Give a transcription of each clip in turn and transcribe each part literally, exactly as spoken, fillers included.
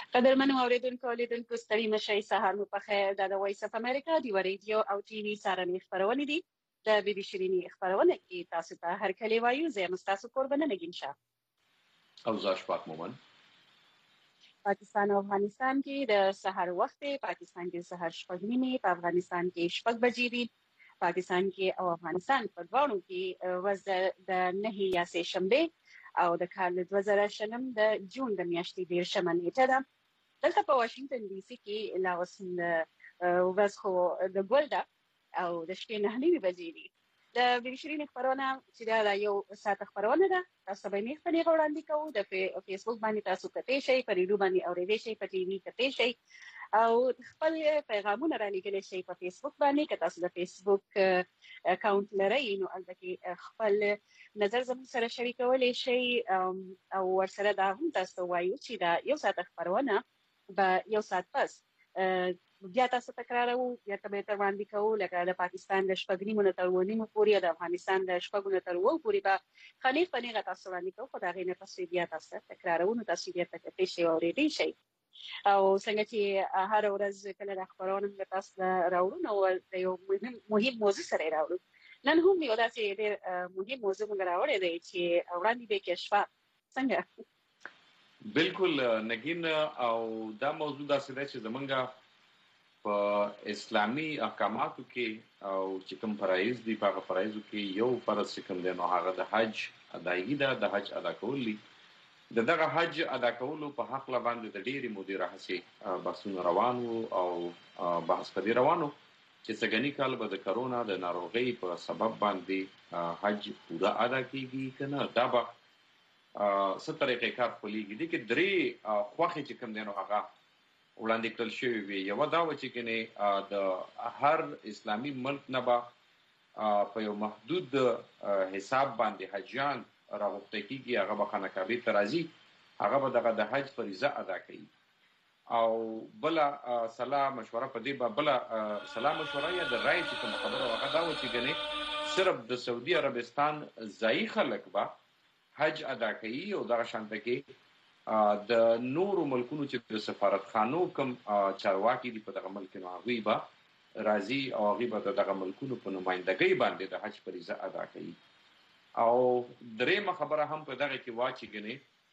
قدرمنو اوریدونکو لیدونکو ستړي مشئ، سهار مو په خیر. دا د وایس اف امریکا د ریډیو او ټي وي سارنې خبرونه دي. د بي بي شيرینی خبرونه کې تاسو ته هر کله وایو زه مستاسو قربانه نگین شاه او زاش پاک مومن. پاکستان او افغانستان کې د سحر وخت دی. پاکستان کې سحر شپږ نیمې، په افغانستان کې شپږ بجې دي. پاکستان کې او افغانستان په دواړو کې ورځ د نهه یا سه شنبه او د کال دوه زره شلم د جون د میاشتې دیرشمه نیټه ده. دلته په واشنگټن ډي سي کې لا اوس ورځ خو د ګل ده او د شپې نهه نیمې بجې دي. د بي بي شيرینی خبرونه چې دا یو ساعت خبرونه ده، تاسو به نه خپلې وړاندې کوو. د فیسبوک باندې تاسو کتئ شئ، په ریډیو باندې اورېدئ شئ، په ټي وي کتئ شئ او خپل پیغامونه را لېږلی شئ په فیسبوک باندې. که تاسو د فیسبوک اکاونټ لرئ نو هلته خپل نظر زموږ سره شریکولی شئ او ورسره دا هم تاسو ته وایو چې دا یو ساعت خبرونه به یو ساعت پس بیا تاسو تکراروو، بیا ته به تر وړاندې کوو، لکه د پاکستان د شپږ نیمو نه تر اووه نیمو پورې، د افغانستان د شپږو نه تر اووه پورې به خنیغ په نیغه تاسو وړاندې کوو. خو د هغې نه پس بیا تاسو تکراروو نو تاسو بیا ته کتئ شئ او اورېدی شئ. او څنګه چې هر ورځ کله د خبرونه موږ تاسو ته راوړو نو د یو مهم مهم موضوع سره یې راوړو. نن هم یو داسې ډېر مهم موضوع موږ راوړی دی چې وړاندې به یې کې شپه څنګه بالکل نگین. او دا موضوع داسې ده چې زمونږ په اسلامي احکاماتو کې او چې کوم فرایض دي په هغه فرایضو کې یو فرض چې کوم دی نو هغه د حج ادایګي ده، د حج ادا کول دي. د دغه حج ادا کولو په حق باندې د ډېرې مودې راهیسې بحثونه روان وو او بحث په دې روان وو چې سږني کال به د کرونا د ناروغۍ په سبب باندې حج پوره ادا کیږي که نه. دا به څه طریقې کار خپلېږي. دې کې درې خوښې چې کوم دی نو هغه وړاندې کړل شوي وي. یوه دا وه چې کنې د هر اسلامي ملک نه به په یو محدود حساب باندې حجیان راغوښتی کېږي، هغه به خانه کعبې ته راځي، هغه به دغه د حج فریضه ادا کوي. او بله سلا مشوره په دې به بله سلا مشوره یا د رایې چې کومه خبره هغه دا وه چې ګنې صرف د سعودي عربستان ځایي خلک به حج ادا کوي او دغه شانته کې د نورو ملکونو چې د سفارتخانو کوم چارواکي دي په دغه ملک نو هغوی به راځي او هغوی به دغه ملکونو په نمایندګۍ باندې د حج فریضه ادا کوي. او درېیمه خبره هم په دغه کې وا چې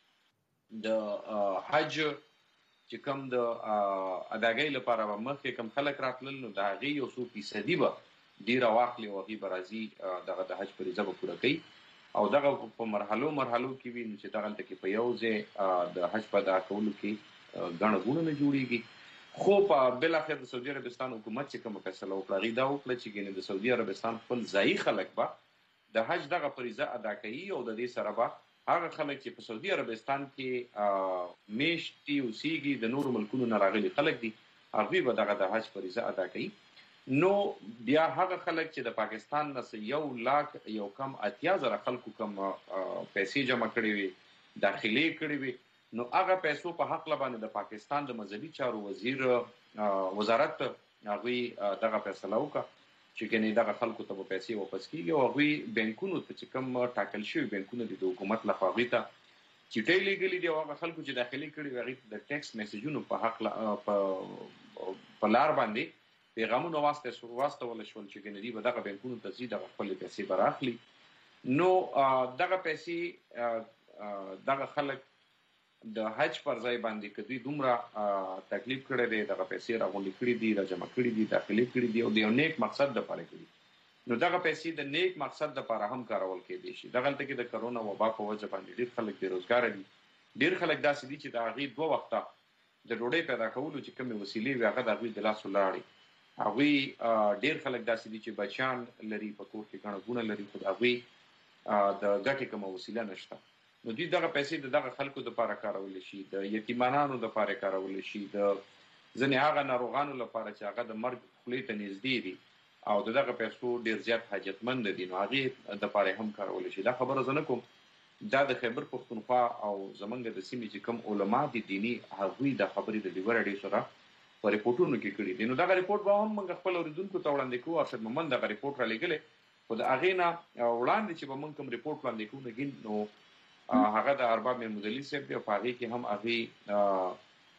ګنې د حج چې کوم د اداګۍ لپاره به مخکې کوم خلک راتلل نو د هغې یو څو فیصدي به ډېره واخلي او هغوی به راځي دغه د حج فریضه به پوره کوي او دغه په مرحلو مرحلو کې وي نو چې دغلته کې په یو ځای د حج په ادا کولو کې ګڼه ګوڼه نه جوړېږي. خو په بالاخره د سعودي عربستان حکومت چې کومه فیصله وکړه هغوی دا وکړه چې ګنې د سعودي عربستان خپل ځایي خلک به د حج دغه فریضه ادا کوي او د دې سره به هغه خلک چې په سعودي عربستان کې میشتي اوسېږي د نورو ملکونو نه راغلي خلک دي هغوی به دغه د حج فریضه ادا کوي. نو بیا هغه خلک چې د پاکستان نه یو لاک یو کم اتیا زره خلکو کم پیسې جمع کړې وي، داخلې کړې وي، نو هغه پیسو په حق باندې د پاکستان د مذهبي چارو وزیر وزارت هغوی دغه فیصله وکړه چې ګنې دغه خلکو ته به پیسې واپس کېږي او هغوی بینکونو ته چې کوم ټاکل شوي بینکونه دي د حکومت لخوا هغوی ته چټۍ لېږلي دي او هغه خلکو چې داخلي کړي وي هغوی د ټیکس میسیجونو په حق په لار باندې پیغامونه واستولی شول چې ګنې دوی به دغه بینکونو ته ځي، دغه خپلې پیسې به راخلي. نو دغه پیسې دغه خلک د حج پر ځای باندې که دوی دومره تکلیف کړی دی، دغه پیسې راغونډې کړي دي، راجمع کړي دي، داخلې کړي دي او د یو نیک مقصد دپاره کړي نو دغه پیسې د نیک مقصد دپاره هم کارول کېدی شي. دغلته کې د کرونا وبا په وجه باندې ډېر خلک بېروزګاره دي. ډېر خلک داسې دي چې د هغې دوه وخته د ډوډۍ پیدا کولو چې کومې وسیلې وي هغه د هغوی د لاسو لاړې. هغوی ډېر خلک داسې دي چې بچیان لري، په کور کې ګڼه ګوڼه لري، خو د هغوی د ګټې کومه وسیله نشته. نو دوی دغه پیسې د دغه خلکو دپاره کارولی شي، د یتیمانانو دپاره کارولی شي، د ځینې هغه ناروغانو لپاره چې هغه د مرګ خولې ته نږدې دي او د دغه پیسو ډېر زیات حاجتمند دي نو هغې دپاره هم کارولی شي. دا خبره زه نه کوم، دا د خیبر پښتونخوا او زمونږ د سیمې چې کوم علما دي دیني هغوی دا خبرې د ډیوه راډیو سره په ریپورټونو کې کړي دي. نو دغه ریپورټ به هم موږ خپل اورېدونکو ته وړاندې کوو. ارشد مومند دغه ریپورټ رالیږلی خو د هغې نه وړاندې چې به موږ کوم ریپورټ وړاندې کوو نګین نو هغه د ارباب محمود علي صاحب دی او په هغې کې هم هغې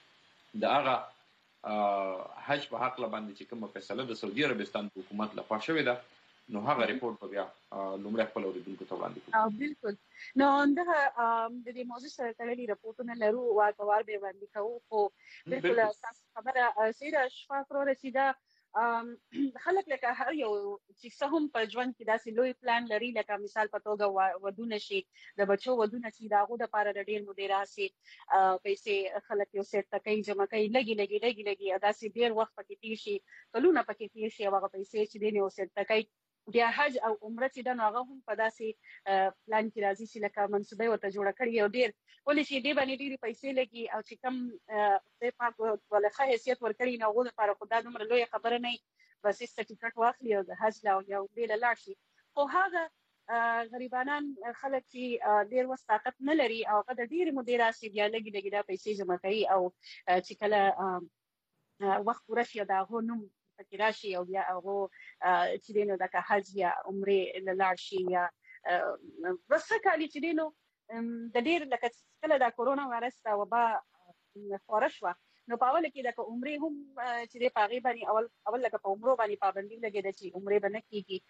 د هغه حج په حق باندې چې کومه فیصله د سعودي عربستان حکومت لخوا شوې ده نو هغه ریپورت په بیا لومړی خپل اوریدونکو ته وړاندې کوو. او بالکل نو دغه د دې موضوع سره تړلي راپورټونه لرو وار په وار به وړاندې کوو خو بالکل اساس خبره سیده شفاف رو رسیده خلک لکه هر یو چې څه هم په ژوند کې داسې لوی پلان لري لکه مثال په توګه ودونه شي د بچو ودونه شي د هغو دپاره د ډېر مودې راسي پیسې خلک یو سیټ ته کوي جمع کوي لږې لږې لږې لږې داسې ډېر وخت پکې تېر شي کلونه پکې تېر شي او هغه پیسې چې دی یو سیټ ته کوي بیا حج او عمره چې د هغه هم په داسې پلان کې راځي چې لکه منصوبه ورته جوړه کړي او ډېر ولې چې دې باندې ډېرې پیسې لګي او چې کم خدای پاک ولې ښه حیثیت ورکړي نو هغو دپاره خو دا دومره لویه خبره نه وي بس ایسته ټکټ واخلي او د حج له او یا عمرې له لاړ شي خو هغه غریبانان خلک چې ډېر وس طاقت نه لري او هغه د ډېرې مودې راسي بیا لږې لږې دا پیسې جمع کوي او چې کله وخت پوره شي د هغو نوم پکې راشي او بیا هغو چې دی نو دغه حج یا عمرې له لاړ شي یا بس څه کالي چې دی نو د ډېر لکه کله دا کورونا وایرس دا وبا خوره شوه نو په اوله کې لکه عمرې هم چې دی په هغې باندې اول اول لکه په عمرو باندې پابندي لګېده چې عمرې به نه کېږي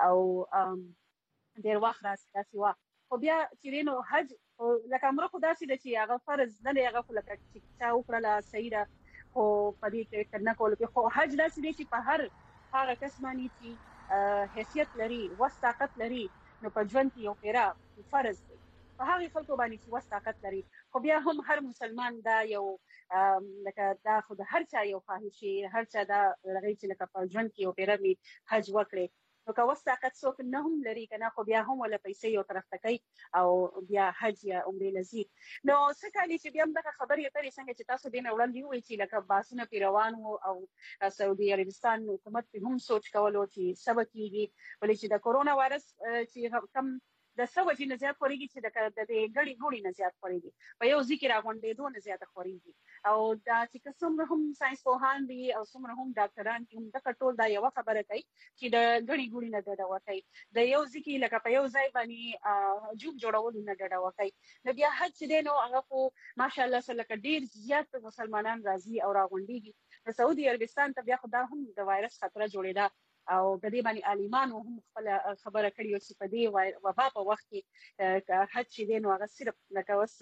او ډېر وخت راسي داسې وه خو بیا چې دی نو حج لکه عمره خو داسې ده چې هغه فرض نه دی هغه خو لکه چې چا وکړله صحیح ده خو په دې کې کنه کول کې خو حج داسې دی چې په هر هغه کس باندې چې حیثیت لري وس طاقت لري نو په ژوند کې یو پیرا فرض دی په هغه خلکو باندې چې وس طاقت لري خو بیا هم هر مسلمان دا یو لکه دا خو د هر چا یو خواهش هر چا دا لري چې لکه په ژوند کې یو پیرا می حج وکړي نو که وس طاقت څوک نه هم لري کنه خو بیا هم ولا پیسې یو طرف ته کوي او بیا حج یا عمرې لذي نو څه کالي چې بیا هم دغه خبرې اترې څنګه چې تاسو دې نه وړاندې ووایي چې لکه باسونه پرې روان وو او سعودي عربستان حکومت پرې هم سوچ کولو چې څه به کېږي ولې چې د کورونا وایرس چې کم د څه وجې نه زیات خورېږي چې د دې ګړې ګوړې نه زیات خورېږي په یو ځای کې راغونډېدو نه زیاته خورېږي او دا چې څومره هم ساینس پوهان دي او څومره هم ډاکټران دي همدغه ټول دا یوه خبره کوي چې د ګړې ګوړې نه ډډه وکړئ د یو ځای کې لکه په یو ځای باندې جوب جوړولو نه ډډه وکړئ نو بیا حج چې دی نو هغه خو ماشاءالله سره لکه ډېر زیات مسلمانان راځي او راغونډېږي د سعودي عربستان ته بیا خو دا هم د وایرس خطره جوړېده او د دې باندې عالمانو هم خپل خبره کړې او چې په دې وبا په وخت کې حج چې دی نو هغه صرف لکه اوس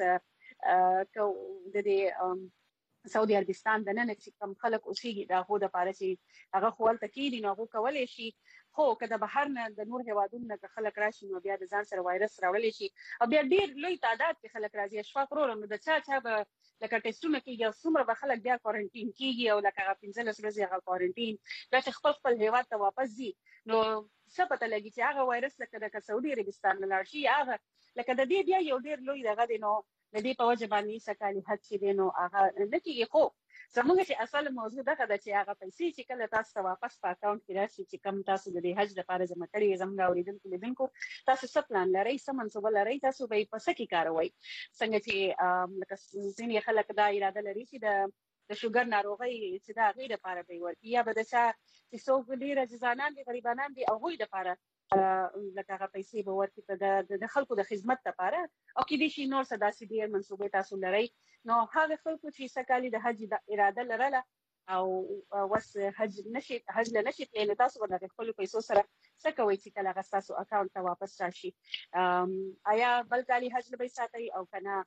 د دې سعودي عربستان د نن چې کوم خلک اوسېږي د هغو دپاره چې هغه خو هلته کېدي نو هغو کولی شي خو که د بهر نه د نور هېوادونو نه که خلک راشي نو بیا د ځان سره وایرس راوړلی شي او بیا ډېر لوی تعداد کې خلک راځي اشفاق وروره نو د چا چا به لکه ټیسټونه کېږي او څومره به خلک بیا کوارنټین کېږي او لکه هغه پنځلس ورځې هغه کوارنټین بیا چې خپل خپل هېواد ته واپس ځي نو څه پته لګي چې هغه وایرس لکه د سعودي عربستان نه لاړ شي یا هغه لکه د دې بیا یو ډېر لوی دغه دی نو د دې په وجه باندې څه کالي حج چې دی نو هغه نه کېږي خو زموږ چې اصل موضوع دغه ده چې هغه پیسې چې کله تاسو ته واپس په اکاونټ کې راشي چې کم تاسو د دې حج لپاره جمع کړي زموږ اورېدونکو لیدونکو تاسو څه پلان لرئ څه منصوبه لرئ تاسو به یې په څه کې کاروئ څنګه چې لکه ځینې خلک دا اراده لري چې د د شوګر ناروغۍ چې د هغې دپاره به یې ورکړي یا به د چا چې څوک ډېر عاجزانان دي غریبانان دي هغوی دپاره لکه هغه پیسې به ورکړي په د خلکو د خدمت دپاره او کېدای شي نور څه داسې ډېر منصوبې تاسو لرئ نو هغه خلکو چې څه کالي د حج اراده لرله او وس حج نشي حج له نشي تللی تاسو به د خپلو پیسو سره څه کوئ چې کله هغه ستاسو اکاونټ ته واپس راشي آیا بل کالي حج له به یې ساتئ او که نه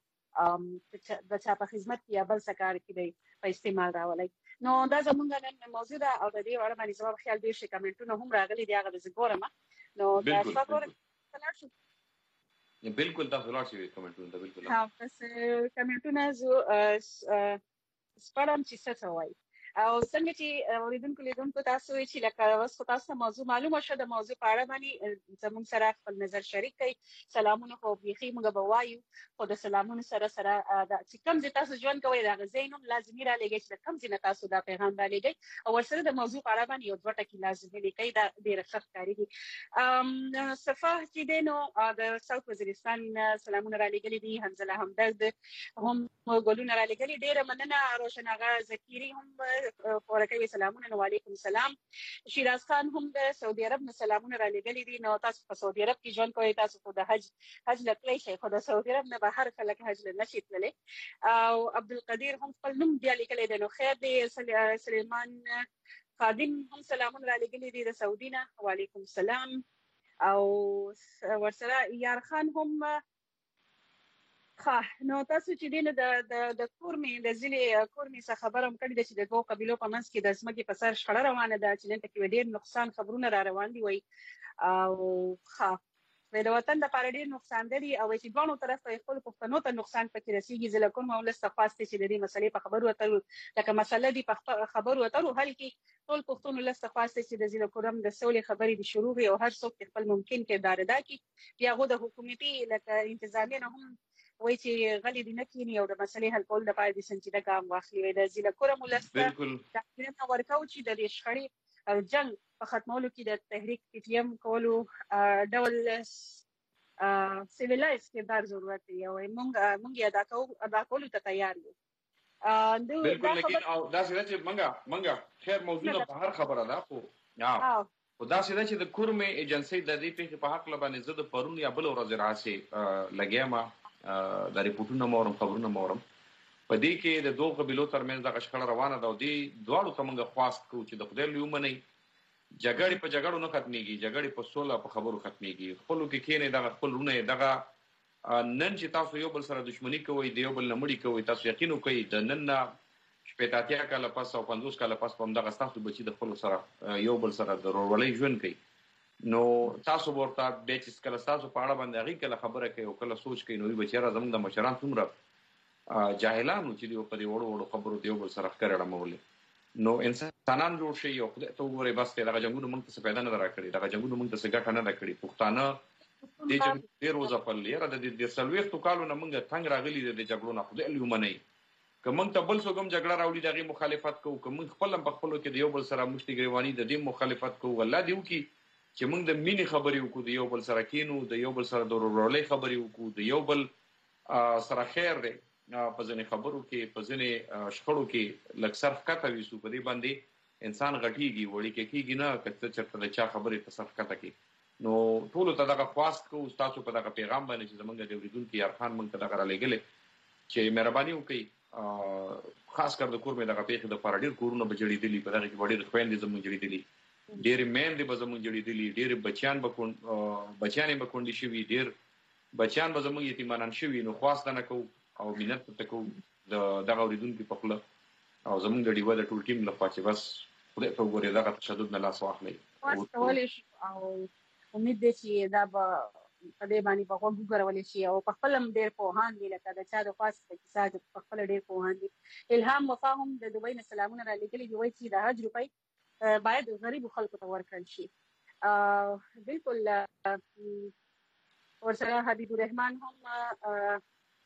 د چا په خدمت کې یا بل څه کار کې دی په استعمال راولئ نو دا زموږ نن موضوع ده او د دې اړه باندې زما په خیال ډېر ښه کمنټونه هم راغلي دي هغه به زه ګورم نو دا شپه ګوره لاړ شو بالکل تاسو لاړ شئ کمنټونه ته بالکل ها بس کمنټونه زه سپارم چې څه څه وایي او څنګه چې اوریدونکو لیدونکو تاسو چې لکه اوس خو تاسو ته موضوع معلومه شوه د موضوع په اړه باندې زموږ سره خپل نظر شریک کړئ سلامونه خو بیخي موږ به وایو خو د سلامونو سره سره چې کوم ځای تاسو ژوند کوئ د هغه ځای نوم لازمي رالېږئ چې د کوم ځای نه تاسو دا پیغام رالېږئ او ورسره د موضوع په اړه باندې یو دوه ټکي لازمي لیکئ دا ډېره ښه ښکارېږي صفا چې دی نو د ساوت وزیرستان سلامونه رالېږلي دي حنزله همدرد هم ګلونه رالېږلي ډېره مننه روشن اغا ذکیري هم خیر ورکوي سلامونه نو وعلیکم سلام. شیراز خان هم د سعودي عرب نه سلامونه را لېږلي دي. نو تاسو په سعودي عرب کې ژوند کوئ، تاسو خو د حج حج له تللی شئ، خو د سعودي عرب نه بهر خلک حج له نشي تللی. او عبدالقدیر هم خپل نوم بیا لیکلی دی، نو خیر دی. سلیمان خادم هم سلامونه را لېږلي دي د سعودي نه، وعلیکم سلام. او ورسره یار خان هم ښه. نو تاسو چې دی نه د د کورمې د ځینې کورمې څخه خبره هم کړې ده چې د دوو قبیلو په منځ کې د ځمکې په سر شخړه روانه ده، چې نن پکې ډېر نقصان خبرونه را روان دي وایي. او ښه د وطن دپاره ډېر نقصان دی او چې دواړو طرف ته خپلو پښتنو ته نقصان پکې رسېږي. زه له کوم ولس څخه خواست دی چې د دې مسلې په خبرو اترو لکه مسله دي په خبرو اترو حل کړي. ټول پښتون ولس څخه خواست دی چې د ضلع کرم د سولې خبرې د شروع وي او هر څوک خپل ممکن کردار ادا کړي. بیا هغو د حکومتي لکه انتظامیه نه هم وایي چې غلي دې نه کښېني او د مسلې حل کولو دپاره دې سنجیده ګام واخلي. د ضلع کرم ولس ته دا اهمیت ورکوو چې د دې شخړې او جنګ په ختمولو کې د تحریک پی ټي ایم کولو ډول سیویلایز کردار ضرورت دی او موږ موږ یې ادا کوو ادا کولو ته تیار یو. بالکل. لیکن او داسې ده چې منګه منګه خیر موضوع په هر خبره ده، خو خو داسې ده چې د کورمې ایجنسۍ د دې پېښې په هکله باندې زه د پرون یا بله ورځ راهسې لګیا یم، د ریپورټونه مه اورم، خبرونه مه اورم. په دې کې د دوو قبیلو ترمنځ دغه شخړه روانه ده او دې دواړو ته موږ خواست کوو چې د خدای لوی ومنئ، جګړې په جګړو نه ختمېږي، جګړې په سوله په خبرو ختمېږي. خپلو کې کښېنئ، دغه خپل وروڼه یې دغه نن چې تاسو یو بل سره دښمني کوئ، د یو بل نه مړي کوئ، تاسو یقین وکړئ د نن نه شپېته اتیا کاله پس او پنځوس کاله پس په همدغه ستاسو بچي د خپلو سره یو بل سره د ورورولۍ ژوند کوي. نو تاسو به ورته بیا چې کله ستاسو په اړه باندې هغې کله خبره کوي او کله سوچ کوي، نو وایي به چې یاره زموږ د مشران څومره جاهلان وو چې دوی په دې وړو وړو خبرو د یو بل سره ښکرې اړمولې. نو انسانان جوړ شي او خدای ته وګورئ، بس دی دغه جنګونو موږ ته څه پیدا نه ده راکړې، دغه جنګونو موږ ته څه ګټه نه ده کړې. پښتانه دې جنګ ډېر وځپل، یاره د دې څلوېښتو کالو نه موږ تنګ راغلي د دې جګړو نه، خدای لوی ومنئ. که موږ ته بل څوک هم جګړه راوړي د هغې مخالفت کوو، که موږ خپل هم په خپلو کې د یو بل سره مشتي ګرېواني د دې مخالفت کوو. الله دې وکړي چې موږ د مینې خبرې وکړو، د یو بل سره کښېنو، د یو بل سره د ورورولۍ خبرې وکړو، د یو بل سره خیر دی په ځینې خبرو کې، په ځینې شخړو کې لږ سر ښکته ویسو. په دې باندې انسان غټېږي، وړیکې کېږي نه که ته چېرته د چا خبرې ته سر ښکته کړي. نو ټولو ته دغه خواست کوو، ستاسو په دغه پیغام باندې چې زموږ د اورېدونکي یار خان موږ ته دغه رالیږلی چې مهرباني وکړئ، خاص کر د کورمې دغه پیښې دپاره ډېر کورونه به جړېدلي، په دغې کې به ډېرې خویندې زموږ جړېدلي، ډېرې میندې به زموږ جړېدلي، ډېرې بچیان به بچیانې به کونډې شوي، ډېر بچیان به زموږ یتیمانان شوي. نو خواست نه کوو او منت ته کوو د دغه اورېدونکي په خوله او زموږ د ډیوه د ټول ټیم لخوا چې بس خدای ته وګورئ دغه تشدد نه لاس واخلئ. خواست کولی شو او امید دی چې دا به په دې باندې به غوږ وګرولی شي او په خپله هم ډېر پوهان دي، لکه د چا د خواست په کیسه په خپله ډېر پوهان دي. الهام وفا هم د دوبۍ نه سلامونه را لېږلي دي، وایي چې د حج روپۍ باید غریبو خلکو ته ورکړل شي. بالکل. ورسره حبیب الرحمن هم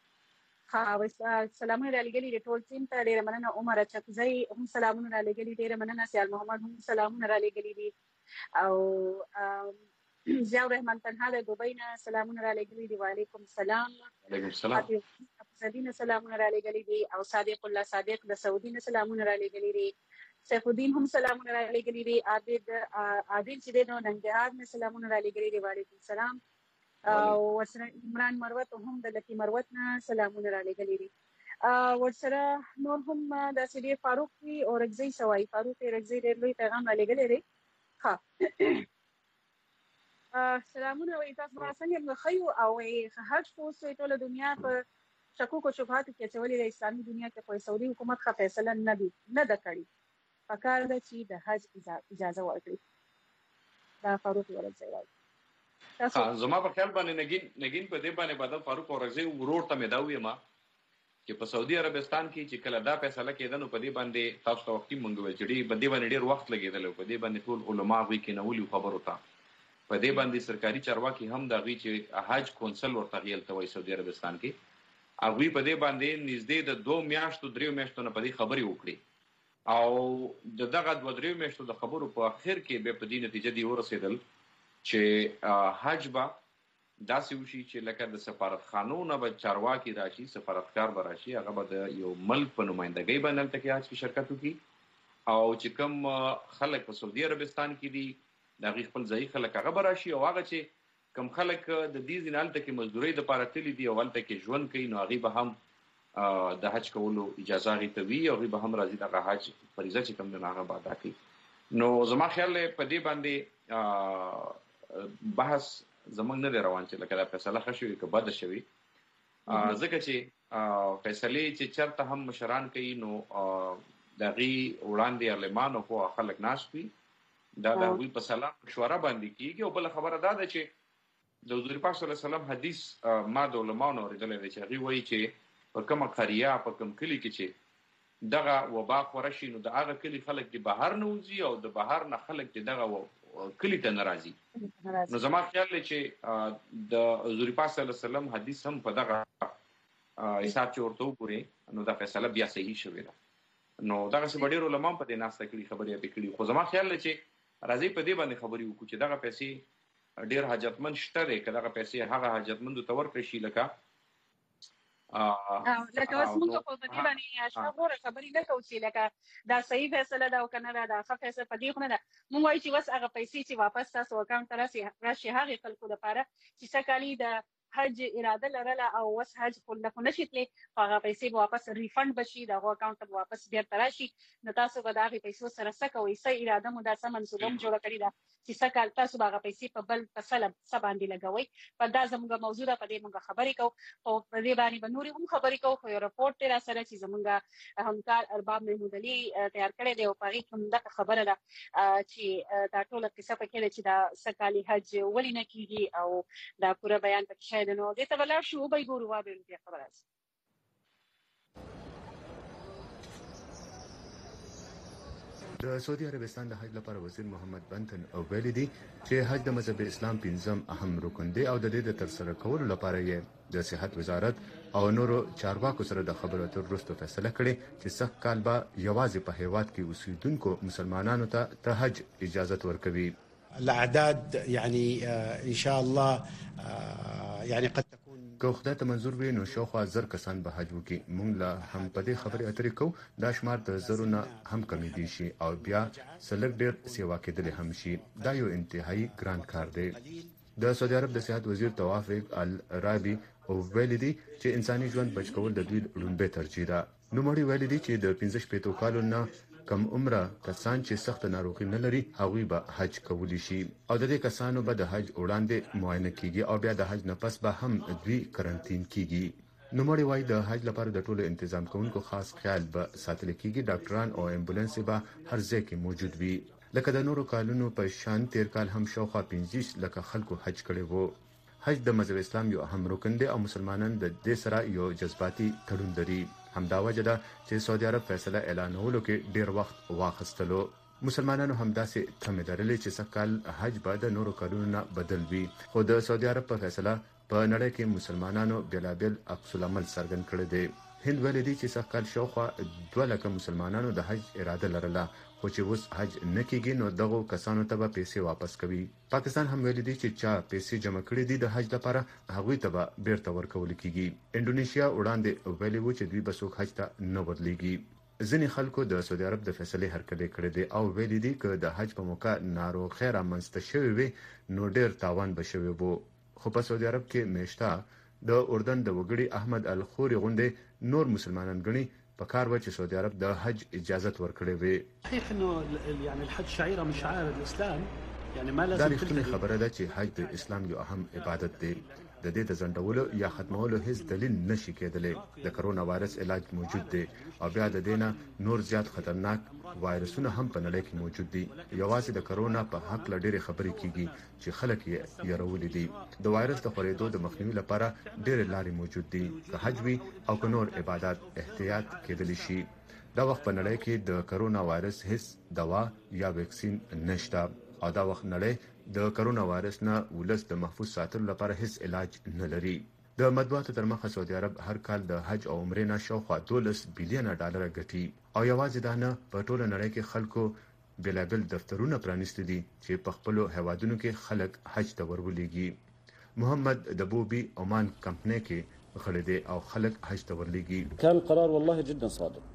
سلامونه را لېږلي دي ټول ټیم ته، ډېره مننه. عمر چکزی هم سلامونه را لېږلي، ډېره مننه. سیال محمد هم سلامونه را لېږلي دي او ضیاء الرحمن تنها د دوبۍ نه سلامونه را لېږلي دي، وعلیکم سلام. وعلیکم سلام. ابوظبي نه سلامونه را لېږلي دي او صادق الله صادق د سعودي نه سلامونه را لېږلي دي. سیف الدین هم سلامونه را لېږلي دي. عابد عادل چې دی نو ننګرهار نه سلامونه را لېږلي دي، وعلیکم سلام. او ورسره عمران مروت هم د لکي مروت نه سلامونه را لېږلي دي. ورسره نور هم داسې ډېر فاروق وي اورکزۍ سوایي، فاروق اورکزۍ ډېر لوی پیغام را لېږلی دی. ښه سلامونه. وایي تاسو ما څنګه موږ ښه یو او وایي حج خو اوس ټوله دنیا په شکوکو شبهاتو کې اچولې ده. اسلامي دنیا کې خو سعودي حکومت ښه فیصله نه دي نه ده کړې، پکار ده چې د حج اجازه ورکړي. دا فاروق اورکزۍ وایي. زما په خیال باندې نګین نګین په دې باندې به د فاروق اورکزۍ ورور ته مې دا ووایم چې په سعودي عربستان کې چې کله دا فیصله کېده نو په دې باندې تاسو ته وختي مونږ ویل چې په دې باندې ډېر وخت لګېدلی، په دې باندې ټول علما هغوی کېنولي وو خبرو ته، په دې باندې سرکاري چارواکي هم د هغوی چې حج کونسل ورته هغې ته وایي سعودي عربستان کې، هغوی په دې باندې نږدې د دوه میاشتو دریو میاشتو نه په دې خبرې وکړي او د دغه دوه دریو میاشتو د خبرو په اخر کې بیا په دې نتیجه دې ورسېدل چې حج به داسې وشي چې لکه د سفارتخانو نه به چارواکي راشي، سفارتکار به راشي، هغه به د یو ملک په نمایندګۍ باندې هلته کې حج کې شرکت وکړي او چې کوم خلک په سعودي عربستان کې دي د هغې خپل ځایي خلک هغه به راشي او هغه چې کوم خلک د دې ځای نه هلته کې مزدورۍ دپاره تللي دي او هلته کې ژوند کوي نو هغې به هم د حج کولو اجازه هغې ته وي او هغې به هم راځي دغه حج فریضه چې کوم دی نو هغه به ادا کوي. نو زما خیال دی په دې باندې بحث زموږ نه دی روان چې لکه دا فیصله ښه شوې که بده شوې، ځکه چې فیصلې چې چېرته هم مشران کوي نو د هغې وړاندې عالمان او پوه خلک ناست وي، دا د هغوی په سلام مشوره باندې کېږي. او بله خبره دا ده چې د حضور پاک صلی الله علیه وسلم حدیث ما د علماو نه اورېدلی دی چې هغوی وایي چې په کومه قریه په کوم کلي کې چې دغه وبا خوره شي نو د هغه کلي خلک د بهر نه وځي او د بهر نه خلک د دغه کلي ته نه راځي. نو زما خیال دی چې د حضور پاک صلی الله علیه وسلم حدیث هم په دغه حساب چې ورته وګورې نو دا فیصله بیا صحیح شوې ده. نو دغسې به ډېر علما هم په دې ناسته کړي خبرې اترې کړي. خو زما خیال دی چې راځئ په دې باندې خبرې وکړو چې دغه پیسې ډېر حاجتمند شته دی که دغه پیسې هغه حاجتمندو ته ورکړی شي لکه لکه اوس موږ خو په دې باندې اشرف غوره خبرې نه کوو چې لکه دا صحیح فیصله ده او که نه ده دا ښه فیصله په دې خو نه ده. موږ وایو چې اوس هغه پیسې چې واپس تاسو اکاونټ ته راشي راشي هغې خلکو دپاره چې سږکالي د حج اراده لرله او اوس حج خو نه شي تللی خو هغه پیسې به واپس ریفنډ به شي د هغو اکاونټ ته به واپس بیرته راشي. نو تاسو به د هغې پیسو سره څه کوئ؟ څه اراده مو دا څه منصوبه هم جوړه کړې ده چې څه کال تاسو به هغه پیسې په بل په څه باندې لګوئ؟ په دا زموږ موضوع ده، په دې موږ خبرې کوو او په دې باندې به نورې هم خبرې کوو. خو یو رپورټ دی را سره چې زموږ همکار ارباب محمود علي تیار کړی دی او په هغې کې همدغه خبره ده چې دا ټوله قصه پکې ده چې دا څه کالي حج ولې نه کېږي او دا پوره بیان پکې شوی دی. نو دې ته به لاړ شو وبه یې ګورو وابې بیا خبره راځي. د سعودي عربستان د حج لپاره وزیر محمد بنتن او ویلي دي چې حج د مذهب اسلام پنځم اهم رکن دی او د دې د ترسره کولو لپاره یې د صحت وزارت او نورو چارواکو سره د خبرو اترو وروسته فیصله کړې چې سږ کال به یوازې په هیواد کې اوسېدونکو مسلمانانو ته د حج اجازت ورکوي. الاعداد يعني ان شاء الله يعني قد تكون که خدای ته منظور وي نو شاوخوا زر کسان به حج وکړي. موږ له هم په دې خبرې اترې کوو دا شمار د زرو نه هم کمیدی شي او بیا سلګ ډېر سیوا کېدلی هم شي. دا یو انتهایی ګران کار دی. د سعودي عرب د صحت وزیر توافق الرابي او ویلي دي چې انساني ژوند بچ کول د دوی لومړی ترجیح ده. نوموړي ویلي دي چې د پنځه شپېتو کالو نه کم عمره کسان چې سخت ناروغي نه لري هغوی به حج کولی شي او د دې کسانو به د حج وړاندې معاینه کیږي او بیا د حج نه پس به هم دوی کرنټین کیږي. نوموړي وایي د حج لپاره د ټولو تنظیم کوونکو خاص خیال به ساتل کیږي. ډاکټران او امبولانس به هر ځای کې موجود وي. لکه د نورو کالونو په شان تیر کال هم شاوخوا پنځه لکه خلکو حج کړی وو. حج د مذهب اسلام یو اهم رکن دی او مسلمانان د دې سره یو جذباتي تړون لري. همدا وجه ده چې سعودي عرب فیصله اعلانولو کې ډیر وخت واخیستلو. مسلمانانو همداسې تمه لرلې چې سږ کال حج به د نورو کالونو نه بدل وي. خو د سعودي عرب په فیصله په نړۍ کې مسلمانانو بېلابېل عکس العمل څرګند کړی دی. هند ویلي دی چې سږ کال شاوخوا دوه لکه مسلمانانو د حج اراده لرله خو چې اوس حج نه کېږي نو دغو کسانو ته به پیسې واپس کوي. پاکستان هم ویلي دی چې چا پیسې جمع کړي دي د حج لپاره هغوی ته به بیرته ورکول کېږي. انډونیشیا وړاندې ویلي و چې دوی به څوک حج ته نه ورلیږي. ځینې خلکو د سعودي عرب د فیصلې هرکلی کړی دی او ویلي دي که د حج په موقع ناروغۍ رامنځته شوې وي نو ډېر تاوان به شوی وو. خو په سعودي عرب کې میشته د اردن د وګړي احمد الخوري غوندې نور مسلمانان ګڼي په کار و چې سعودي عرب د حج اجازت ورکړې وي. صحیح انه يعني الحج شعيره من شعائر الاسلام يعني ما لازم. دا رښتینې خبره ده چې حج د اسلام یو اهم عبادت دی. د دې د ځنډولو یا ختمولو هیڅ دلیل نشي کېدلی. د کرونا وایرس علاج موجود دی او بیا د دې نه نور زیات خطرناک وایرسونه هم په نړۍ کې موجود دي. یوازې د کرونا په هکله ډېرې خبرې کیږي چې خلک یې یارولي دي. د وایرس د خپرېدو د مخنیوي لپاره ډېرې لارې موجود دي. که حج وي او که نور عبادات احتیاط کېدلی شي. دا وخت په نړۍ کې د کرونا وایرس هیڅ دوا یا ویکسین نشته او دا وخت نړۍ د کرونا وایرس نه ولس د محفوظ ساتلو لپاره هیڅ علاج نه لري. د مطبوعاتو تر مخه سعودي عرب هر کال د حج او عمرې نه شاوخوا دولس بیلیونه ډالره ګټي او یوازې دا نه په ټوله نړۍ کې خلکو بېلابېل دفترونه پرانیستي دي چې په خپلو هیوادونو کې خلک حج ته ورولېږي. محمد دبوبي عمان کمپنۍ کې غړی دی او خلک حج ته ورلیږي. كان القرار والله جدا صادق.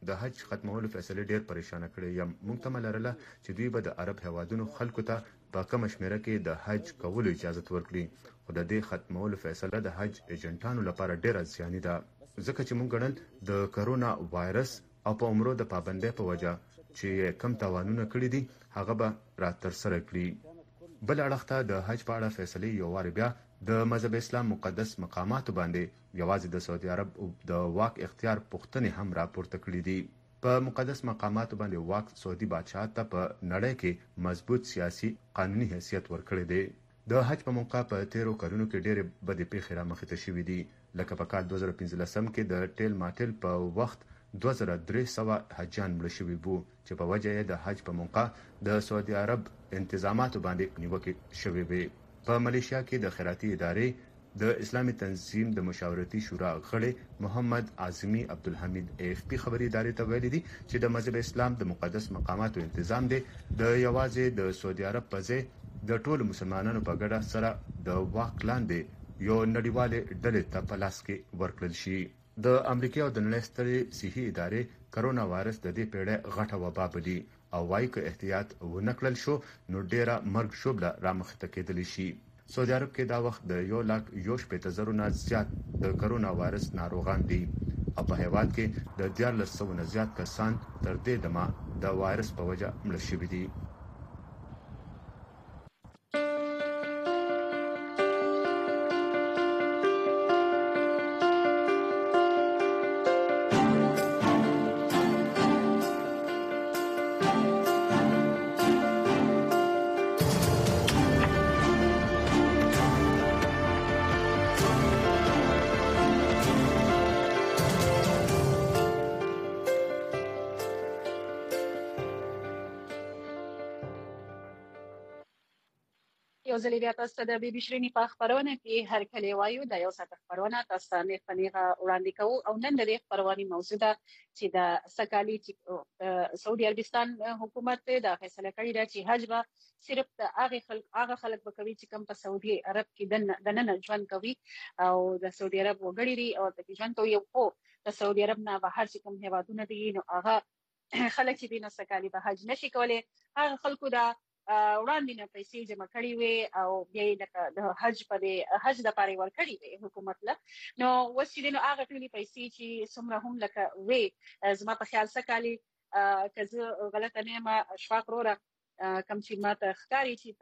د حج ختمولو فیصله ډیر پریشان کړي یم. موږ ته ملرله چې دوی به د عرب هوادونو خلکو ته په کم شمیره کې د حج کولو اجازه ورکړي، خو د دې ختمولو فیصله د حج ایجنټانو لپاره ډیره ځاني ده، ځکه چې موږ ګڼل د کرونا وایرس او په عمرو د پابندۍ په وجه چې کم تاوانونه کړی دي هغه به را تر سره کړي. بل اړخ ته د حج په اړه فیصله یو وار بیا د مذهب اسلام مقدس مقاماتو باندې یوازې د سعودي عرب د واک اختیار پوښتنې هم راپورته کړي دي. په مقدس مقاماتو باندې واک سعودي بادشاہ ته په نړۍ کې مضبوط سیاسي قانوني حیثیت ورکړی دی. د حج په موقع په تیرو کلونو کې ډېرې بدې پیښې رامخې ته شوي دي، لکه په کال دوه زره پنځلسم کې د ټیل ماټیل په وخت دوه زره درې سوه حجیان مړه شوي وو چې په وجه یې د حج په موقع د سعودي عرب انتظاماتو باندې نیوکې شوې وې. په ملیشیا کې د خیراتي ادارې د اسلامي تنظیم د مشاورتي شورا غړی محمد اعظمي عبدالحمید اف پی خبري ادارې ته ویلي دي چې د مذهب اسلام د مقدس مقاماتو تنظیم دی د یوازې د سعودي عرب په ځای د ټولو مسلمانانو په ګډه سره د واک لاندې یو نړیوالې ډلې ته په لاس کې ورکړل شي. د امریکا او د نړۍ سترې صحي ادارې کرونا وایرس د دې پیړۍ غټه وبا بلي او وايي که احتیاط ونه کړل شو نو ډیره مرګ شوبله رامخ ته کېدلی شي. سعودي عرب کې دا وخت د یو لاک یو شپېته زرو نه زیات د کرونا وایرس ناروغان دي او په هیواد کې د دیارلس سوو نه زیات کسان تر دې دمه د وایرس په وجه مړه شوي دي. یو ځل بیا تاسو ته د بي بي شرینی په خبرونه کې هر کله وایو د یو ساعت خبرونه تاسو ته نه پنیغه وړاندې کوو او نن د دې خبرونه موضوع ده چې د سکالي چې سعودي عربستان حکومت د فیصله کړې ده چې حج به صرف د هغه خلک هغه خلک به کوي چې کوم په سعودي عرب کې د نن ژوند کوي او د سعودي عرب وګړي دي او د ژوند کوي او د سعودي عرب نه بهر چې کوم هیوادونه دي نو هغه خلک چې دینه سکالي به حج نشي کولای هغه خلکو دا وړاندې نه پیسې جمع کړي وي او بیا یې د حج په حج د پاره ورکړي وي حکومت له نو اوس چې نو هغه ټولې پیسې چې څومره هم لکه وي زما په خیال سکالي که زه غلطه نه یم اشفاق وروره کوم چې ماته ښکاري چې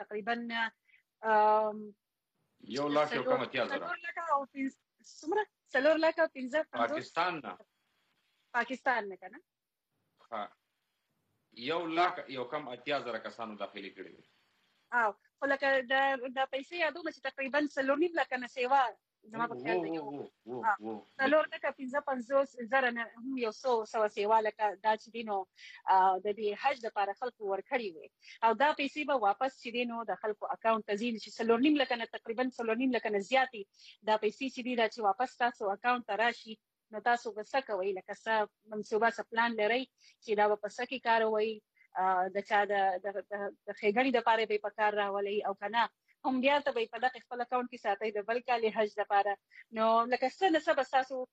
تقریبا یو لاک یو کم اتیا زره څومره څلور لکه پنځه پاکستان نه پاکستان نه که نه ها یو لاک یو کم اتیا زره کسانو داخلي کړي وي او خو لکه د د پیسې یادوم چې تقریبا څلور نیم لکه نه سیوا زما په خیال دی یو څلور لکه پنځه پنځوس زره نه هم یو څو سوه سیوا لکه دا چې دی نو د دې حج دپاره خلکو ورکړي وي او دا پیسې به واپس چې دی نو د خلکو اکاونټ ته ځي چې څلور نیم لکه نه تقریبا څلور نیم لکه نه زیاتې دا پیسې چې دي دا چې واپس تاسو اکاونټ ته راشي نو تاسو به څه کوئ لکه څه منصوبه څه پلان لرئ چې دا به په څه کې کاروئ د چا د ښېګڼې دپاره به یې په کار راولئ او که نه هم بیا ته به یې په دغې خپل اکاونټ کې ساتئ د بل کال حج دپاره نو لکه څه نه څه به ستاسو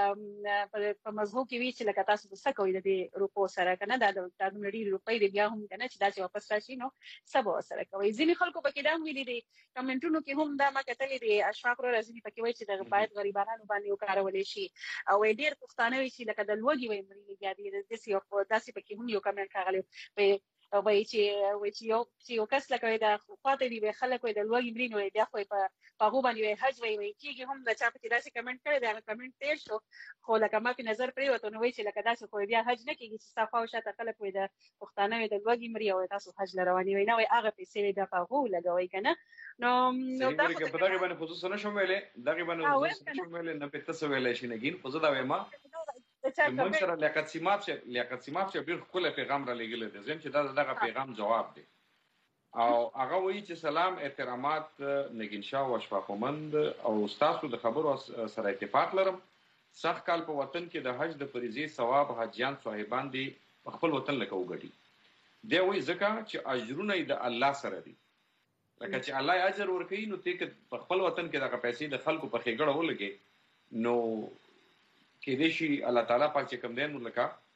په مزغو کې وي چې لکه تاسو به څه کوئ د دې روپو سره که نه دا دا دومره ډېرې روپۍ دی بیا هم که نه چې دا چې واپس راشي نو څه به ورسره کوئ ځینې خلکو پکې دا هم ویلي دی کمنټونو کې هم دا ما کتلې دی اشفاق وروره ځینې پکې وایي چې د باید غریبانانو باندې وکارولی شي او ډېر پښتانه وایي چې لکه د لوږې وایي مړي بیا دې داسې یو داسې پکې هم یو کمنټ راغلی وایي چې وایي چې یو چې یو کس لکه وایي د خواته دي وایي خلک وایي د لوږې مري نو وایي بیا خو یې په په هغو باندې وایي حج وایي وایي کېږي هم د چا پکې داسې کمنټ کړی دی هغه کمنټ تېر شو خو لکه ما پې نظر پرېوته نو وایي چې لکه داسې خو بیا حج نه کېږي چې ستا خوا او شاته خلک وایي د پښتانه وایي د لوږې مري او تاسو حج له روانې وایي نه وایي هغه پیسې وایي بیا په هغو لګوئ که نه نو نو دا په دغې باندې خصوص نه شم ویلی دغې باندې خصوص نه شم ویلی نه پې ته څه ویلی شي نګین خو زه دا وایم موږ سره لیاقت سیماب چې لیاقت سیماب چې ډېر ښکلی پیغام را لېږلی دی زم چې دا دغه پیغام جواب دی او هغه وایي چې سلام احترامات نګین شاه او اشفاقمند او ستاسو د خبرو سره اتفاق لرم سخت کال په وطن کې د حج د فریضې ثواب حاجیان صاحبان دي په خپل وطن لکه وګټي دی وایي ځکه چې اجرونه یې د الله سره دي لکه چې الله یې اجر ورکوي نو ته که په خپل وطن کې دغه پیسې د خلکو په ښېګړه ولګې نو کېدای شي الله تعالی پاک چې کوم دی نو لکه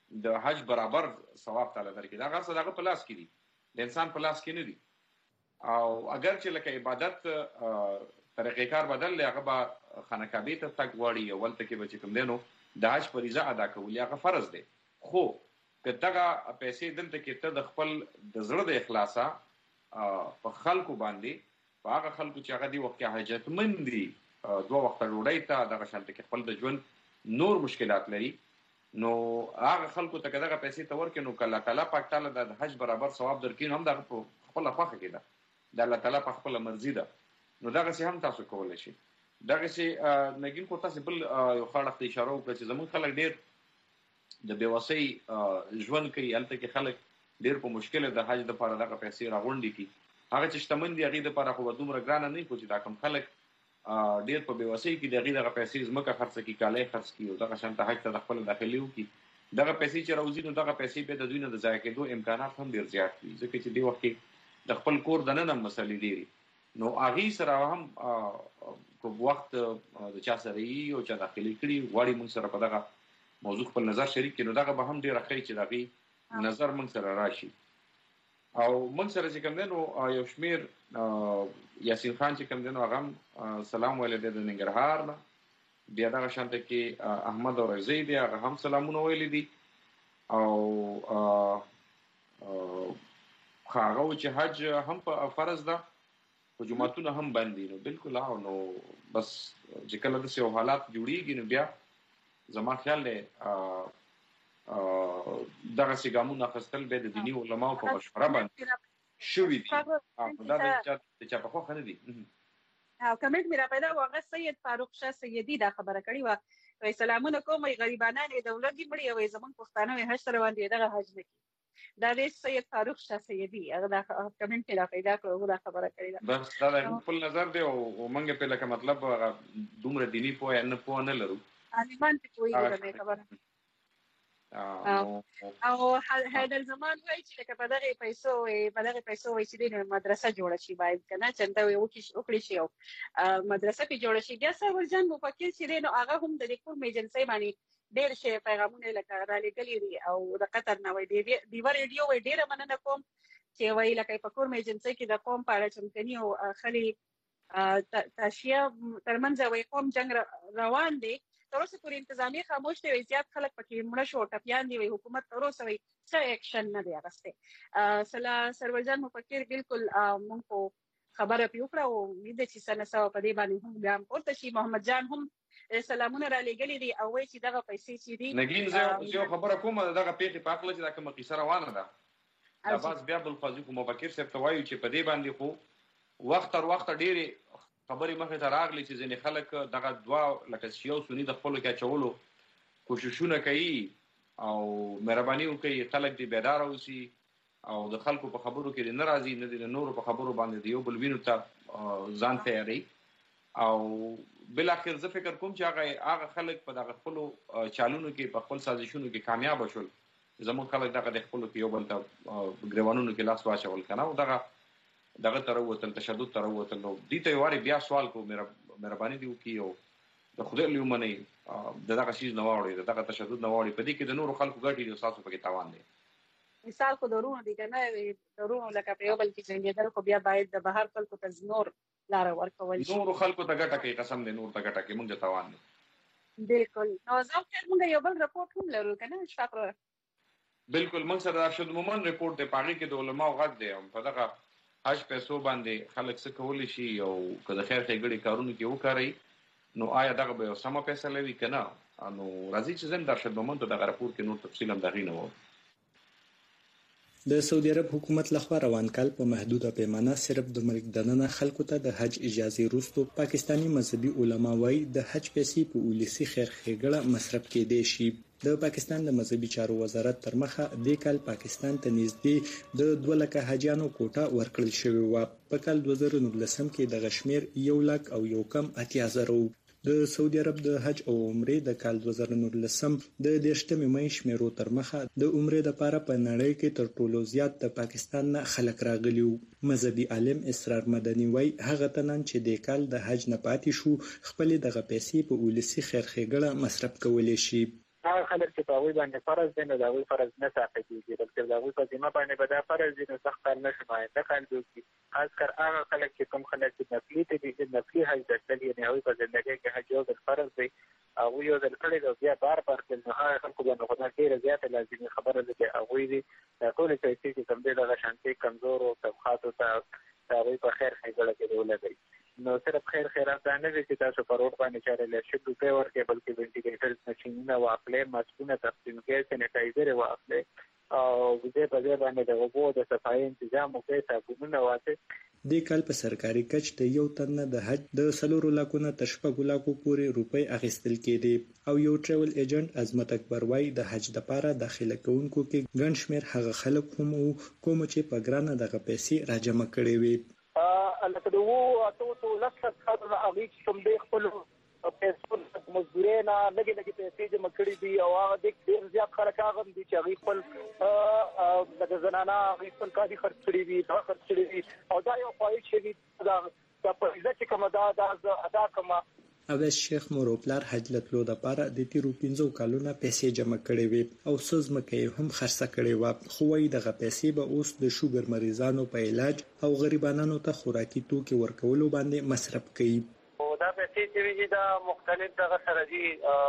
د حج برابر ثواب تعالی درکړي. دا هر څه دغه په لاس کې دي، د انسان په لاس کې نه دي. او اگر چې لکه عبادت طریقې کار بدل لې هغه به خانقابې ته تګ غواړي او ولته کې به چې کوم دی نو د حج فریضه ادا کول هغه فرض دی. خو که دغه پیسې دلته کې ته د خپل د زړه د اخلاصه په خلکو باندې په هغه خلکو چې هغه دی وخت کې حاجتمند دي دوه وخته ډوډۍ ته دغه شانته کې خپل د ژوند نور مشکلات لري، نو هغه خلکو ته دغه پیسې ته ورکړي نو الله تعالی پاک تعالی د حج برابر ثواب درکړي. هم دغه په خپل خوخه کې ده، د الله تعالی په خپل مرزي ده، نو دغه سي هم تاسو کولای شئ. دغه سي نګین کو تاسو بل یو خاړه اشاره وکړه چې زمون خلک ډیر د بیوسۍ ژوند کوي، هلته کې خلک ډیر په مشکل د حج لپاره دغه پیسې راغونډي کی. هغه چې شتمن دي هغه لپاره خو دومره ګرانه نه کوي چې دا کوم خلک ډیر په بیوسۍ کې دغه دغه پیسې زمکه خرڅ کی، کاله خرڅ کی او دغه شانته حج ته خپل داخلي وکي. دغه پیسې چې راوځي نو دغه پیسې به د دوی نه د ځای کېدو امکانات هم ډیر زیات دي، ځکه چې دی وخت د خپل کور د نن مسلې دي. نو هغه سره هم کو وخت د چا سره یې او چا داخلي کړي غواړي موږ سره په دغه موضوع خپل نظر شریک کړي، نو دغه به هم ډیر ښه چې دغه نظر موږ سره راشي. او موږ سره چې کوم دی نو یو شمیر یاسین خان چې کوم دی نو هغه سلام ویلی دی د ننګرهار نه، بیا دغه شانته کې احمد اورزی دی هغه هم سلامونه ویلي دي. او هغه چې حج هم په فرض ده او جمعتونه هم باندې نو بالکل ها. نو بس چې کله د سیو حالات جوړیږي نو بیا زما خیال دی دغه سي ګامونه اخیستل به د دیني علماو په مشوره باندې شوي دي. دا د چا په خوښه نه دي. او کمنټ مې را پیدا و هغه سید فاروق شاه سیدي دا خبره کړې وه، وایي سلامونه کوم غریبانان یې دولت دي مړي وایي زمونږ پښتانه وایي حج سره باندې دغه حج نه کوي. دا د سید فاروق شاه سیدي هغه دا کمنټ مې را پیدا کړ او دا خبره کړې ده. بس دا د خپل نظر دی او موږ په لکه مطلب دومره دیني پوهه نه پوه نه لرو، عالمان په پوهېږي د خبره. او حیدر زمان وایي چې لکه په دغه پیسو په دغه پیسو وایي چې د مدرسه جوړه شي، باید که نه چنده وکړي شي او مدرسه پرې جوړه شي. بیا سرورجان مفکر چې دی نو هغه هم د دې کوم ایجنسۍ باندې ډېر شی پیغامونه لکه رالیږلي دي او د قطر نه وایي ډیوه ریډیو وایي ډېره مننه کوم چې وایي لکه په کوم ایجنسۍ کې د قوم په اړه چمتني او خلي تاشیه ترمنځ وایي قوم جنګ روان دی. تر اوسه پورې انتظامیه خاموش دی، زیات خلک پکې مړه شو ټپیان دي، وایي حکومت تر اوسه وایي څه اکشن نه دی اخیستی. سلا سرورجان مفکر بالکل موږ خو خبره پرې وکړه او امید ده چې څه نه څه په دې باندې هم ګام پورته شي. محمد جان هم سلامونه را لېږلي دي او وایي چې دغه پیسې چې دي نګین زه یو خبره کوم دغه پیښې په هکله چې دا کومه کیسه روانه ده دا باز بیا بلقاضي خو مفکر صاحب ته وایو چې په دې باندې خو وخت تر وخته ډېرې خبرې مخې ته راغلي چې ځینې خلک دغه دوه لکه شیعه او سني د خپلو کې اچولو کوششونه کوي او مهرباني وکړي خلک دې بیداره اوسي او د خلکو په خبرو کې نه راځي، نه د نورو په خبرو باندې د یو بل وینو ته ځان تیاروي. او بالاخر زه فکر کوم چې هغه هغه خلک په دغه خپلو چالونو کې په خپل سازشونو کې کامیاب شول. زموږ خلک دغه د خپلو کې یو بل ته ګریوانونو کې لاس واچول که نه او دغه دغه ته راووتل، تشدد ته راووتل. نو دې ته یو وارې بیا سوال کوو مهرباني دې وکړي او د خدای له ومنئ د دغه شیز نه واوړئ، د دغه تشدد نه واوړئ. په دې کې د نورو خلکو ګټې دي او ستاسو پکې تاوان دی. مثال خو د ورونو دي که نه د ورونو لکه په یو بل کې جنګېدل خو بیا باید د بهر خلکو ته نور لاره ورکول شي. نورو خلکو ته ګټه کوي، قسم دی نور ته ګټه کوي، موږ ته تاوان دی. بالکل. نو زه خیر موږ یو بل رپورټ هم لرو که نه اشفاق وروره؟ بالکل موږ سره د ارشد مومن رپورټ دی، په هغې کې د علماو غږ دی. په دغه حج پیسو باندې خلک څه کولی شي او که د خیر ښېګړې کارونو کې وکاروي نو آیا دغه به یو سمه فیصله وي که نه؟ نو راځئ چې زه د ارشد مومن ته دغه رپورټ کې نور تفصیل هم د هغې نه واورو. د سعودي عرب حکومت لخوا روان کال په محدوده پیمانه صرف د ملک دننه خلکو ته د حج اجازه وروسته پاکستانی مذهبي علما وایي د حج پیسې په ولسی خیر ښېګړه مصرف کېدای شي. د پاکستان د مذهبي چارو وزارت تر مخه د کال پاکستان ته نږدې د دوه لکه حاجیانو کوټه ورکړل شوې وه. په کال دوه زره نولسم کې دغه شمېر یو لک او یو کم اتیا زره و. د سعودي عرب د حج او عمرې د کال دوه زره نولسم د دېرشمې مۍ شمیرو تر مخه د عمرې دپاره په نړۍ کې تر ټولو زیات د پاکستان نه خلک راغلي وو. مذهبي عالم اسرار مدني وایي هغه تنان چې د کال د حج نه پاتې شو خپلې دغه پیسې په ولسي خیر ښېګړه مصرف کولی شي. هغه خلک چې په هغوی باندې فرض دی نو د هغوی فرض نه ساقط کېږي بلکې د هغوی په ذمه باندې به دا فرض دی نو سخت کار نه شي ماینده کال وکړي خاص کر هغه خلک چې کوم خلک چې نفلي ته دي نفلي حج ګټل یعنې هغوی په زندګۍ کې حج یو ځل فرض دی هغوی یو ځل کړی دی بیا بار بار کړل نو هغه خلکو باندې خو دا ډېره زیاته لازمي خبره ده چې هغوی دي دا ټولې پیسې چې کوم دی دغه شانتي کمزورو طبقاتو ته د هغوی په خیر ښېګړه کې ولګوي نو صرف خیر خیرات دا نه دی چې تاسو په روډ باندې چارې لرشد روپۍ ورکړئ بلکې وینټیلیټرز ماشینونه واخلئ ماسکونه تقسیم کړئ سینیټایزر یې واخلئ او دې په ځای باندې د اوبو د صفایي انتظام وکړئ صابونونه واچئ د کال په سرکاري کچ د یو تن نه د حج د څلورو لاکو نه تر شپږو لاکو پورې روپۍ اخیستل کېدې او یو ټریول ایجنټ عظمت اکبر وایي د حج دپاره داخله کوونکو کې ګڼ شمېر هغه خلک هم وو کوم چې په ګرانه دغه پیسې راجمع کړې وې لکه د اوو اتو څو لس کسانو نه هغوی چې کوم دی خپلو پیسو مزدورۍ نه لږې لږې پیسې جمع کړي دي او هغه ډېر زیات خلک هغه هم دي چې هغوی خپل لکه زنانه هغوی خپل کالي خرڅ کړي دي دا خرڅ کړي دي او دا یو خواهش وي دا فریضه چې کومه ده دا زه ادا کړم اویس شیخ مور او پلار حج لتلو دپاره د تیرو پنځو کالونو پیسې جمع کړې وې او څه ځمکه یې هم خرڅه کړې وه خو وایي دغه پیسې به اوس د شوګر مریضانو په علاج او غریبانو ته خوراکي توکي ورکولو باندې مصرف کوي دا پیسې چې وي دا مختلف دغه سره دي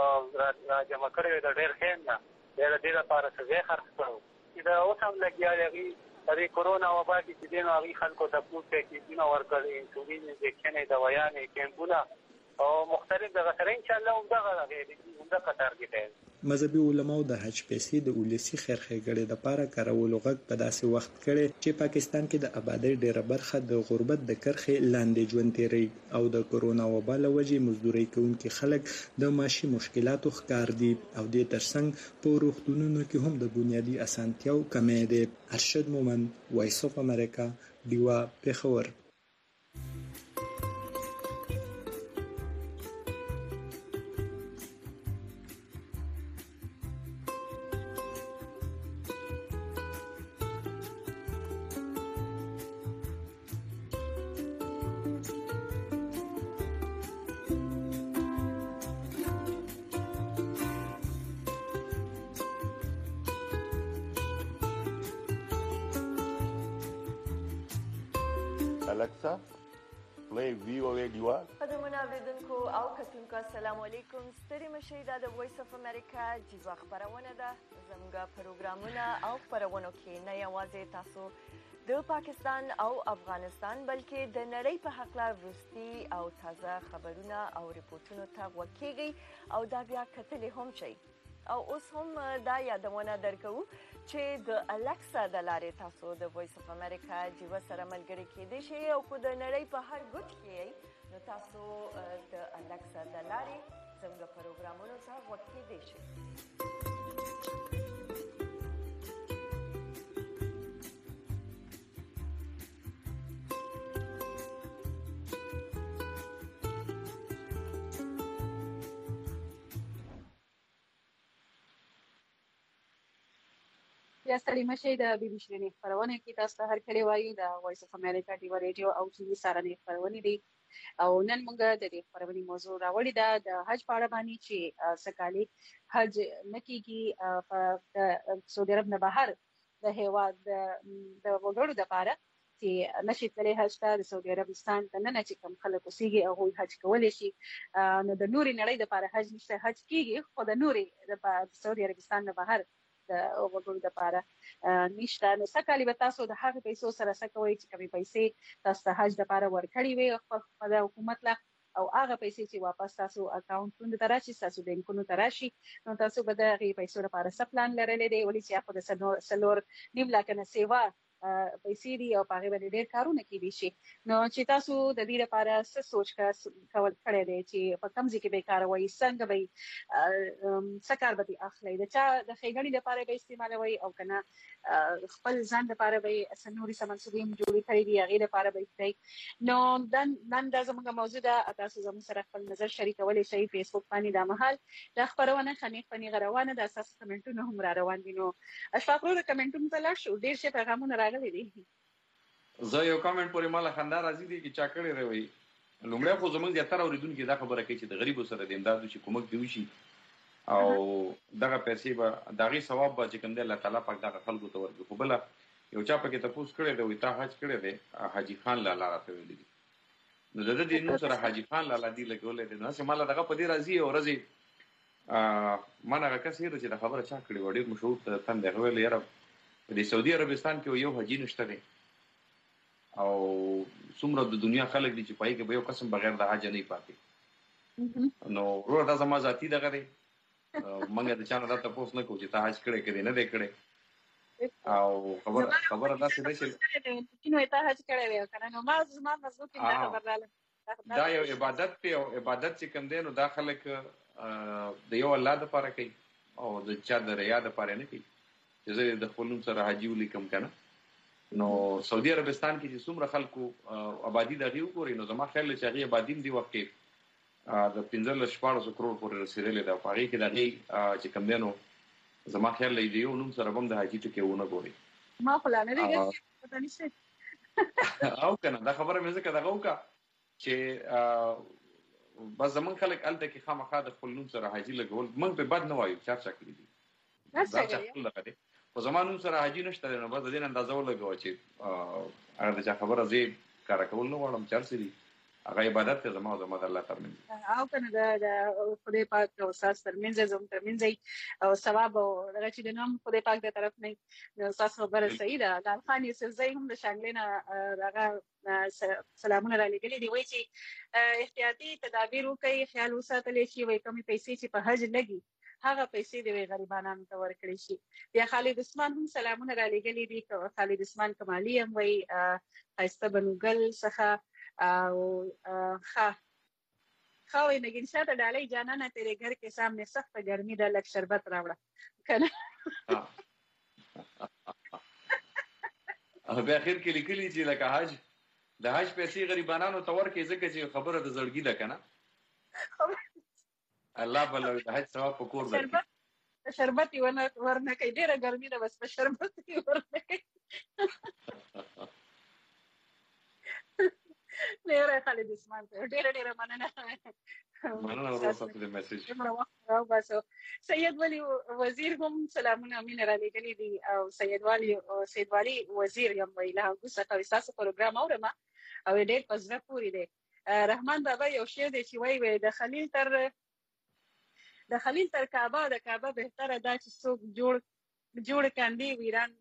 جمع کړې وې د ډېر ښه نه دی د دې لپاره څه ځای خرڅ کړو چې دا اوس هم لګیا دی هغوی د دې کورونا وبا کې چې دی نو هغوی خلکو ته فلو پیکیجونه ورکړل انسولین انجکشنې دوایانې کیمپونه او مختلف دغه سره ان شاء الله هم دغه همدغه ټارګېټ دی مذهبي علماو د حج پیسې د ولسي خیر ښېګړې دپاره کارولو غږ په داسې وخت کړی چې پاکستان کې د آبادۍ ډېره برخه د غربت د کرښې لاندې ژوند تېروي او د کورونا وبا له وجې مزدورۍ کوونکي خلک د معاشي مشکلاتو ښکار دي او دې ترڅنګ په روغتونونو کې هم د بنیادي اسانتیاو کمی دی ارشد مومند وایس اف امریکا ډیوا پېښور Alexa, play V O A Diva. قدرمن اوریدونکو او کتونکو السلام علیکم ستړي مشئ دا د وایس اف امریکا جیوا خبرونه ده زموږ پروګرامونه او خبرونه کې نه یوازې تاسو د پاکستان او افغانستان بلکې د نړۍ په حق لا وروستي او تازه خبرونه او ریپورتونو ته غوږ کیږئ او دا بیا کتلې هم شئ او اوس هم دا یادونه درکو چې د الکسا د لارې تاسو د وایس اف امریکا جیوا سره ملګري کېدئ شئ او که د نړۍ په هر ګوټ کې نو تاسو د الکسا د لارې زموږ پروګرامونو ته غوږ کېدئ شئ یا ستړي مشئ د بي بي شيرینې خپرونه کې تاسو ته هرکلی وایو د وایس اف امریکا ډیوا ریډیو او ټي وي سارنې خپرونې دي او نن موږ د دې خپرونې موضوع راوړې ده د حج په اړه باندې چې سکالي حج نه کیږي په سعودي عرب نه بهر د هیواد د وګړو لپاره چې نشي تللی حج ته د سعودي عربستان ته نه چې کوم خلک اوسېږي هغوی حج کولی شي نو د نورې نړۍ لپاره حج نشته حج کیږي خو د نورې د سعودي عربستان نه بهر د وګړو لپاره نشته نو سکالي به تاسو د هغې پیسو سره څه کوئ چې کومې پیسې تاسو ته حج لپاره ورکړې وي خپل حکومت له او هغه پیسې چې واپس تاسو اکاونټونو ته راشي تاسو بانکونو ته راشي نو تاسو به د هغې پیسو لپاره څه پلان لرلی دی ولې چې خو د څلور نیم لاکه نه سیوا پیسې دي او په هغې باندې ډېر کارونه کیدی شي نو چې تاسو د دې لپاره څه سوچ کول کړی دی چې په کوم ځای کې به یې کاروئ څنګه به یې څه کار به یې اخلئ د چا د ښېګڼې لپاره به یې استعمالوئ او که نه خپل ځان لپاره به یې څه نورې څه منصوبې هم جوړې کړې دي هغې لپاره به یې کړئ نو نن دا زموږ موضوع ده تاسو زموږ سره خپل نظر شریکولی شئ فیسبوک باندې دا مهال دا خپرونه ښه نیغ په نیغه روانه ده ستاسو کمنټونه هم را روان دي نو اشفاق ورور کمنټونو ته لاړ شو ډېر ښه پیغامونه راغلي دي زه یو کمنټ پورې ماله خندا راځي دی چې چا کړی دی لومړی خو زموږ زیاتره اورېدونکي دا خبره کوي چې د غریبو سره د امدادو چې کومک دی وشي او دغه پیسې به دغه ثواب به چې کوم دی الله تعالی پاک دغه خلکو ته ورکړي. خو بل یو چا پکې تاسو کړی دی وي تا حج کړی دی حاجی خان لالا راته ویلي دي نو د دې نوم سره حاجی خان لالا دی لګولې دي نو سم الله دغه په دې راځي او راځي ا مانه کسې چې د خبره چا کړی وړي مشهور تم دی ویل یاره د سعودي عربستان کې یو حجی نشته دی او څومره د دنیا خلک دي چې پای کې به یو قسم بغیر د حج نه پاتې نو ورو دا زما ذاتی دغه دی مونږ د چانه دا تاسو نه کوو چې تا حج کړی کړي نه دی کړی او خبر خبر دا څه دی چې نو تا حج کړی وي کنه نو ما زما مضبوط نه خبر رااله دا یو عبادت دی او عبادت چې کوم دی نو دا خلک د یو الله د لپاره کوي او د چا د ریا د لپاره نه کوي چې زه د خپل نوم سره حاجی ولیکم کنه نو سعودي عربستان کې چې څومره خلکو آبادی دغه وګوري نو زما خیال چې هغه آبادی دی وخت کې د پنځه لس شپږ کروڑ پورې رسیدلې ده په هغه کې دغه چې کوم دی نو زما خیال دی یو نوم سره هم د حاجی ټکی ونه ګوري ما خلا نه لري پته نشته او کنه دا خبره مې ځکه دغه وکړه چې بس زمون خلک الته کې خامخا د خپل نوم سره حاجی لګول موږ په بد نه وایو چا چا کړی دي دا څه خپل لګه په زمانو سره حاجی نشته نو بس د دې اندازه ولګو چې هغه د خبره زی کار کول نو وړم چارسي دي هغه عبادت ته زمو زمو د الله ترمنځ او کنه د خدای پاک او ساس ترمنځ زم ترمنځ او ثواب او دغه چې د نوم خدای پاک د طرف نه نو ساس خبره صحیح ده د خان یوسف زئی هم د شانګلینا هغه سلامونه را لګلې دی وای چې احتیاطي تدابیر وکړي خیال وساتل شي وای کمی پیسې چې په حج لګي هغه پیسې دی غریبانو ته ورکړي شي بیا خالد عثمان هم سلامونه را لګلې دي خالد عثمان کمالی هم وای خاسته بنوګل څخه او خا خوي نگین شاته ډالۍ جانانه تیرے گھر کے سامنے سخت گرمی دا لک شربت راوړه کنه هغه په اخر کې لیکلي چې لکه حج د حج پیسې غریبانو ته ورکې ځکه چې خبره د زړګي ده کنه الله بل د حج ثواب په کور ده شربت ورنه ورنه کې ډیره ګرمي ده بس په شربت ورنه کې ډیره خالد عثمان ډیره ډیره مننه مننه ورسره د میسج او بس سید ولی وزیر هم سلامونه مين را لګلې دي او سید والی او سید والی وزیر یم ویله اوسه کوي تاسو پروګرام اورم او ډیر پزره پوری دی رحمان بابا یو شعر دی چې وایي د خلیل تر د خلیل تر کعبه د کعبه بهتره دا چې څوک جوړ جوړ کاندي ویران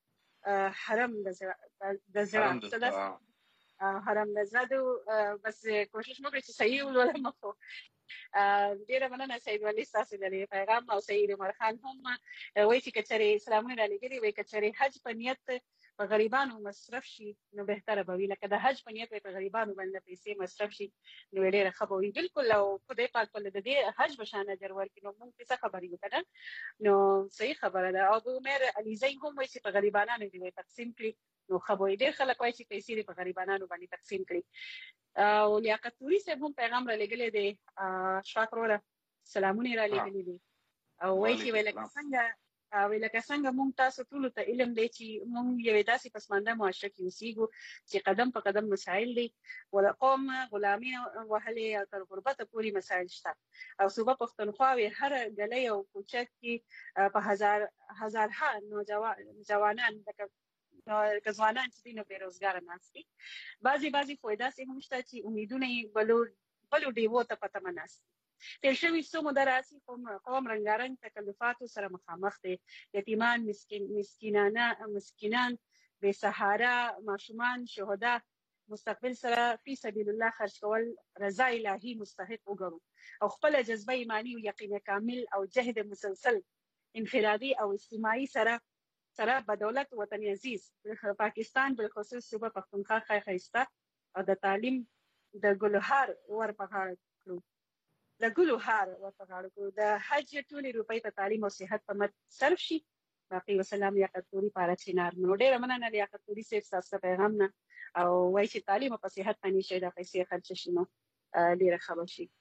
حرم د زړه حرم نزدو بس کوشش وکړئ چې صحیح ولولم خو ډیره مننه سید ولی تاسو د پیغام او سید عمر خان هم وایي چې کچري سلامونه را لګري وایي کچري حج په نیت په غریبانو مصرف شي نو بهتره به وي لکه د حج په نیت په غریبانو باندې پیسې مصرف شي نو ډیره ښه به وي بالکل او خدای پاک په دې حج بشانه اجر ورکړي نو موږ څه خبرې وکړه نو صحیح خبره ده او عمر علیزی هم وایي چې په غریبانو دې تقسیم کړي نو خبرې ډېر خلک وایي چې پیسې په غریبانو باندې تقسیم کړي او لیاقت توري صاحب هم پیغام را لګلې دی شاکروله سلامونه را لګلې دي او وایي چې ولکه څنګه او لکه څنګه مونږ تاسو ټول ته علم دی چې مونږ یو داسې پسمانده معاشره کې اوسېږو چې قدم په قدم مسائل دي ولا قوم غلامي وهلې او تر غربت پورې مسائل شته او صوبه پښتونخوا وی هر ګلې او کوچک کې په هزار هزارها نوجوانان لکه ځوانان چې دینو بیروزګار ناشتي بعضي بعضي فائدہ سه هم شته چې امیدونه بلو بلو دیو ته پته مناست تیر شوی څو مدرسي قوم قوم رنگارنګ تکلیفاتو سره مخامخ دي یتیمان مسکین مسکینانه مسکینان بے سهارا ماشومان شهدا مستقبل سره فی سبیل الله خرج کول رضا الهی مستحق وګړو او خپل جذبه ایمانی او یقین کامل او جهد مسلسل انفرادي او اجتماعي سره سره بدولت وطن عزیز پاکستان بالخصوص صوبه پښتونخوا خای خایسته او د تعلیم د ګلهار ور په کړو د ګلهار ور په کړو د حج ټولې روپۍ په تعلیم او صحت په مت صرف شي باقي وسلام لیاقت توري پاره چینار نو ډېر مننه لیاقت توري صاحب تاسو پیغام نه او وایي چې تعلیم او صحت باندې شي د پیسې خرچ شي نو ډېر خبر شي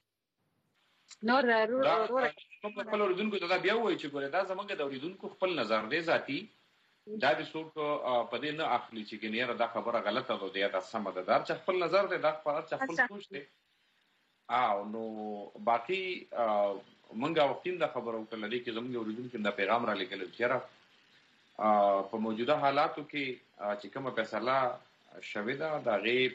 نور ورور خپل اوریدونکو ته بیا وایي چې ګوره دا زمونږ د اوریدونکو خپل نظر دی ذاتی دا د څوک په دې نه اخلي چې ګنیره دا خبره غلطه ده یا دا سمه ده دا چې خپل نظر دی دا خپل خپل سوچ دی او نو باقي منګه وختین د خبرو کله دي کې زموږ اوریدونکو د پیغام را لګل چیرې په موجوده حالاتو کې چې کومه فیصله شوې ده د هغې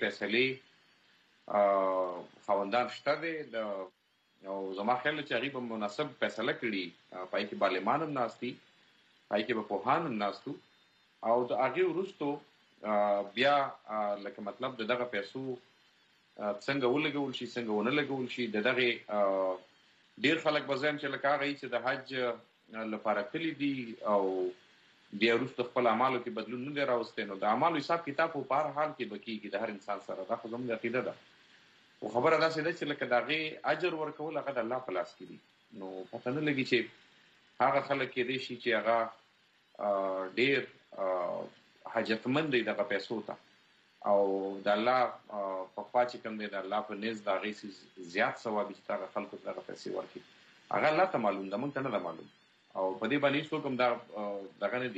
فیصلې خاوندان شته دی د او زما خیال چې هغې به مناسب فیصله کړي پای کې بالمان هم ناست دي پای کې به پوهان هم ناست او د هغې وروستو بیا لکه مطلب د دغه پیسو څنګه ولګول شي څنګه ونه لګول شي د دغې ډېر خلک به زه یم چې لکه هغه چې د حج لپاره تللي دي او بیا وروسته خپل اعمالو کې بدلون نه دی راوستی نو د اعمالو حساب کتاب په هر حال کې به کېږي د هر انسان سره دا خو زموږ عقیده ده خو خبره داسې ده چې لکه د هغې اجر ورکول هغه د الله په لاس کې دي نو پته نه لګي چې هغه خلک کېدی شي چې هغه ډېر حاجتمند دی دغه پیسو ته او د الله په خوا چې کوم دی د الله په نیز د هغې زیات ثواب چې هغه خلکو ته دغه پیسې ورکړي هغه الله ته معلوم ده موږ ته نه ده معلوم او په دې باندې څوک هم دا دغه نه دي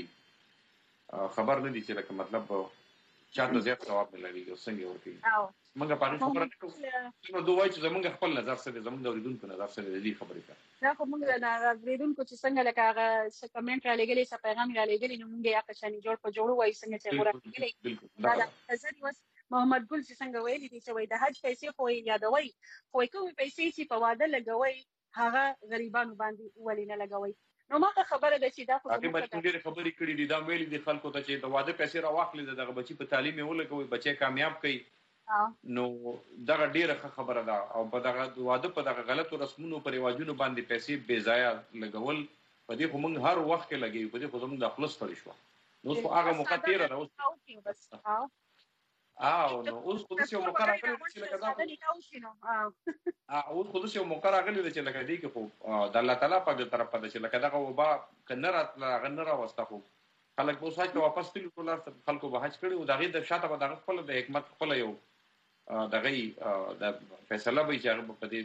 خبر نه دي چې لکه مطلب چاته زیات ثواب ملوي او څنګه ورکوي موږ په هغې خبره نه کوو نو دوی وایي چې زموږ خپل نظر څه دی زموږ د اورېدونکو نظر څه دی د دې خبرې ته دا خو موږ د اورېدونکو چې څنګه لکه هغه څه کمنټ رالېږلي څه پیغام یې رالېږلي نو موږ یې هغه شانې جوړ په جوړو وایو څنګه چې هغه رالېږلي دا د نظر اوس محمد ګل چې څنګه ویلي دي چې وایي د حج پیسې خو یې یادوئ خو کومې پیسې چې په واده لګوئ هغه غریبانو باندې ولې نه لګوئ نو ما ته خبره ده چې دا خو هغې باندې ډېرې خبرې کړي دي دا ویلي دي خلکو ته چې د واده پیسې راواخلي د دغه بچي په تعلیم یې ولګوئ بچی کامیاب کړي نو دغه ډېره ښه خبره ده او په دغه واده په دغه غلطو رسمونو په رواجونو باندې پیسې بې ځایه لګول په دې خو موږ هر وخت کې لګوي په دې خو زموږ د خوله ستړې شوه نو اوس خو هغه موقع تېره ده اوس او نو اوس خو داسې یو موقع راغلی ده چې لکه دا اوس خو داسې یو موقع راغلی ده چې لکه دې کې خو د الله تعالی پاک د طرفه ده چې لکه دغه وبا که نه راتله هغه نه راوسته خو خلک به اوس حج ته واپس تللي ټول خلکو به حج کړي او د هغې د شاته به د هغه خپله د حکمت خپله یو دغه د فیصله به وي چې هغه به په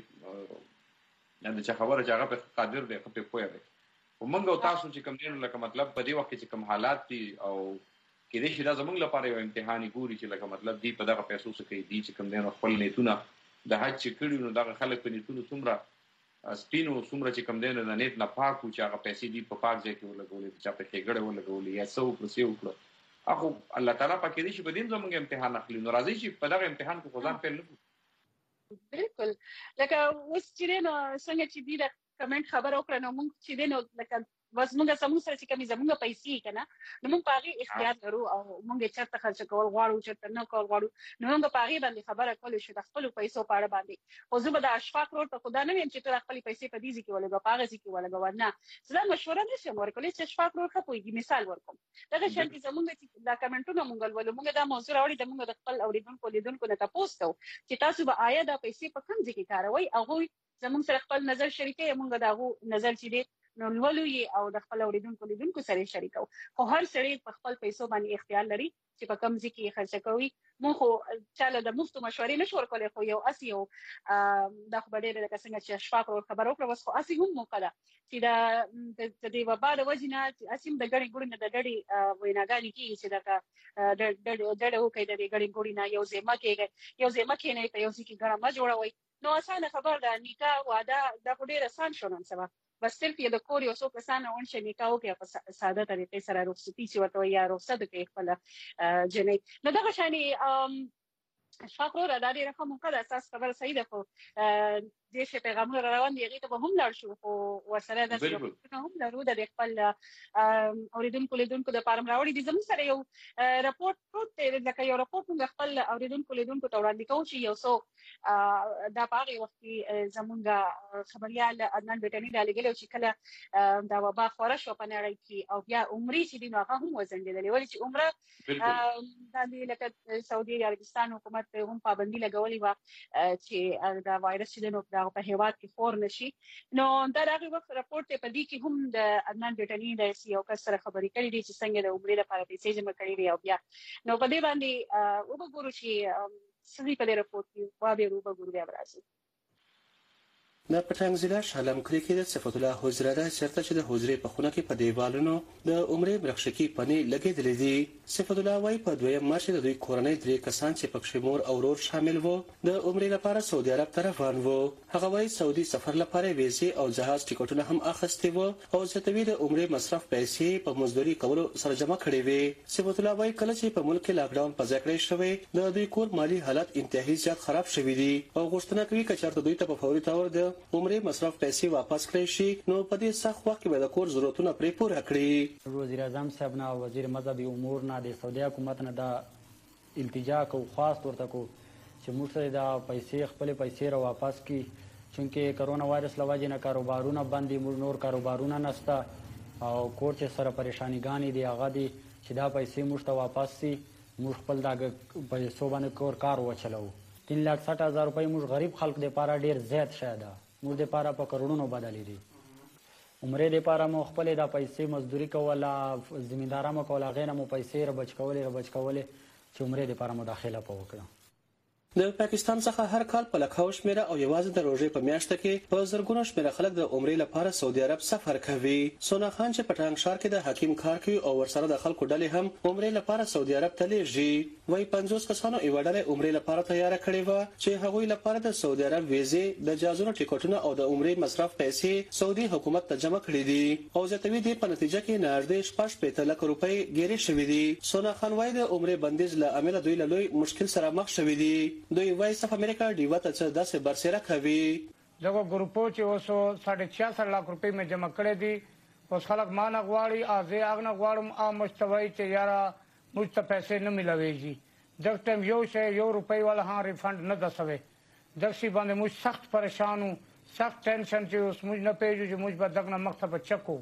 دې د چا خبره چې هغه پرې قادر دی ښه پرې پوه دی خو موږ او تاسو چې کوم دی لکه مطلب په دې وخت کې چې کوم حالات دي او کېدای شي دا زموږ لپاره یو امتحان ګوري چې لکه مطلب دی په دغه پیسو څه کوي دی چې کوم دی نو خپل نیتونه د حج چې کړي نو دغه خلک په نیتونو څومره سپین او څومره چې کوم دی نو د نیت نه پاک وو چې هغه پیسې دي په پاک ځای کې ولګولې چا په ښېګړې ولګولې یا څه وکړو څه وکړو هغه الله تعالی پاک کېدای شي په دې زموږ امتحان اخلي نو راځئ چې په دغه امتحان کې خو ځان پیل نه کړو بالکل لکه اوس چې دی نو څنګه چې دی د کمنټ خبره وکړه نو موږ چې دی نو لکه بس موږ زموږ سره چې کومې زموږ پیسې که نه نو موږ په هغې اختیار لرو او موږ یې چېرته خرچه کول غواړو چېرته نه کول غواړو نو موږ په هغې باندې خبره کولی شو د خپلو پیسو په اړه باندې خو زه به د اشفاق رول ته خو دا نه ویم چې ته د خپلې پیسې په دې ځای کې ولګوه په هغه ځای کې ولګوه نه زه دا مشوره نه شم ورکولی چې اشفاق رول ښه پوهېږي مثال ورکوم دغه شانتې زموږ چې دا کمنټونه موږ لولو موږ دا موضوع راوړې ده موږ د خپل اورېدونکو لیدونکو نه تپوس کوو چې تاسو به آیا دا پیسې په کوم ځای کې کاروئ هغوی زموږ سره خپل نظر شریکوي موږ د هغو نظر چې دی نو لولو یې او د خپل اورېدونکو لیدونکو سره یې شریکوو خو هر سړی په خپل پیسو باندې اختیار لري چې په کوم ځای کې یې خرچه کوي موږ خو چاله د مفتو مشورې نه شو ورکولی خو یو هسې یو دا خو به ډېره لکه څنګه چې اشفاق ور خبره وکړه بس خو هسې هم موقع ده چې د دې وبا د وجې نه هسې هم د ګڼې ګوڼې نه د ډډې ویناګانې کېږي چې دغه ډډه وکړئ د دې ګڼې ګوڼې نه یو ځای مه کېږئ یو ځای مه کښېنئ په یو ځای کې ګڼه مه جوړوئ نو اسانه خبر ده نکاح واده دا خو ډېر اسان شو نن سبا بس صرف یې د کور یو څو کسانه ونشي نکاح وکړي په ساده طریقې سره رخصتي چې ورته وایي یا رخصت وکړي خپله جنۍ نو دغه شانې اشفاق وروره دا ډېره ښه موقع ده ستاسو خبره صحیح ده خو دې شی پیغامونه را روان دي هغې ته به هم لاړ شو خو ورسره داسې رپورټونه هم لرو د دې خپل اورېدونکو لیدونکو دپاره هم راوړي دي زموږ سره یو رپورټ پروت دی لکه یو رپورټ موږ خپل اورېدونکو لیدونکو ته وړاندې کوو چې یو څو دا په هغې وخت کې زموږ خبریال عدنان بیټني رالیږلی چې کله دا وبا خوره شوه په نړۍ کې او بیا عمرې چې دي نو هغه هم وځنډېدلې ولې چې عمره باندې لکه سعودي عربستان حکومت هم پابندي لګولې وه چې دا وایرس چې دی نو په هیواد کې خور نشي نو دا د هغې وخت رپورټ دی په دې کې هم د عدنان بیټني د یو کس سره خبرې کړې دي چې څنګه د عمرې لپاره پیسې جمع کړې دي او بیا نو په دې باندې وبګورو چې څه دي په دې رپورټ کې بیا بیا وبګورو بیا به راځو د پټنګ ضلع شالم کلی کې د صفت الله حجره چرته چې د حجرې په خونه کې په دیوالونو د عمرې مرخشکی پنې لګېدلې دي. صفت الله وايي په دویم مارچ د دوی کورنۍ درې کسان چې پکښې مور او ورور شامل وو د عمرې لپاره سعودي عرب ته روان وو. هغه وايي سعودي سفر لپاره ویزې او جهاز ټیکټونه هم اخیستي وو او زیاتوي د عمرې مصرف پیسې په مزدوري کولو سره جمع کړې وې. صفت الله وايي کله چې په ملک کې لاک ډاون په ځای کړی شوی د دوی کور مالی حالت انتهایی زیات خراب شوي دي او غوښتنه کوي چې چېرته دوی ته په فوري تور د عمرې مصرف پیسې واپس کړی شي نو په دې سخت وخت کې به د کور ضرورتونه پرې پوره کړي. وزیر اعظم صاحب نه وزیر مذهبي امور نه د سعودي حکومت نه دا التجا کو خاص ورته کو چې موږ ته دا پیسې خپل پیسې را واپس کی چونکه کرونا وایرس لوجه نه کاروبارونه بندي موږ نور کاروبارونه نشته او کور چې سره پریشانی غانې دی هغه دی چې دا پیسې موږ ته واپس سي موږ خپل دا پیسو باندې کور کار وچلو. तीन लाख साठ हजार रुपये मुझ गरीब खल्क दे पारा डेर ज़्यादा शायद मुझ दे पारा पर करोड़ों नो बदली दी उम्रे दे पारा मो खपले दा पैसे मजदूरी कवला जिम्मेदारा मो कवला गैर मो पैसे रबच कवले रबच कवले چې عمره د لپاره مداخله وکړه. د پاکستان څخه هر کال په لکهو شمیره او یوازې د روژې په میاشت کې په زرګونو شمیره خلک د عمرې لپاره سعودي عرب سفر کوي. سونا خان چې پټنګ ښار کې د حکیم کار کوي او ورسره د خلکو ډلې هم عمرې لپاره سعودي عرب ته لیږي. وایي پنځوس کسانو یوه ډله عمرې لپاره تیاره کړې وه چې هغوی لپاره د سعودي عرب ویزې د جهازونو ټیکټونه او د عمرې مصرف پیسې سعودي حکومت ته جمع کړي دي او زیاتوي دې په نتیجه کې نږدې شپږ شپېته لکه روپۍ ګیرې شوي دي. سونا خان وایي د عمرې بندیز له امله دوی له لوی مشکل سره مخ شوي دي. دوی وایي امریکا ډیوا ته څه داسې برسېره کوي. دغه ګروپو چې اوس ساڑھے چھیاسٹھ लाख روپۍ مې جمع کړې دي اوس خلک ما نه غواړي ازه اغنه غواړم ا مستوي چې یارا موږ ته پیسې نه ملويږي. دغه ټیم یو شی یو روپۍ ولا ها ریفند نه دسوي دغه شی باندې موږ سخت پریشانو سخت ټینشن چې اوس موږ نه پیژو چې موږ به دغه مکتب چکو.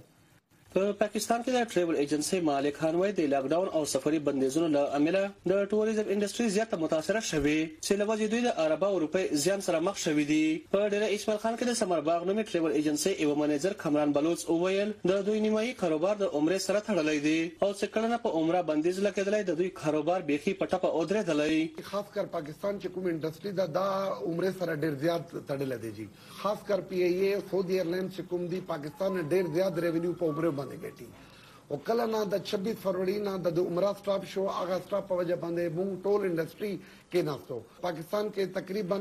په پاکستان کې د ټریول ایجنسی مالک خان وای د لاک ډاون او سفري بندیزونو له امله د ټوریزم انډستری زیاته متاثره شوه چې لوځي دوی د عربا او روپی زیان سره مخ شوي دي. په ډیره اسماعیل خان کې د سمر باغ نومي ټریول ایجنسی ایو منیجر کمران بلوچ اوویل د دوی نیمایي کاروبار د عمره سره تړلې دي او چې کله په عمره بندیز لګیدلای د دوی کاروبار بيخي پټه په اودره دلای. خاص کر پاکستان چې کوم انډستری دا د عمره سره ډیر زیات تړلې دي جی خاص کر پی ای ای سعودي ایرلاینز چې کوم دي پاکستان ډیر زیات ریونیو په عمره باندې ګټي او کله نه د چھبیس فروری نه د عمره سټاپ شو هغه سټاپ په وجه باندې موږ ټول انډستری کې ناستو. پاکستان کې تقریبا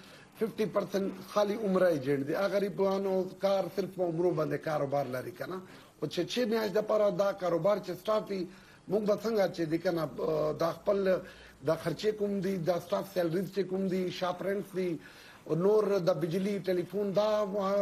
پچاس پرسنٹ خالی عمره ایجنټ دي هغه غریبانو کار صرف په عمره باندې کاروبار لري کنه او چې چې میاش د پاره دا کاروبار چې سټاپ موږ به څنګه چې د کنه د خپل د خرچې کوم دي د سټاف سیلریز چې کوم دي شاپ رنټس دي او نور د بجلی ټلیفون دا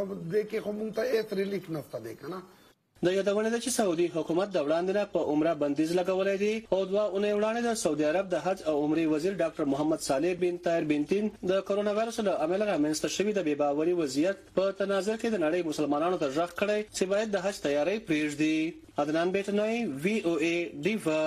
د کې کوم ته ایس ریلیف نشته دی کنه. د یادونه ده چې سعودي حکومت د وړاندې په عمره بندیز لګولې دي او دوه اونۍ وړاندې د سعودي عرب د حج او عمرې وزیر ډاکټر محمد صالح بن طاهر بن تین د کرونا وایرس له امله رامنځته شوی د بې باوري وضعیت په تناظر کې د نړۍ مسلمانانو ته ژغ کړی چې باید د حج تیاری پرېږدي. عدنان بیٹنوی وی او ای ډیوا.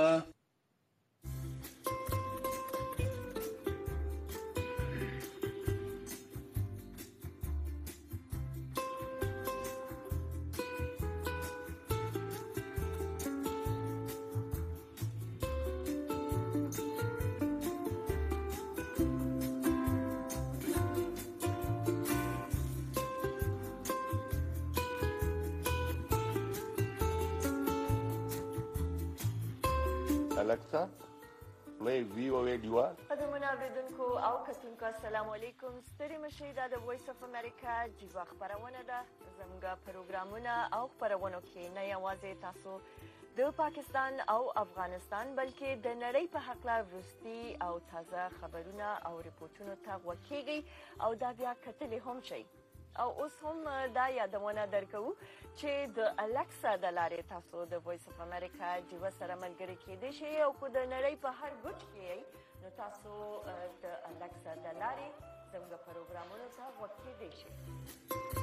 Alexa, play V O A Diva. قدمنا اوریدونکو او کتونکو السلام علیکم. ستړي مشئ دا د وایس اف امریکا جیوا خبرونه ده. زموږ پروګرامونه او خبرونه کې نه یوازې تاسو د پاکستان او افغانستان بلکې د نړۍ په حق لا وروستي او تازه خبرونه او ریپورتونه ته وکیږي او دا بیا کتلې هم شي. او اوس هم دا یادونه درکو چې د الکسا د لارې تاسو د وایس اف امریکا جیوا سره ملګری کېدئ شئ او کو د نړۍ په هر ګوټ کې نو تاسو د الکسا د لارې زموږ پروګرامونو ته وکیدئ شئ.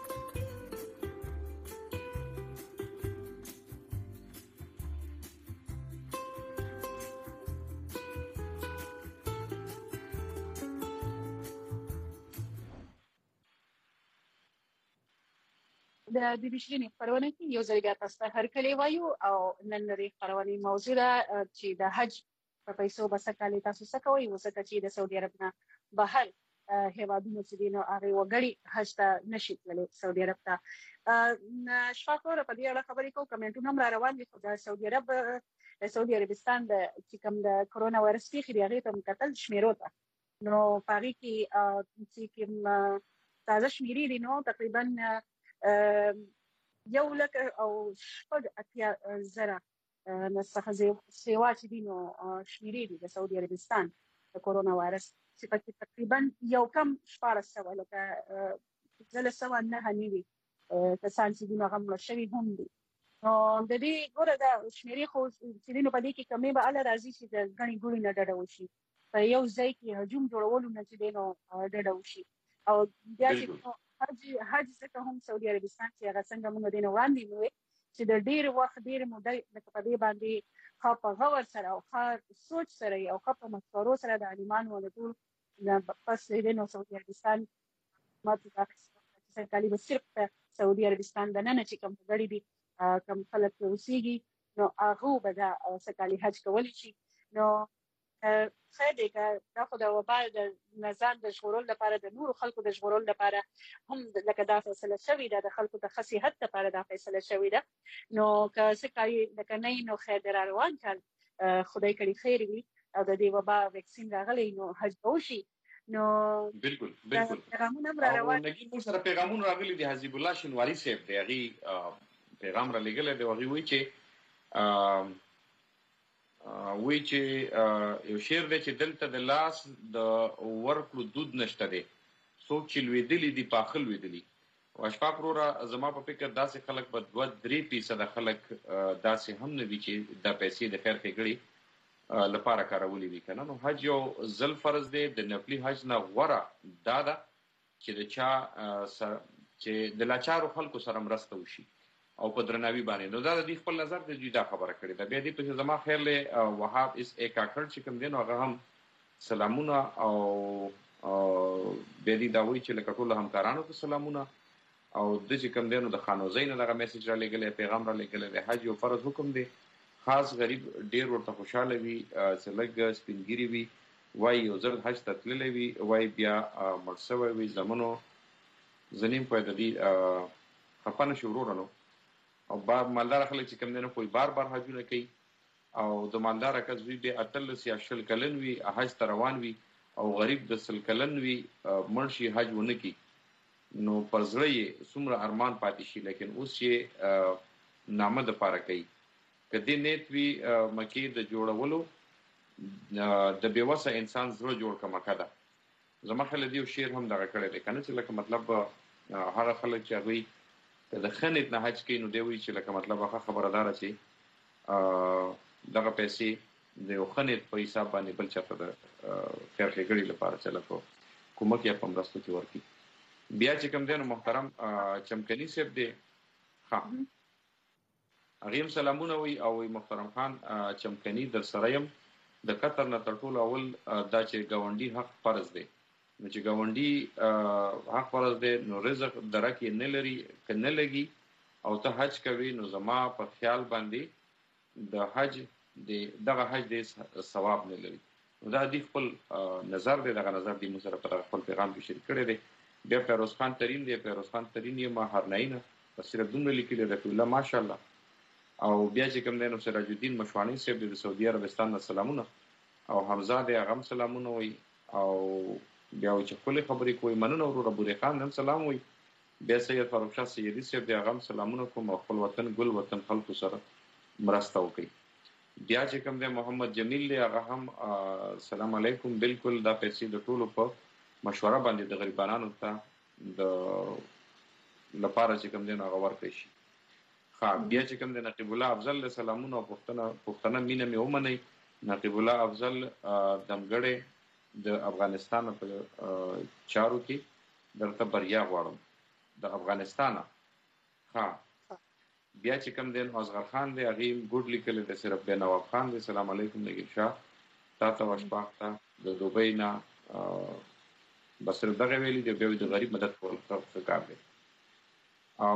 د بي بي شيرين خبرونه کې یو ځل بیا تاسو ته هرکلی وایو او نن لري خبرونه موضوع ده چې د حج په پیسو بس کالي تاسو څه کوئ وسکه چې د سعودي عرب نه بهر هیوادونو چې دي نو هغه وګړي حج ته نشي تللی سعودي عرب ته. شفاف اور په دې اړه خبرې کوو، کمنټونه هم را روان دي. خو د سعودي عرب د سعودي عربستان د چې کوم د کرونا وایرس پیښې دي هغې ته هم کتل شمیرو ته، نو په هغې کې چې کوم تازه شمیرې دي نو تقریبا یو لک او شپږ اتیا زره څخه سیوا چې دي نو شمیرې دي د سعودي عربستان د کرونا وایرس، چې پکې تقریبا یو کم شپاړس سوه لکه پنځلس سوه نهه نوي کسان چې دي نو هغه مړه شوي هم دي. نو د دې ګوره د شمیرې خو چې دي نو په دې کې کمې به هله راځي چې د ګڼې ګوڼې نه ډډه وشي، په یو ځای کې هجوم جوړولو نه چې دی نو ډډه وشي. او بیا چې حج حج ځکه هم سعودي عربستان چې هغه څنګه موږ دې نه وړاندې مو چې د ډېر وخت ډېر مودې لکه په دې باندې ښه په غور سره او ښه سوچ سره او ښه په مشورو سره د عالمانو د ټول پس دې نو سعودي عربستان سرکالي به صرف په سعودي عربستان دننه چې کوم وګړي دي کوم خلک اوسېږي نو هغه به دا سرکالي حج کولی شي. نو خیر دی که دا خو د وبا د نظام د ژغورلو لپاره د نورو خلکو د ژغورلو لپاره هم لکه دا فیصله شوې ده، د خلکو د ښه صحت لپاره دا فیصله شوې ده. نو که څه کوي لکه نه نو خیر دی را روان کال خدای کړي خیر وي او د دې وبا ویکسین راغلی نو حج به وشي. نو بالکل بالکل پیغامونه هم را روان نګین موږ سره پیغامونه راغلي دي. حزب الله شینواري صاحب دی هغې پیغام را لېږلی دی، هغې وایي چې وی چې یو شعر دی چې دلته د لاس د ورکړو دود نشته دی، څوک چې لوېدلي دي پاخه لوېدلي. او اشفاق وروره زما په فکر داسې خلک به دوه درې فیصده خلک داسې هم نه وي چې دا پیسې د خیر ښېګړې لپاره کارولې وي که نه. نو حج یو ځل فرض دی، د نفلي حج نه غوره دا ده چې د چا چې د لاچارو خلکو سره مرسته وشي او په درناوي باندې. نو دا د دې خپل نظر د دوی دا خبره کړې ده. بیا دې پسې زما خیر لی وهاب اس ا کاکړ چې کوم دی نو هغه هم سلامونه او بیا دې دا وایي چې لکه ټولو همکارانو ته سلامونه. او د چې کوم دی نو د خانوزۍ نه دغه میسج را لېږلی پیغام را لېږلی دی. حج یو فرض حکم دی، خاص غریب ډېر ورته خوشحاله وي چې لږ سپینګیري وي، وایي یو ځل حج ته تللی وي، وایي بیا مړ سوی وي زمنو زنیم کوی د دې خفه نه شي وروره. نو او بار مالدار خلک چې کوم دی نو کوئی بار بار حجونه کوي او د مالدار کس وي بیا اتلس یا شل کلن وي حج ته روان وي او غریب د سل کلن وي مړ شي حج ونه کړي، نو پر زړه یې څومره ارمان پاتې شي. لیکن اوس یې نامه دپاره کوي. که دې نیت وي مکې د جوړولو د بېوسه انسان زړه جوړ که مکه ده. زما خیال دې یو شعر هم دغه کړی دی که نه، چې لکه مطلب هغه خلک چې هغوی د ښه نیت نه حج کوي نو دی وایي چې لکه مطلب هغه خبره داره چې دغه پیسې د یو ښه نیت په حساب باندې بل چاته د خیر ښېګړې لپاره چې لکه کومک یا په مرستو کې ورکړي. بیا چې کوم دی نو محترم چمکني صاحب دی، ښه هغې هم سلامونه وایي او وایي محترم خان چمکني در سره یم. د قطر نه تر ټولو اول دا چې ګاونډي حق فرض دی، نو چې ګاونډي حق فرض دی نو رزق درک یې نه لري که نه لګي او ته حج کوي نو زما په خیال باندې د حج دغه حج دی ثواب نه لري. نو دا دی خپل نظر دی، دغه نظر دی موږ سره په دغه خپل پیغام کې شریک کړی دی. بیا فیروز خان ترین دی، فیروز خان ترین یې ما هرنایي نه په صرف دومره لیکلي رفیع الله ماشاءالله. او بیا چې کوم دی نو سراج الدین مشوانی صاحب دی د سعودي عربستان نه سلامونه، او حمزه دی هغه هم سلامونه وایي. او بیا وایي چې ښکلې خبرې کوئ، مننه وروره. بورې خان هم سلام وایي. بیا سید فاروق شاه سیدي صاحب دی هغه هم سلامونه کوم او خپل وطن ګل وطن خلکو سره مرسته وکړي. بیا چې کوم دی محمد جمیل دی هغه هم سلام علیکم. بالکل دا پیسې د ټولو په مشوره باندې د غریبانو ته د لپاره چې کوم دی نو هغه ورکړی شي. بیا چې کوم دی نقیب الله افضل له سلامونه او پوښتنه پوښتنه مینه مې ومنئ. نقیب الله افضل دمګړی د افغانستان په چارو کې درته بریا غواړم د افغانستانه. ها بیا چې کوم دی اصغر خان دی هغې ګوډ لیکلی دی صرف بیا نواب خان دی سلام علیکم نګین شاه تا ته وشپاق ته د دوبۍ نه بس صرف دغه ویلي دی. بیا د غریب مدد کول ښه کار دی. او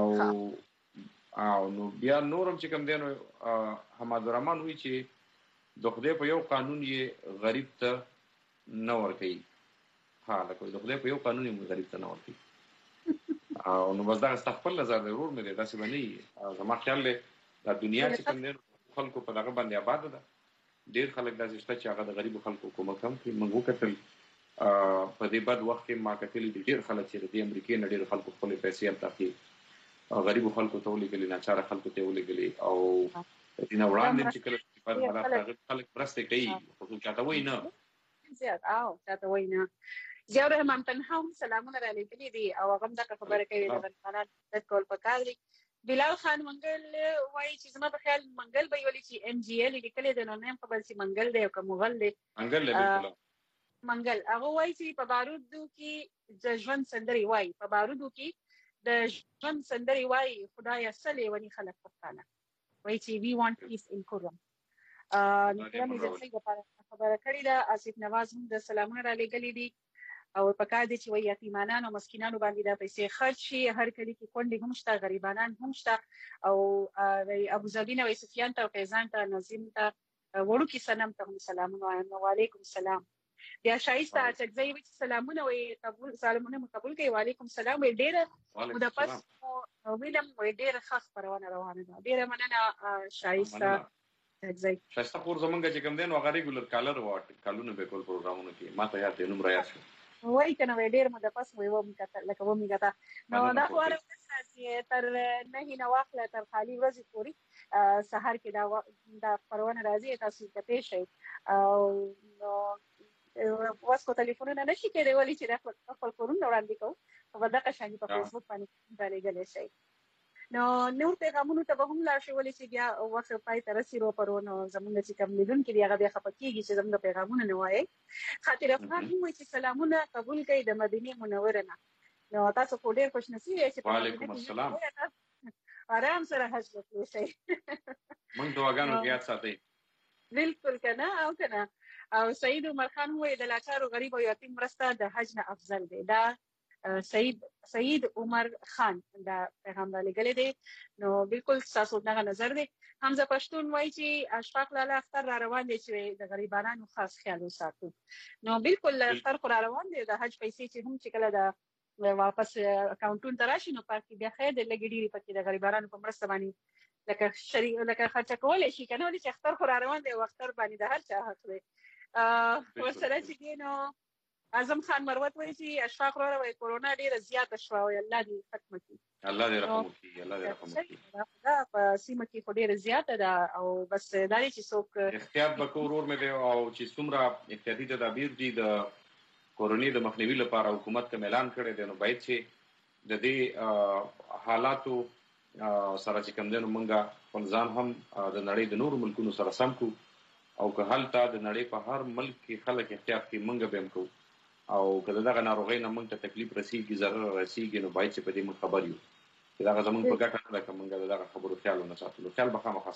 او نو بیا نور هم چې کوم دی نو حمادالرحمن وایي چې د خدای په یو قانون یې غریب ته نه ورکوي. ها لکه د خدای په یو قانون یې غریب ته نه ورکوي او نو بس دغه ستا خپل نظر دی ورور مې دی داسې به نه وي زما خیال دی دا دنیا چې کوم دی خلکو په دغه باندې آباده ده ډېر خلک داسې شته چې هغه د غریبو خلکو کومک هم کوي موږ وکتل په دې بد وخت کې ما کتلي دي ډېر خلک چې د امریکې نه ډېر خلکو خپلې پیسې هلته اخلي غریبو خلکو ته ولېږلي ناچاره خلکو ته یې ولېږلي او د دې نه وړاندې چې کله په حالات هغه خلک مرستې کوي خو چاته وایي نه زیات او چاته وایي نه ضیاء الرحمن تنها هم سلامونه رالیږلي دي او هغه هم دغه خبره کوي د افغانان د کول پکار دي بلال خان منګل وایي چې زما په خیال منګل به ویلي چې ام جی ال لیکلي دی نو نیم خبر چې منګل دی او که مغل دی منګل دی بالکل منګل هغه وایي چې په بارودو کې د ژوند سندرې وایي په بارودو کې د ژوند سندرې وایي خدایه څه لیوني خلک پښتانه وایي چې وی وانټ پیس ان کورم نو کله مې د څنګه لپاره خبره کړې ده آصف نواز هم د سلامونه رالیږلي دي او په کار دي چې وایي یتیمانان او مسکینانو باندې دا پیسې خرج شي هر کلی کې کونډې هم شته غریبانان هم شته او ابو ظبي نه وایي سفیان ته او فیضان ته نظیم ته وړوکي صنم ته هم سلامونه وایم وعلیکم السلام بیا شایسته اچکزۍ وایي چې سلامونه وایي قبول سلامونه مو قبول کوي وعلیکم السلام وایي ډېره مو د پس ویلم وایي ډېره ښه خپرونه روانه ده ډېره مننه شایسته اچکزۍ شایسته خور زمونږ چې کوم دی نو هغه ریګولر کالر و کالونه به کول پروګرامونو کې ما ته یاد دی نوم راياد شو وای کنه وای ډیر مده پس وای و می کته لکه و می کته نو دا خو اره چې تر نه نه واخله تر خالی ورځې پوری سحر کې دا دا پروانه راځي تاسو ته شي او نو واسکو ټلیفونونه نشي کېدای ولی چې د خپل کورونه وړاندې کوو په دغه شان په فیسبوک باندې باندې شي نو نور پیغامونو ته به هم لا شي ولی چې بیا وخت پای تر سیرو پرونو زمونږ چې کوم لیدون کې هغه بیا خپکیږي چې زمونږ پیغامونه نه وایي خاطر افغان هم چې سلامونه قبول کړي د مدینه منوره نه نو تاسو په ډېر خوش نصیب یاست چې وعلیکم السلام آرام سره حج وکړئ شي مونږ دعاګانو کې یاد ساتئ بالکل کنه او کنه او سید عمر خان وایي د لاچارو غریب او یتیم مرسته د حج نه افضل دی دا سید سید عمر خان دا پیغام را لګلې دی نو بالکل تاسو دغه نظر دی حمزه پښتون وایي چې اشفاق لاله اختر را روان دي چې د غریبانو خاص خیال وساتو نو بالکل اختر خو را روان دي د حج پیسې چې هم چې کله د واپس اکاونټونو ته راشي نو پارکي بیا خیر د لګې ډېرې پکې د غریبانو په مرسته باندې لکه شری لکه خرچه کولای شي کنه ولې چې اختر خو را روان دی او اختر باندې د هر چا حق دی ورسره چې نو اعظم خان مروت وایي چې اشفاق وروره وایي کورونا ډېره زیاته شوه او الله دې ختمه کړي الله دې رحم وکړي الله دې رحم وکړي دا په سیمه کې خو ډېره زیاته ده او بس دا دی چې څوک احتیاط به کوو ورور مې دی او چې څومره احتیاطي تدابیر دي د کورونې د مخنیوي لپاره حکومت کوم اعلان کړی دی نو باید چې د دې حالاتو سره چې کوم دی نو موږ خپل ځان هم د نړۍ د نورو ملکونو سره سم کړو او که هلته د نړۍ په هر ملک کې خلک احتیاط کوي موږ به هم کوو او کله دغه ناروغۍ نه موږ ته تکلیف رسیږي ضرر رسیږي نو باید چې په دې موږ خبر یو چې دغه زموږ په ګټه نه ده که موږ دغه خبرو خیال ونه ساتو خیال به خامخا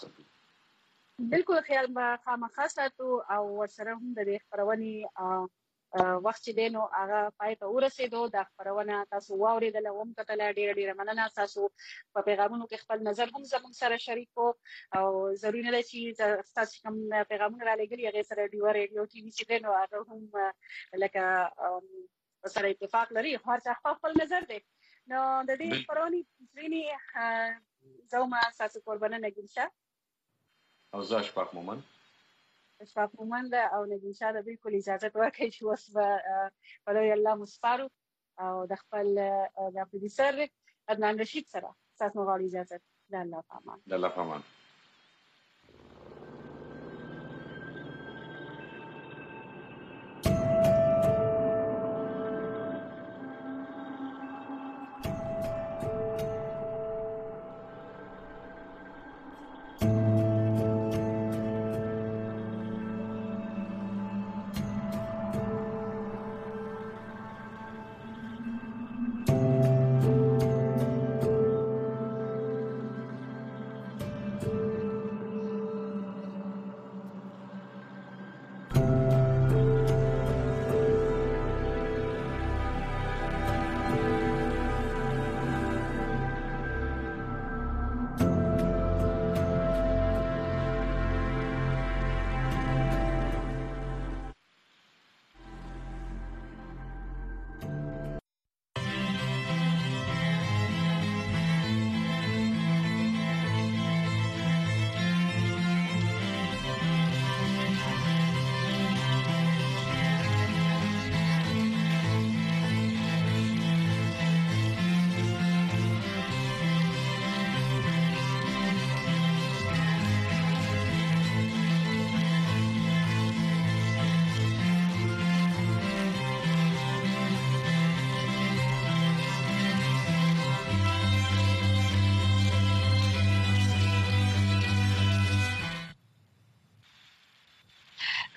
ساتو بالکل خیال به خامخا ساتو او ورسره هم د دې خپرونې وخت چې دی نو هغه پای ته ورسېدو دا خپرونه تاسو واورېدله هم کتله ډېره ډېره مننه تاسو په پیغامونو کې خپل نظر هم زموږ سره شریک کړو او ضروري نه ده چې ستاسو کوم پیغامونه رالېږلي هغې سره ډیوه ریډیو ټي وي چې دی نو هغه هم لکه سره اتفاق لري خو هر چا خپل خپل نظر دی نو د دې خپرونې پسرینې زه هم ستاسو قربانه نګین شاه او زه اشفاق مومند اشفاق مومند او نګین شاه ته بالکل اجازه ورکړئ چې اوس به په لوی الله مسپارو او د خپل د پروډوسر عدنان رشید سره ستاسو غواړي اجازه د الله په امان د الله په امان you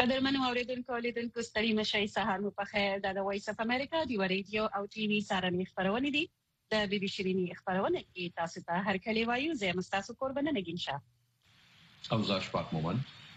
قدرمنو اوریدونکو لیدونکو ستړي مشي سهار مو په خیر د وایس اف امریکا دی ریډیو او ټي وي سارنې خبرونه دي د بي بي شيرینی خبرونه کې تاسو ته هر کلی وایو زه مستاسو قربانه نگین شاه او زه اشفاق مومن.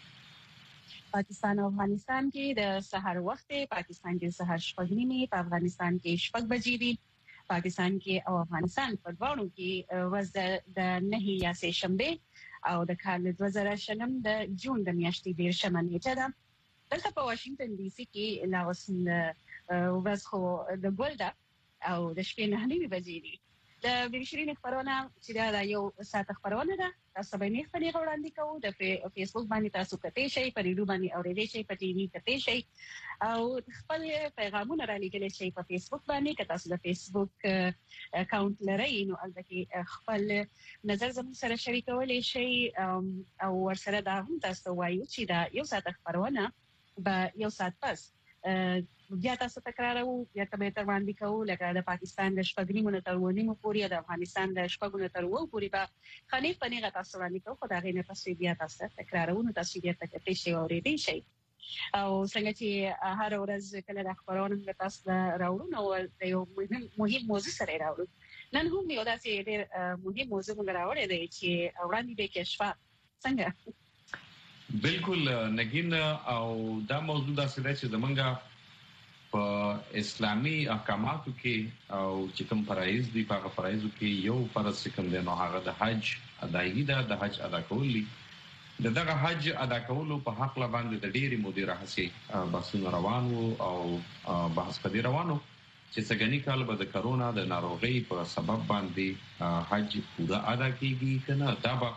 پاکستان او افغانستان کې د سحر وخت پاکستان کې سحر شپږ نیمه په افغانستان کې شپږ بجې دي. پاکستان کې او افغانستان په دواړو کې ورځ د نه یا سه شنبه او د کال دوه زره شلم د جون د میاشتې ډیر شمنېټه ده. دلته په واشنگټن ډي سي کې لا اوس ورځ خو د ګولډا او د شپې نه نیمه بجې دي. د بشرین خبرونه چې دا یو ساعت خبرونه ده تاسو به نه خپلې وړاندې کوو د فیسبوک باندې تاسو کته شي په ریډیو باندې اورېدې شي په ټي وي کته شي او خپل پیغامونه را لګل شي په فیسبوک باندې که تاسو د فیسبوک اکاونټ لرئ نو البته خپل نظر زموږ سره شریکولای شي او ورسره دا هم تاسو وایو چې دا یو ساعت خبرونه به یو ساعت پس بیا تاسو تکرارو بیا ته تر باندې کوو لکه د پاکستان د شپږ نیمو تر و نیمو پورې د افغانستان د شپږ تر و پورې به خني پنیغه تاسو باندې کوو خدای غي نه پسې بیا تاسو تکرارو نو تاسو بیا تکته شي اورېدې شي او څنګه چې هر ورځ کله د خبرونو تاسو راوړو نو د یو مهم مهم موضوع سره راوړو. نن هم یو داسې ډېر مهم موضوع موږ راوړی دی چې وړاندې به کې شفا څنګه بالکل نگین او دا موضوع دا څه چې زمونږه په اسلامي احکاماتو کې او چې کوم فرایض دي په فرایضو کې یو فرض کوم دی نو هغه د حج ادایي ده د حج ادا کول دي. د دغه حج ادا کولو په حق لا باندې د ډېری مودې راهسي بحثونه روانو او بحث کدي روانو چې څنګه کال به د کرونا د ناروغي په سبب باندې حج پورا ادا کیږي کنه دا به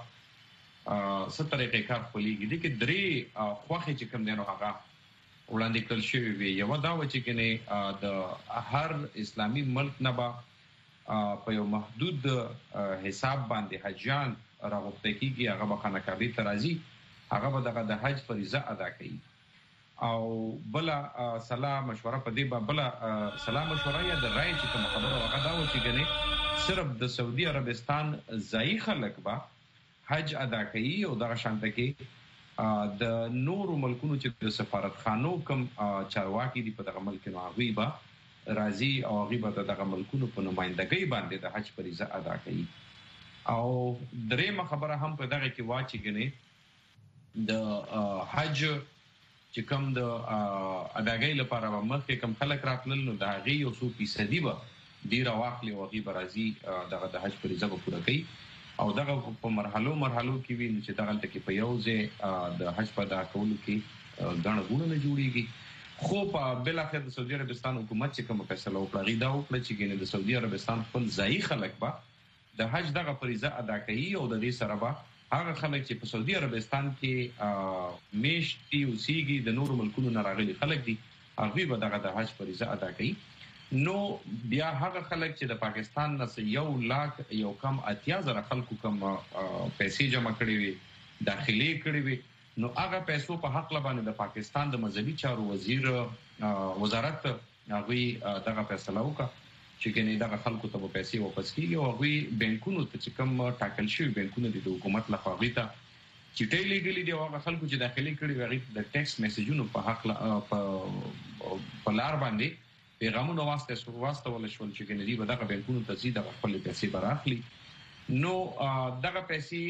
څه طریقې کار خپلېږي دي کې درې خواخې چې کوم دی نو هغه وړاندې کړل شوی وي. یو دا و چې کنه د هر اسلامي ملک نه به په یو محدود حساب باندې حجان راغوښته کیږي هغه به خانقاهي ترازی هغه به دغه د حج فریضه ادا کوي او بل سلام مشوره په دې بل سلام مشوره یا د رائے چې کوم خبره هغه دا و چې کنه صرف د سعودي عربستان ځای خلک به حج ادا کوي او دغه شانته کې د نورو ملکونو چې د سفارتخانو کوم چارواکي دي په دغه ملک نو هغه به راضي او هغه به دغه ملکونو په نمائندګۍ باندې د حج فریضه ادا کوي. او درېمه خبره هم په دغه کې واچي غني د حج چې کوم د اداګۍ لپاره مخکې کوم خلک راتلل نو د هغه یو څو فیصدي به ډیر واخلي او هغه به راضي دغه د حج فریضه به پوره کوي او دغه په مرحلو مرحلو کې ویني چې دغه تل کې په یو ځای د حج په ادا کولو کې غاڼه غوڼه نه جوړیږي. خو په بل اخر د سعودي عربستان حکومت چې کوم فیصله وکړي دا وکړي چې ګینه د سعودي عربستان خپل ځای خلک به د حج دغه فریضه ادا کوي او د دې سره به هغه خلک چې په سعودي عربستان کې میشتي او سیګي د نورو ملکونو نه راغلي خلک دي هغه به دغه د حج فریضه ادا کوي. نو بیا هغه خلک چې د پاکستان نه یو لاک یو کم اتیا زره خلکو کم پیسې جمع کړي وي داخلي کړي وي نو هغه پیسو په حق لبانه د پاکستان د مذهبي چارو وزیر وزارت هغه دغه فیصله وکړه چې کني دغه خلکو ته پیسې واپس کیږي او هغه بانکونو ته چې کم ټاکل شوی بانکونو د حکومت لخوا غیته چټې لګلې دی هغه خلکو چې داخلي کړي وي د ټیکس میسجونو په حق په لار باندې پیغامونه واسطه سو واسطه ول شول چې کني به دغه بانکونو ته زیاده خپل پیسې براخلي نو دغه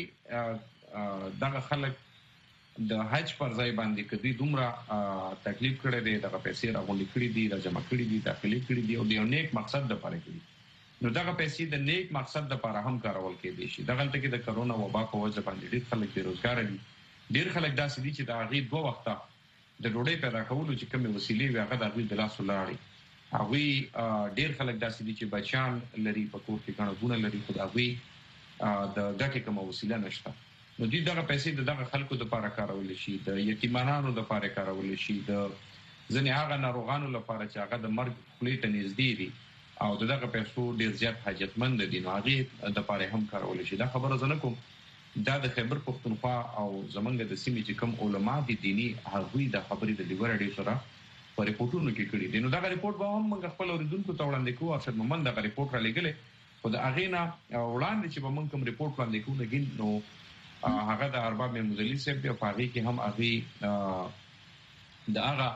پیسې دغه خلک د حج پر ځای باندې کدي دومره تکلیف کړي دي دغه پیسې راغونډې کړي دي را جمع کړي دي داخلي کړي دي او د یو نیک مقصد لپاره کړي نو دغه پیسې د نیک مقصد لپاره هم کارول کېدي شي. دغه ته کې د کرونا وبا په وجه باندې ډېر خلک بیروزګار دي ډېر خلک داسې دي چې د هغه دوه وخته د ډوډۍ پیدا کولو چې کومه وسیلې وي هغه د هغه د لاس ولاړي هغه ډېر خلک داسې دي چې بچان لري په کور کې غاڼه غونه لري خو هغه د ګټې کومه وسیله نشته نو دې دغه پیسې د دغه خلکو د لپاره کارول شي د یتیمانو د لپاره کارول شي د ځنې هغه ناروغانو لپاره چې هغه د مرګ خپلې ته نږدې دي او دغه پیسو ډېر زیات حاجتمند دي نو هغه د لپاره هم کارول شي. دا خبره زنه کوم دا د خیبر پختونخوا او زمونږ د سیمې چې کوم علما دي دینی هغه د خبرې د لیور اډي سره په ریپورتونو کې کړي دي نو دا ریپورت به هم موږ خپل اوریدونکو ته وړاندې کوو ارشد محمد دا ریپورت را لګلې خو د اغینا وړاندې چې به موږ کوم ریپورت وړاندې کوو نګین نو هغه د ارباب مزلی صاحب په هغه کې هم هغه د هغه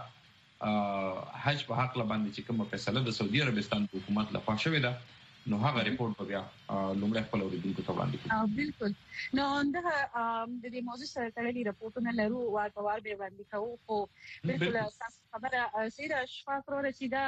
حج په حق باندې چې کومه فیصله د سعودي عربستان حکومت لخوا شوې ده نو هغه ریپورت په بیا لومړی خپل اوریدونکو ته وړاندې کوي. بالکل نو دا د دې موضوع سره تړلي راپورټونه لرو او په وار به وړاندې کوو خو بالکل اساس خبره سیده شفاف را رسیده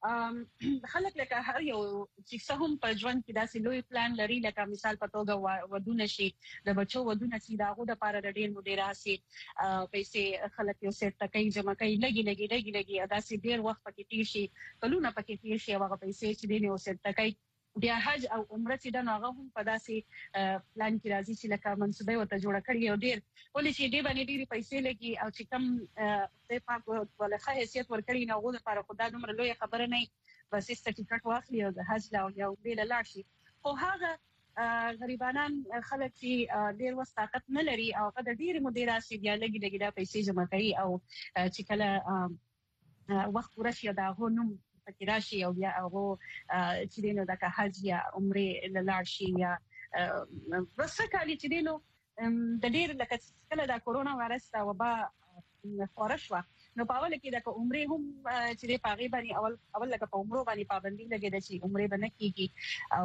خلک لکه هر یو چې څه هم په ژوند کې داسې لوی پلان لري لکه مثال په توګه ودونه شي د بچو ودونه شي داغه د لپاره د ډیر مدیر راسي پیسې خلک یو سیټ تکي جمع کوي لګي لګي لګي لګي داسې ډیر وخت پکې تیر شي کلونه پکې تیر شي هغه پیسې چې دینه یو سیټ تکي بیا حج او عمره چې د ناغه هم په داسې پلان کې راځي چې لکه منصوبه وته جوړ کړی او ډیر ولې چې دې باندې ډېری پیسې لګي او چې کم د پاک ولخه حیثیت ورکړي نه غوډه لپاره خدای دومره لوی خبره نه بس ستټیکټ واخلي او د حج لا یو بیل لاړ شي خو هغه غریبانان خلک چې ډیر وخت طاقت نه لري او قدر ډیر مدیر راسي بیا لګي لګي دا پیسې جمع کوي او چې کله وخت ورشي دا غونم پکې راشي او بیا هغه چې دینو د حج یا عمره لاړ شي یا بس کالي چې دینو د ډیر لکه کله د کورونا وایرس دا وبا خورشوا نو په اول کې د عمره هم چې په غیبه باندې اول اول لکه په عمره باندې پابندي لګیدا چې عمره باندې کیږي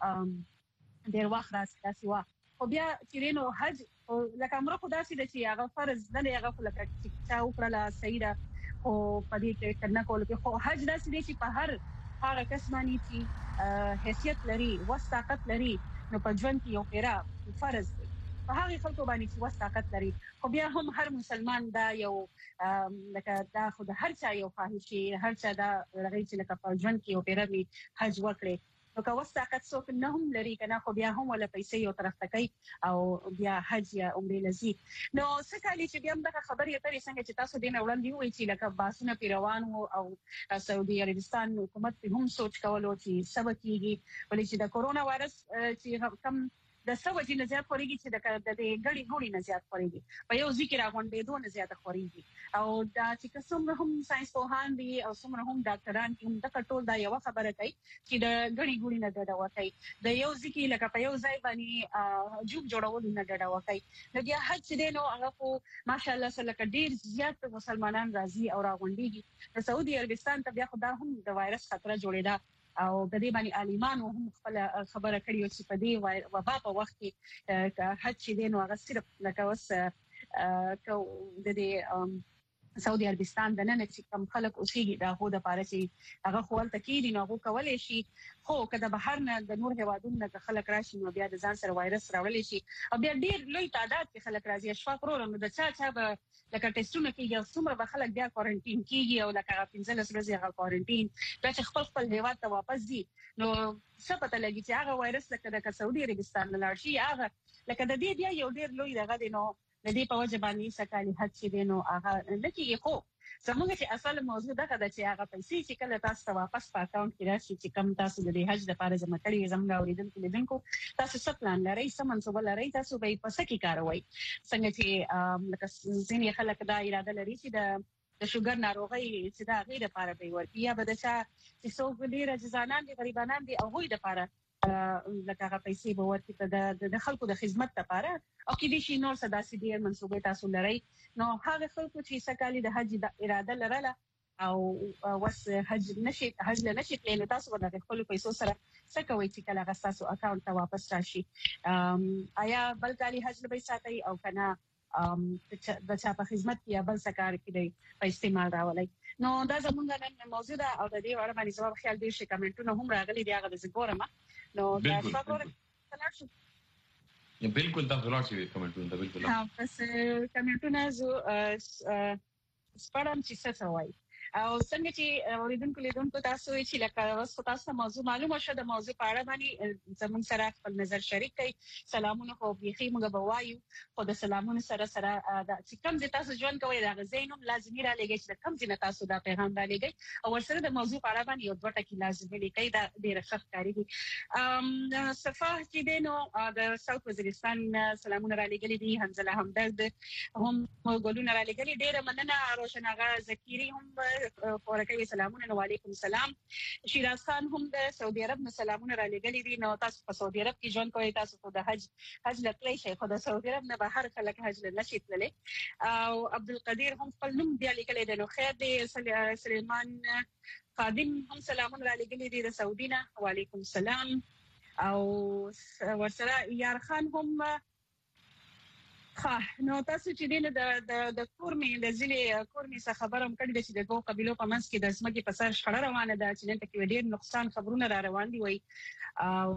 او ډیر وخت راځي وا خو بیا چې دینو حج لکه عمره خدا سي د چې هغه فرض نه دی هغه لکه چې چا وکړه سیده او پدې کې کنا کول کې خو حج داسې دی چې په هر هغه کسمانی چې حیثیت لري وساقت لري نو په ژوند کې یو پیرا فرض دی په هغه خلکو باندې چې وساقت لري خو بیا هم هر مسلمان دا یو لکه دا خو د هر چا یو خواهشي هر چا دا لري چې لکه په ژوند کې یو پیرا می حج وکړي نو که وساقت څوک نه هم لري کنه خو بیا هم ولا پیسې یو طرف ته کوي او بیا حج یا عمره لذي نو څه کالي چې بیا موږ خبرې اترې څنګه چې تاسو دینه وړاندې وایي چې لکه باسونه پیروان او سعودي عربستان حکومت په هم سوچ کولو چې سبا کیږي ولې چې د کورونا وایرس چې کم د سوجي نه زیات خوريږي چې د د غړي غړي نه زیات خوريږي په یو ذکر غونډې دوه نه زیات خوريږي او دا چې څومره هم ساينس پوهان دي او څومره هم ډاکټران هم د کټول دا یو خبره کوي چې د غړي غړي نه ډډه وکړي د یو ذکر لکه په یو ځای باندې جوب جوړول نه ډډه وکړي نو بیا حج دې نو هغه خو ماشاءالله سره ډیر زیات مسلمانان راځي او راغونډيږي د سعودي عربستان ته بیا خدا هم د وایرس خطر جوړیدا او د دې باندې عالمانو هم خپل خبره کړې او چې په دې وبا په وخت کې حج دې نو هغه صرف لکه وس کو د دې سعودي عربستان د نن چې کم خلک اوسېږي دا هو د پاره چې هغه خپل تکیدي نو کولای شي خو کله بهر نه د نور هوادونو نه خلک راشي نو بیا د ځان سره وایرس راوړل شي او بیا ډیر لوی تعداد کې خلک راځي اشفاق ورو نو د چا چا به لکه ټیسټونه کیږي څومره به خلک بیا کوارنټین کیږي او لکه پنځه ورځې هغه کوارنټین بیا چې خپل خپل هیواد ته واپس دي نو څه پته لګي چې هغه وایرس لکه د سعودي عربستان نه لاړ شي هغه لکه د دې بیا یو ډیر لوی دغه دی نو د دې په وجه باندې سکالي حج چې دی نو هغه لکه خو زموږ چې اصل موضوع دا ده چې هغه پیسې چې کله تاسو ته واپس په اکاونټ کې راشي چې کم تاسو د حج لپاره جمع کړی زموږ اوریدونکو لیدونکو تاسو څه پلان لرئ څه منصوبه لرئ تاسو به په څه کې کاروي څنګه چې لکه ځینې خلک دا اراده لري چې د د شوګر ناروغي چې دا غیر لپاره به ورکی یا به د چا چې څوک ډیر ځانان دي غریبانان دي او غوي لپاره لکه هغه پیسې به ورته د د خلکو د خدمت لپاره او کې دي شي نور صدا سي دي منصوبه تاسو لري نو هغه خلکو چې سکالي د حج د اراده لرله او وس حج نشي حج نشي تللی تاسو ورته خپل پیسو سره څه کوي چې کله تاسو اکاونټ ته واپس راشي آیا بل کالي حج به ساتي او کنه د چا په خدمت کې بل څه کار کوي په استعمال راولي نو دا زمونږ نن موضوع ده او د دې اړه باندې زما خیال دي چې کمنټونه هم راغلي دي هغه د زګورم نو دا څنګه یا بالکل تاسو راځي کمنټونه دا بالکل ها پس کمنټونه زو سپارم چې څه وایي او څنګه چې اوریدونکو لیدونکو تاسو چې لکه اوس تاسو موضوع معلومه شوه د موضوع په اړه باندې زموږ سره خپل نظر شریک کړئ سلامونه خو بيخي موږ به وایو خو د سلامونه سره سره د چې کوم ځای تاسو ژوند کوئ دا غزینوم لازمي را لګي چې کوم ځای تاسو دا پیغام را لګي او ورسره د موضوع په اړه باندې یو دوه ټکي لازمي لیکي دا ډېر ښه کاری دي ام صفه چې دینو د ساوث وزیرستان سلامونه را لګلي دي حنزله همدرد هم ګلونه را لګلي ډېر مننه روشن اغا زکیری هم ورکوي سلامونه وعلیکم السلام. شیراز خان هم د سعودي عرب نه سلامونه را لګلې دي. نو تاسو په سعودي عرب کې ژوند کوئ، تاسو په د حج حج لکلی شي، خو د سعودي عرب نه بهر خلک حج نشي تللی. او عبدالقدیر هم خپل نوم بیا لیکلی دی. نو خیر دی. سلیمان خادم هم سلامونه را لګلې دي د سعودي نه، وعلیکم السلام. او ورسره یار خان هم ښه. نو تاسو چې دین د د د کورمې د ځلې کورمې څخه خبرم کړی د چې د دوه قبيلو په منځ کې د ځمکې په سر شخړه روانه ده چې دلته کې ډېر نقصان خبرونه را روان دي وي. او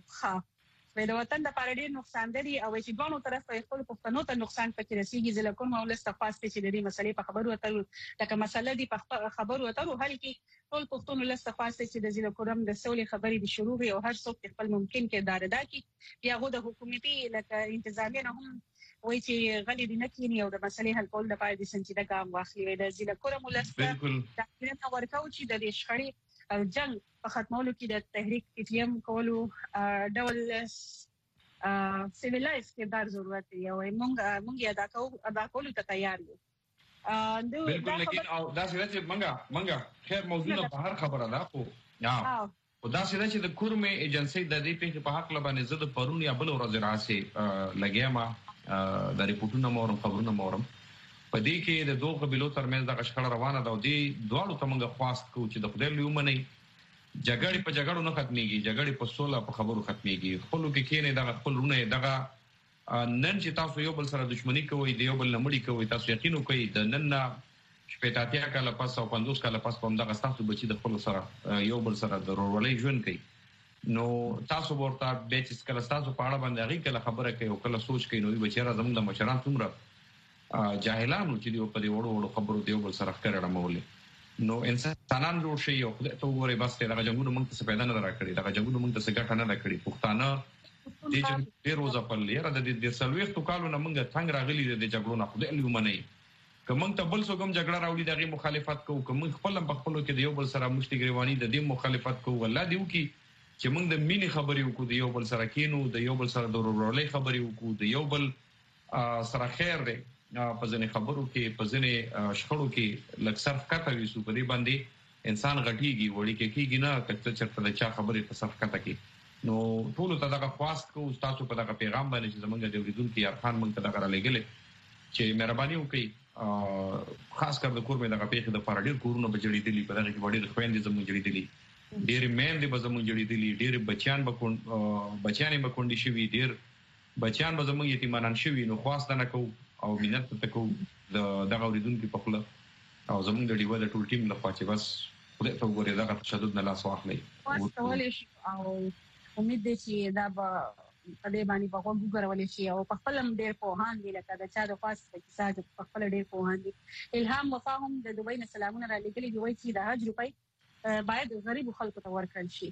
ښه د وطن د لپاره ډېر نقصان دی او چې دوه طرف په خپل پښتنو ته نقصان پکې رسیږي. زله کوم ولست خاصه چې د دې مسلې په خبرو اترو لکه مسله دی په خبرو اترو حل کې ټول پښتون لست خاصه چې د زله کوم د سولې خبرې د شروع وي او هر څوک خپل ممکن کې دار ادا کړي. بیا غو د حکومتي لکه انتظامیه نه هم وایي چې غلي دي نه کینی او د مسلې حل کول لپاره د سنجیده ګام واخلي. د زله کوم ولست د کینه ورکاو چې د شخړې او جنگ په ختمولو کې د تحریک ټیم کولو ډول سیویلایز کردار ضرورت دی او موږ موږ ادا کوو ادا کولو ته تیار یو. بالکل. لیکن او دا څه چې منګه منګه خیر موضوع په هر خبره ده خو یا او دا څه چې د کورمې ایجنسی د دې په په حق لبانې زده پرون یا بل ورځ راځي لګیا ما د ریپورتونو مورم خبرونو مورم په دې کې د دوه قبيلو ترمنځ د غشخړه روانه ده او دې دواړو ته موږ خواست کوو چې د خدای لیومنې جګړې په جګړو نه ختميږي، جګړې په سوله په خبرو ختميږي. خپلو کې کېنه د خپلونه دغه نن چې تاسو یو بل سره دښمنی کوئ، د یو بل لمړی کوئ، تاسو یقین وکړئ د نن نه شپږ کاله پس او پنځوس کاله پس په دغه تاسو بچی د خپل سره یو بل سره د ورولۍ ژوند کوي. نو تاسو ورته به چې کله تاسو په اړه باندې هغه کله خبره کوي او کله سوچ کوي، نو بچیرا زموږ د مشران څومره جاهلانو چې دی په دې وړو وړو خبرو دی بل سره ښکاره مولي. نو انسانان جوړ شي او خدای ته وګوري بس ته دغه جنگونو موږ ته پیدا نه راکړي، دغه جنگونو موږ ته څنګه نه راکړي. پښتانه دې چې ډیر روزه په لاره د دې سلويختو کالو نه موږ څنګه راغلي د جګړو نه خدای لیومنې کوم ته بل څوک هم جګړه راوړي دغه مخالفت کوو، کوم خپل په خپلو کې د یو بل سره مشتي ګریوانی د دې مخالفت کوو. والله دیو کې چې موږ د مینې خبرې وکړو، د یو بل سره کینو، د یو بل سره د ورولۍ خبرې وکړو، د یو بل سره خیر دی په ځنې خبرو کې په ځنې شخړو کې لږ صرف کته ویسو په دې باندې انسان غټيږي وړي کې کېږي نه کته چرته د چا خبرې په صرف کته کې. نو ټول ته دغه خواست کوو تاسو په دغه پیغام باندې چې زمونږ د اوریدونکو یار خان موږ ته دغه را لګلې چې مهرباني وکړئ خاص کر د کور مې دغه پیښه د پاره ډیر کورونه بجړې دي په دغه کې وړي خويندې زموږ جوړې دي، ډېر مېندې به زموږ جوړې دي، ډېر بچیان به کون بچیان به کونډې شوي، ډېر بچیان به زموږ یتیمانان شوي. نو خواست نه کوو او مینت ته کوو د دغه اوریدونکو په خپل او زموږ د ډیوه د ټول ټیم له خوا چې بس خدای ته وګوري دغه تشدد نه لاس واخلي. واستولې شي او امید دې چې دا به په دې باندې په کوم وګورول شي او په خپل ډېر پوهان دي لکه د چا د خاص په کیسه په خپل ډېر پوهان دي. الهام وفاهم د دوبۍ نه سلامونه را لګلي دی وایي چې د حج روپۍ باید غریب خلکو ته ورکړل شي.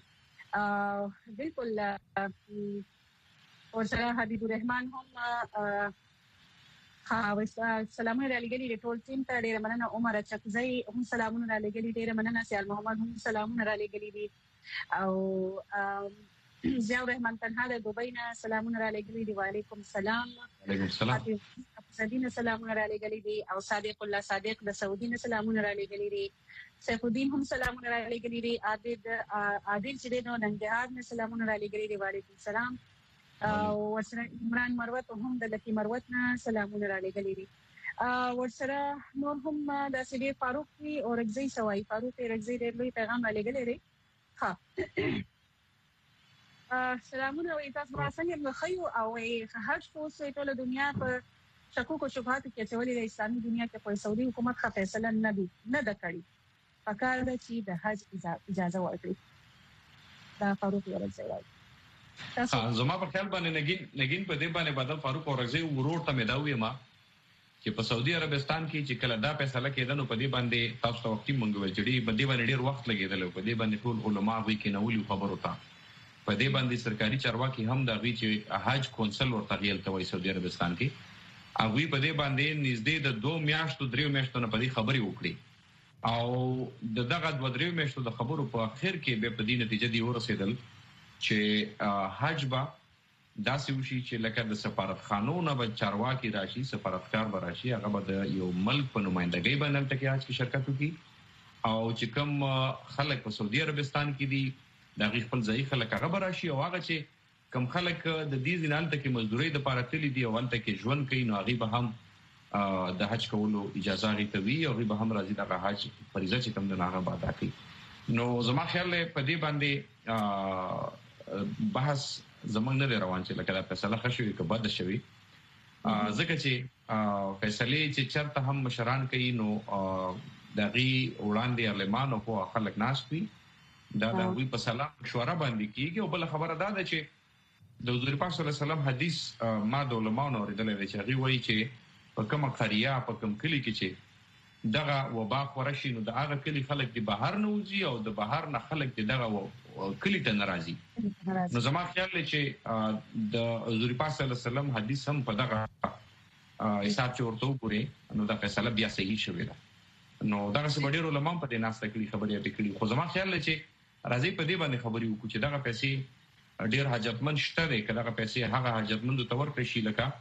بالکل. ورسره حبیب الرحمن هم ها سلامونه را لګلي دي ټول ټیم ته ډېر مننه. عمر چکزی هم سلامونه را لګلي ډېر مننه. سیال محمد هم سلامونه را لګلي دي او ضیاء الرحمن تنها د دوبۍ نه سلامونه را لګلي دي. وعلیکم السلام. وعلیکم السلام. صدینه سلامونه را لګلي دي او صادق الله صادق د سعودي نه سلامونه را لګلي دي. سیف الدین هم سلامونه را لګلي دي. عابد عادل چې نو ننګرهار نه سلامونه را لګلي دي. وعلیکم السلام. او ورسره عمران مروت هم د لکی مروت نه سلامونه را لګلي دي. ورسره نور هم د سیدی فاروق وی او رگزی سوای فاروق رگزی ډېر لوی پیغام را لګلي دي. ها سلامونه وي تاسو ما څنګه مخیو او حج فوسه ټول دنیا په شکوک او شبهات کې چولې د اسلامي دنیا کې په سعودي حکومت ښه فیصله نه دی نه د کړی پکار ده چې د حج اجازه ورکړي. دا فاروق ورزي راځي. زما په خیال باندې نګین نګین په دې باندې بدل فاروق ورزي ورور ته مې دا وې ما چې په سعودي عربستان کې چې کله دا فیصله کېده نو په دې باندې تاسو ته وختي مونږ ویل چې په دې باندې ډیر وخت لګیدل په دې باندې ټول علما وی کې نو خبرو ته په دې باندې سرکاري چارواکي هم دا وی چې حج کونسل ورته ویل ته وای سعودي عربستان کې هغه په دې باندې نږدې د دوه میاشتو درې میاشتو نه په دې خبري وکړي او د دغه دوه درې میاشتو د خبرو په اخر کې به په دې نتیجه دی ورسېدل چې حج با داسې وشي چې لکه د سفارتخانو نه به چارواکي راشي، سفارتکار به راشي، هغه به د یو ملک په نمائندګۍ باندې ټکی حج کې شرکت وکړي او چې کوم خلک په سعودي عربستان کې دي د خپل ځای خلک هغه براشي او هغه چې کوم خلک د دې ځینالته کې مزدوري د پاره تللی دي او انته کې ژوند کوي نو هغه به هم د حج کولو اجازه غوښتي او هغه به هم راځي د حج فریضه چې کوم د هغه ادا کوي نو زما خیال په دې باندې بحث زمونږ نه روان چې لکه دا فیصله خشوي که بد شوي ځکه چې فیصله چې چرته هم مشران کوي نو دغه وړاندې علمانو په خلک ناس وي دا د وی په سلام مشوره باندې کیږي او بل خبره دا ده چې د حضور پاک صلی الله علیه وسلم حدیث ما د علماونو اوریدل چې هغه وایي چې په کومه قريه په کوم کلی کې چې دغه وبا خورشي نو د هغه کلی خلک د بهر نه وځي او د بهر نه خلک دغه کلی ته ناراضي نو زما خیال دی چې د حضور پاک صلی الله علیه وسلم حدیث هم په دغه حساب چې ورته وګوري نو دا فیصله بیا صحیح شوې ده نو دا څه ډېر علماء په دې ناسته کې خبرې اترې خو زما خیال دی چې راځي په دې باندې خبرې وکړو چې دغه پیسې ډېر حاجتمند شته دی که دغه پیسې هغه حاجتمند ته ورکړي شي لکه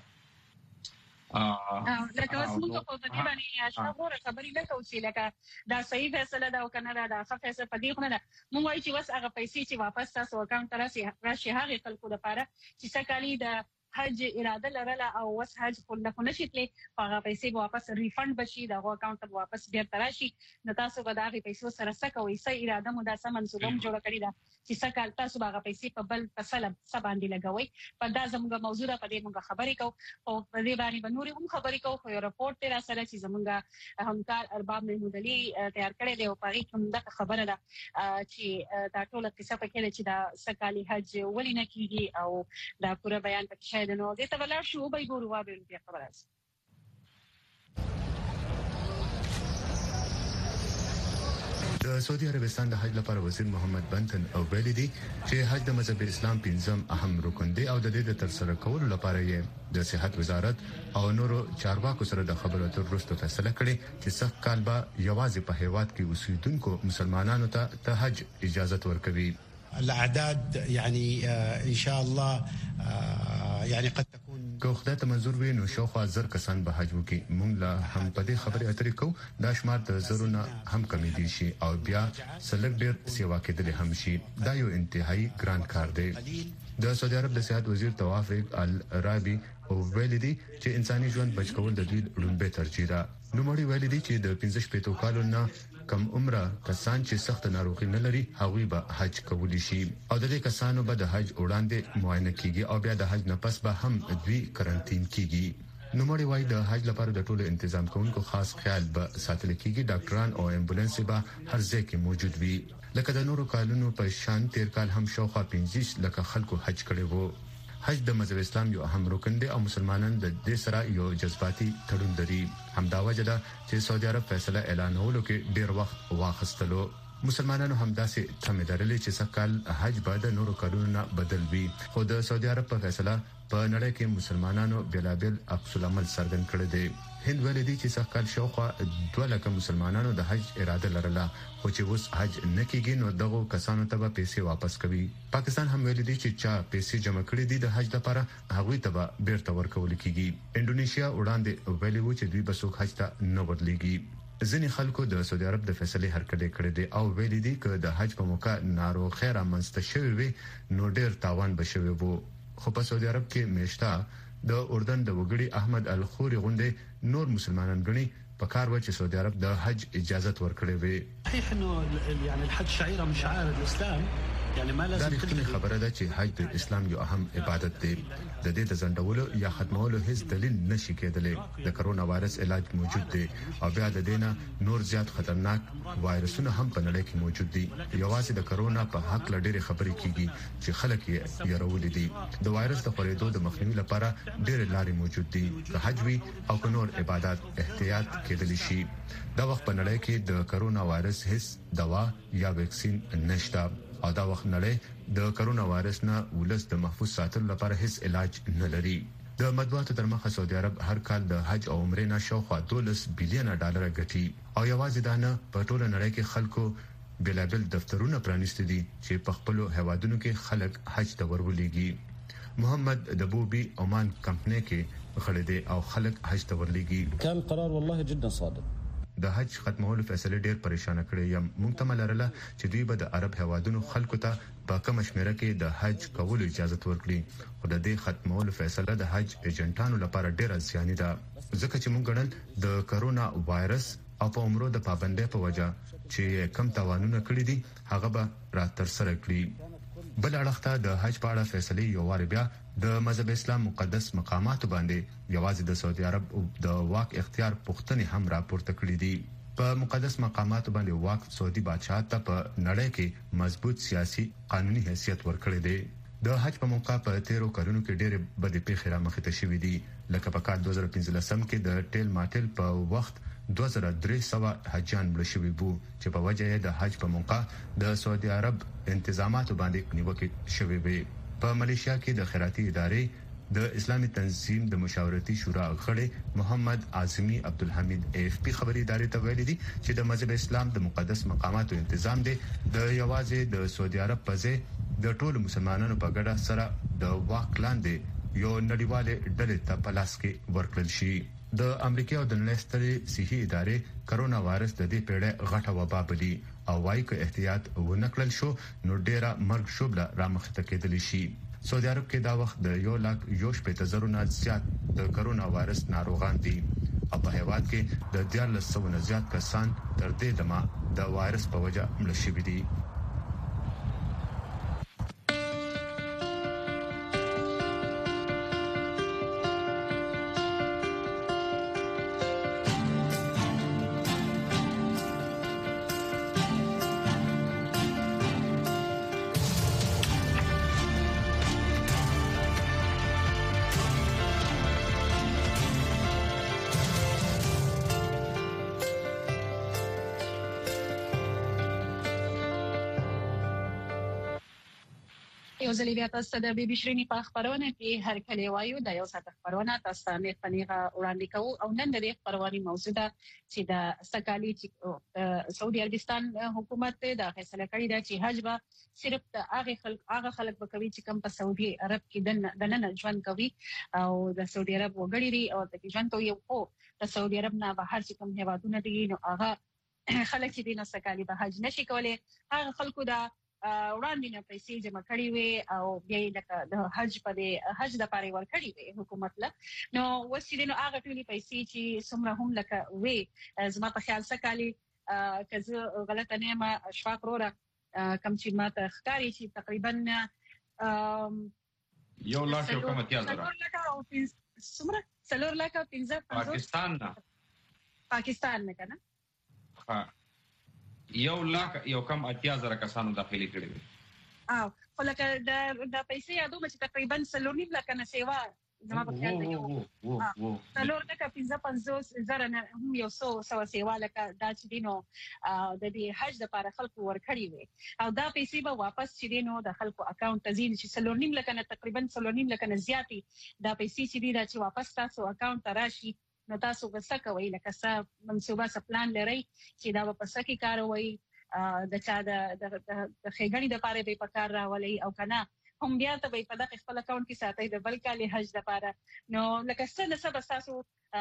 لکه اوس موږ په دې باندې اشنا غوړه خبرې نه کوو چې لکه دا صحیح فیصله ده او کنه دا ښه فیصله په دې خو نه ده موږ وایو چې بس هغه پیسې چې واپس تاسو اکاونټ ته راشي راشي هغه خلکو لپاره چې سکالي د حج اراده لرله او وس حج کله کو نشي تللی هغه پیسې واپس ریفند بشي دا اکاونټ ته واپس بیرته راشي نو تاسو به دا غي پیسې سره سکوي سې اراده مو دا سم منسوبم جوړ کړی دا چې سکال تاسو هغه پیسې په بل فصل سباندې لګوي په دا زموږ موضوع ده په دې موږ خبرې کوو او په دې باندې بنوري هم خبرې کوو خو یو رپورټ تر سره چې زموږ همکار ارباب محمود علي تیار کړی دی او په هغه کوم دا خبره ده چې دا ټول قصه پکې ده چې دا سکالي حج ولې نه کیږي او دا پوره بیان پکې شاید نو دې ته ولاړ شو به ګورو وابه بیا خبره ده د سعودي عربستان د حج لپاره وزیر محمد بنتن او ویلي دي چې حج د مذهب اسلام پنځم اهم رکن دی او د دې د ترسره کولو لپاره یې د صحت وزارت او نورو چارواکو سره د خبرو اترو وروسته فیصله کړې چې سخت کال به یوازې په هیواد کې اوسیدونکو مسلمانانو ته د حج اجازه ورکوي الاعداد يعني ان شاء الله يعني قد تكون که خدای ته منظور وي نو شاوخوا زر کسان به حج وکړي موږ لا هم په دې خبرې اترې کوو دا شمار د زرونه هم کمی دي شي او بیا سلګ ډېر سیوا کېدل هم شي دا یو انتهایی ګران کار دی د سعودي عرب د صحت وزیر توافق الرابي او ویلي دي چې انساني ژوند بچ کول د دوی لومړی ترجیح ده نو مړي ویلي دي چې د پنځه شپږ کالو نه کم عمره کسان چې سخت ناروغي نه لري هغوی به حج کولی شي او د دې کسانو به د حج وړاندې معاینه کیږي او بیا د حج نه پس به هم دوی کرنټین کیږي نو مړي وایي د حج لپاره د ټولو تنظیم کوونکو خاص خیال به ساتل کیږي ډاکټران او امبولانس به هر ځای کې موجود وي لکه د نورو کالونو په شان تیر کال هم شاوخوا پنځه لکه خلکو حج کړي وو حج د مذهب اسلام یو اهم رکن دی او مسلمانان د دې سره یو جذباتي تړون لري همدا وجه ده چې سعودي عرب فیصله اعلانولو کې ډیر وخت واخستلو مسلمانانو همداسې تمه درلې چې سکهال حج بعد نورو کارونو نه بدل وي خو د سعودي عرب په فیصله په نړۍ کې مسلمانانو بلابل عکس العمل څرګند کړی دی هند ولې دي چې سکهال شوخه دوه لک مسلمانانو د حج اراده لرله خو چې اوس حج نه کیږي نو دغه کسانو ته به پیسې واپس کوي پاکستان هم ویلي دي چې چا پیسې جمع کړې دي د حج لپاره هغه ته به بیرته ورکول کیږي انډونیشیا وړاندې ویلي و چې دوی به څوک حج ته نه ورلېږي ځینې خلکو د سعودي عرب د فیصلې هرکړې کړې دي او ویلي دي چې د حج په موقع ناروغ خیر امنسته شوی وي نو ډیر تاوان بشوي وو خو په سعودي عرب کې میشتا د اردن د وګړي احمد الخوري غونډه نور مسلمانان غني په کار و چې سعودي عرب د حج اجازه ورکړې وي صحیح انه يعني الحج شعيره من شعائر الاسلام يعني ما لازم تلغي خبره ده چې حج د اسلام یو اهم عبادت دی د دې د ځندولو یا ختمولو هیڅ دلیل نشي کېدلی د کرونا وایرس علاج موجود دی او بیا د دینه نور زیات خطرناک وایرسونه هم په نړۍ کې موجود دي یوازې د کرونا په حق لړ خبرې کیږي چې خلک یې يرولې دي د وایرس د خورېدو د مخنیوي لپاره ډېر لارې موجود دي د حج وی او نور عبادت احتیاط کېدلی شي دا وخت په نړۍ کې د کرونا وایرس هیڅ دوا یا ویکسین نشته او دا وخت نړۍ د کرونا وایرس نه ولس د محفوظ ساتلو لپاره هیڅ علاج نه لري د مطبوعاتو تر مخه سعودي عرب هر کال د حج او عمرې نه شاوخوا دولس بلین ډالر ګټي او یوازې دا نه په ټوله نړۍ کې خلکو بلابل دفترونه پرانیستي دي چې په خپل هوادونو کې خلک حج ته ورولېږي محمد دبوبي عمان کمپنی کې خړې دي او خلک حج ته ورلېږي كان قرار والله جدا صادق د حج ختمولو فیصله ډیر پریشان کړي یم. مونږ ته ملرله چې دوی به د عرب هوادونو خلکو ته په کم شمیره کې د حج کولو اجازه ورکړي. خو د دې ختمولو فیصله د حج ایجنټانو لپاره ډیره ځاني ده، ځکه چې مونږ ګڼل د کرونا وایرس او په عمرو د پابندۍ په وجه چې کم تاوانونه کړی دي هغه به را تر سره کړي. بل اړخته د حج په اړه فیصله یو وار بیا د مذهب اسلام مقدس مقاماتو باندې یوازې د سعودي عرب د واک اختیار پوښتنې هم راپورته کړې دي. په مقدس مقاماتو باندې واک سعودي بادشاہ ته په نړۍ کې مضبوط سیاسي قانوني حیثیت ورکړی دی. د حج په موقع په تیرو کلونو کې ډېرې بدې پیښې رامخې ته شوې دي، لکه په کال دوه زره پنځلسم کې د ټیل ماټیل په وخت دوه زره درې سوه حجیان مړه شوي وو چې په وجه یې د حج په موقع د سعودي عرب انتظاماتو باندې نیوکې شوې وې. په ملیشیا کې د خیراتي ادارې د اسلامي تنظیم د مشاورتي شورا غړي محمد اعظمي عبدالحمید اف پی خبري ادارې ته ویلي دي چې د مذهب اسلام د مقدس مقاماتو تنظیم دی د یوازې د سعودي عرب په ځای د ټولو مسلمانانو په ګډه سره د واک لاندې یو نړیواله ډلې ته په لاس کې ورکړل شي. د امریکا او د نړۍ سترې صحي ادارې کرونا وایرس د دې پیړۍ غټه وبا بلي او وايي چې احتیاط ونکړل شو نو ډیره مرګ شوبله رامخ ته کېدلی شي. سعودي عرب کې دا وخت د یو لاک یو شپږ زره نه زیات د کرونا وایرس ناروغان دي او په هیواد کې د دیارلس سوه نه زیات کسان تر دې دمه د وایرس په وجه مړه شوي دي. یو ځل بیا تاسو د بي بي شرینی په خبرونه کې هر کله وایو د یو ساعت خبرونه تاسو ته نه پنیغه وړاندې کوو او نن د دې خبرونه موضوع ده چې د سکالي چې سعودي عربستان حکومت د فیصله کړې ده چې حج به صرف د هغه خلک هغه خلک به کوي چې کوم په سعودي عرب کې د نن ژوند کوي او د سعودي عرب وګړي دي او د ژوند کوي او د سعودي عرب نه بهر چې کوم هیوادونه دي نو هغه خلک چې د سکالي به حج نشي کولای هغه خلکو دا وړاندې نه پیسې جمع کړې وي او بیا د حج په حج د پاره ورکړې وي حکومت له نو وسیله نو هغه ټولې پیسې چې څومره هم لکه وي زما په خیال سکالي کزه غلطه نه ما اشفاق وروره کم چې ماته ښکاري چې تقریبا یو لاک یو کم اتیا زره څومره څلور لاک پنځه پاکستان نه پاکستان نه کنه ها یو لاک یو کم اتیا زره کسانو داخلي کړي وي او خلک د د پیسې یادو چې تقریبا سلورنی لک نه سیوا زما په خیال دی یو سلور لک پنځه پنځوس زره نه هم یو څو سو سیوا لک دا چې دینو د دې حج د لپاره خلکو ورکړي وي او دا پیسې به واپس چې دینو د خلکو اکاونټ ته ځي چې سلورنی لک نه تقریبا سلورنی لک نه زیاتی دا پیسې چې دی دا چې واپس تاسو اکاونټ ته راشي نو تاسو به څه کوئ لکه څه منصوبه څه پلان لرئ چې دا به په څه کې کاروئ د چا د د خېګړې د پاره به په کار راولي او کنه هم بیا ته به په دغه خپل اکاونټ کې ساتي د بل کال حج د پاره نو لکه څه نه څه تاسو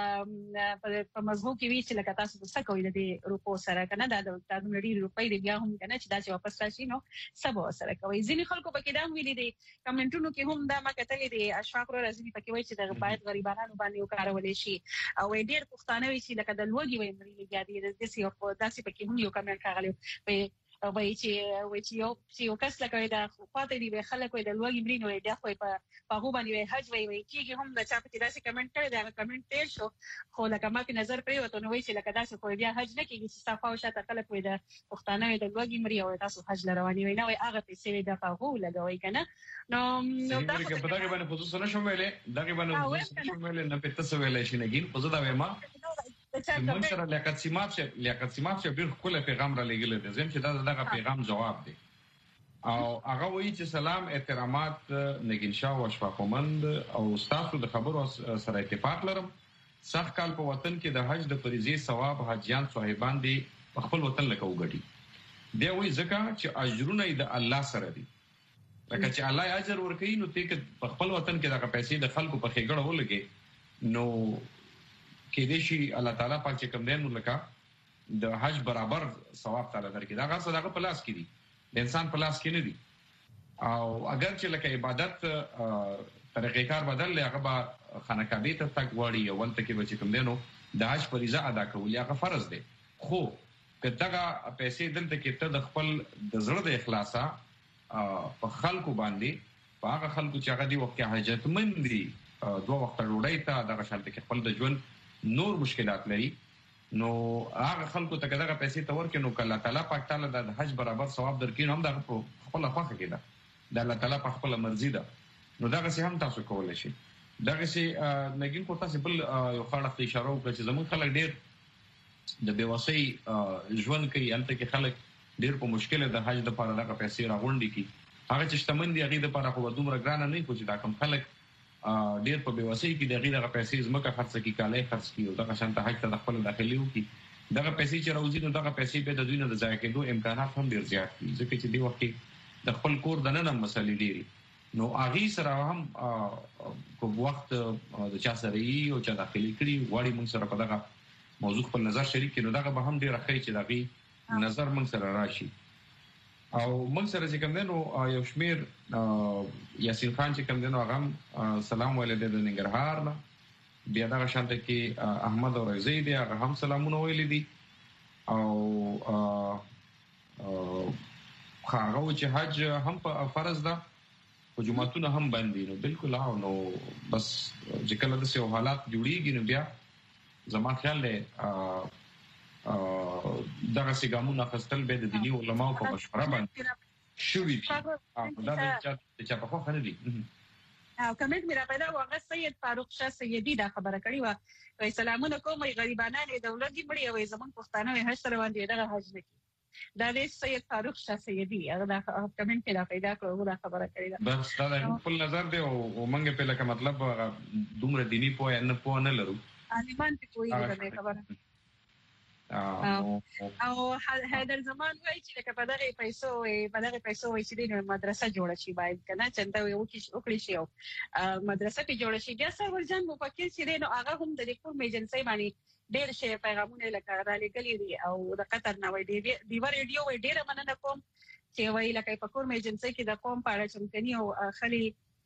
په مزغو کې وی چې لکه تاسو څه کوئ د روپو سره کنه دا د نړۍ روپۍ دی بیا هم کنه چې دا چې واپس راشي نو سبا سره کوي ځینې خلکو پکې دا ویلي دي کمنټونو کې هم دا ما کتلې دي اشفاق رو راځي پکې وایي چې د باید غریبانو باندې وکارول شي او ډېر پښتانه وی چې لکه د لوګي وي مری بیا دي د دې یو داسې پکې هم یو کمنټ راغلی په وایي چې وایي چې یو چې یو کس لکه دا خواته دی به خلک وي د لوګي مرینو بیا خو په هغه باندې حج وي وي چې هم د چا په داسې کمنټ کړی دا کمنټ تیر شو خو لکه ما په نظر پرې وته نو وایي چې لکه داسې خو بیا حج نه کیږي چې صفه او شاته خلک وي د پښتانه د لوګي مری او تاسو حج لرواني وي نه وي هغه پیسې د هغه لګوي کنه نو نو دا په دغه باندې خصوصا نشم ویلې دغه باندې خصوصا ویلې نه پته څه ویلې شي نګین په زړه وایم موږ سره لیاقت سیماب چې لیاقت سیماب چې ډېر خپل پیغام را لګیل دي زم چې دا دغه پیغام جواب دی او هغه وایي چې سلام احترامات نګین شاه او اشفاقمند او تاسو د خبرو سره اتفاق لرم صح کال په وطن کې د حج د فریضې ثواب حاجیان صاحبان دي خپل وطن لکه وګړي دی وایي ځکه چې اجرونه د الله سره دي لکه چې الله اجر ورکړي نو ته خپل وطن کې دغه پیسې د خلکو په خېګړه ولګي نو کې دې شي الله تعالی پاک چې کوم دین لکه د حج برابر ثواب تعالی درکړي. دا غاصه دغه پلاس کې دي، د انسان پلاس کې نه دي. او اگر چې لکه عبادت طریقې کار بدل لې هغه به خانقاه ته تک وړي او ولته کې به چې کوم دینو د حج فریضه ادا کول یا فرض دی. خو کداغه پیسې دلته کې ته د خپل د زړه د اخلاصا په خلکو باندې په هغه خلکو چې هغه دی وخت حاجتمند دي دوه وخت ډوډۍ ته دغه شانته کې خپل د ژوند نور مشکلات لري، نو هغه خلکو ته دغه پیسې ته ورکې نو کله تعالی پاک تعالی د حج برابر ثواب درکې نو هم دغه خپل خوخه کېده د الله تعالی په خپل مرزي ده. نو دغه څه هم تاسو کولای شئ. دغه څه نګین کو تاسو بل یو خاړه اشاره وکړه چې زموږ خلک ډېر د بیوسۍ ژوند کوي، هلته کې خلک ډېر په مشکل د حج د لپاره دغه پیسې راغونډي کی. هغه چې شتمن دي هغه د لپاره خو دومره ګرانه نه کوي چې دا کم خلک ډېر په بیوسۍ کې دغه دغه پیسې زمکه خرڅ کی کاله خرڅ کی او دغه شانته حج ته خپل داخلي وکي. دغه پیسې چې راوځي نو دغه پیسې به د دوی نه د ځای کېدو امکانات هم ډېر زیات دي، ځکه چې دی وخت د خپل کور د نن مسلې ډېری نو هغه سره هم کو وخت د چا سره یې او چا داخلي کړي غواړي موږ سره په دغه موضوع خپل نظر شریک کړو. دغه به هم ډېر اخی چې دغه نظر موږ سره راشي. او موږ سره چې کوم دینو یو شمیر یاسین خان چې کوم دینو هغه سلام ویل د ننګرهار نه، بیا دغه شانته کې احمد او رضی دی هغه هم سلامونه ویل دي. او هغه چې حج هم په فرض ده او جمعتون هم باندې نو بالکل او نو بس چې کله د سیو حالات جوړیږي نو بیا زما خیال دی دغه سیګامونه خستل به د دینی علماو په مشوره باندې شوي دي. دا د چا په خو خنه دي. او کمنټ میرا پیدا واغه سید فاروق شاه سیدی دا خبره کړې و وای سلامونه کوم غریبانان دولت دی مړي وای زمون پښتانه وای حج سره باندې دغه حج نه دا د سید فاروق شاه سیدی هغه دا کمنټ پیدا پیدا کړو دا خبره کړې ده. بس دا د خپل نظر دی او منګه په لکه مطلب دومره دینی پوهه نه پوهه نه لرو عالمان په کوی دا خبره او حیدر زمان وای چې لکه په دغه پیسو په دغه پیسو وای چې د مدرسه جوړه شي باید کنه چنده یو کې وکړي شي او مدرسه کې جوړه شي. بیا سرور جان مفکر چې نو هغه هم د کوم ایجنسی باندې ډېر شي پیغامونه لکه را لګلې دي او د قطر نه وای دی دی ریډیو وای ډېر مننه کوم چې وای لکه په کوم ایجنسی کې د قوم په اړه چمکني او خلی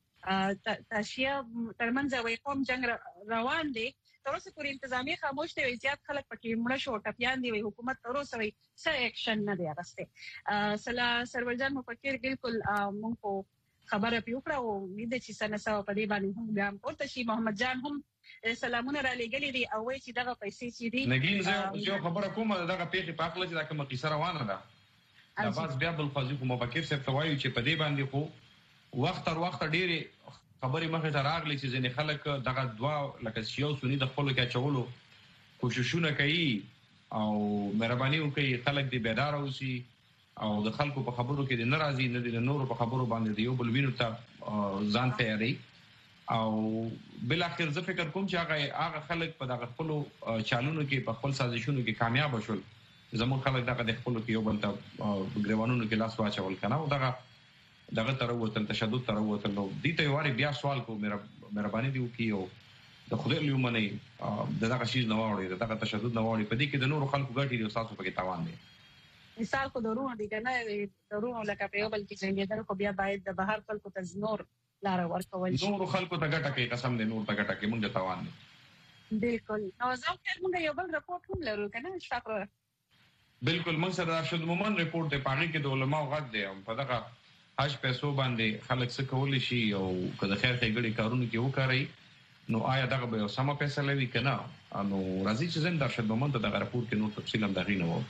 تاشیا ترمنځ وای قوم جنگ روان دي. تر اوسه پورې انتظامی خاموش دی، زیات خلک پکې مړه شو ټپیان دي، حکومت تر اوسه وای څه اکشن نه دی اغسته. سلا سرور جان مفکر بالکل مونږ کو خبره پیوکړه او دې چې سنه سو په دې باندې هم ګام پورته شي. محمد جان هم سلامونه را لګلې دي او وای چې دغه پیسې چې دي نګین زه یو خبره کوم دغه پیخي په خپل چې دا کومه قصه روانه ده. دا باز بیا بل فازي کوم مفکر څه توایي چې په دې باندې خو وخت تر وخت ډېری خبرې مخه ته راغلي چې ځینې خلک دغه دوا لکه یو سنی د خپل کې چولو کوششونه کوي او مهرباني وکړي خلک دې بیدار اوسي او د خلکو په خبرو کې د ناراضي نه دي نور په خبرو باندې یو بل وینو ته ځان تیاری. او بل اخر زه فکر کوم چې هغه هغه خلک په دغه خپل چالونو کې په خپل سازشونو کې کامیاب شول. زموږ خلک دغه د خپل کې یو بل ته ګریوانونو کې لاس واچول کنه او دغه دغه تر وته تشدد تر وته نو دي ته واره بیا سوال کو مې مهرباني دی وکيو د خدای له منې دغه شی نه وړي دغه تشدد نه وړي په دې کې د نور خلکو ګټي دي تاسو پکې تاوان دي. مثال کو درونه دي کنه درونه لکه په یو بل کې چې دې درو بیا باید د بهر خلکو ته نور لار ورکول شي. نور خلکو ته ګټه کې قسم دې نور ته ګټه کې موږ تاوان دي. بالکل نو زه خپل موږ یو بل رپورټ هم لرو کنه شکر. بالکل موږ سره ارشد مومن رپورټ ته پاره کې د علماء غږ دی په دغه حج پیسو باندې خلک څه کولی شي او که د خیر ښېګړې کارونه کې وکړي نو آیا دغه به یو سمه فیصله وي که نه. نو راځي چې زه د ارشد مومن ته دغه راپور کې نور تفصیل هم د هغې نه وم.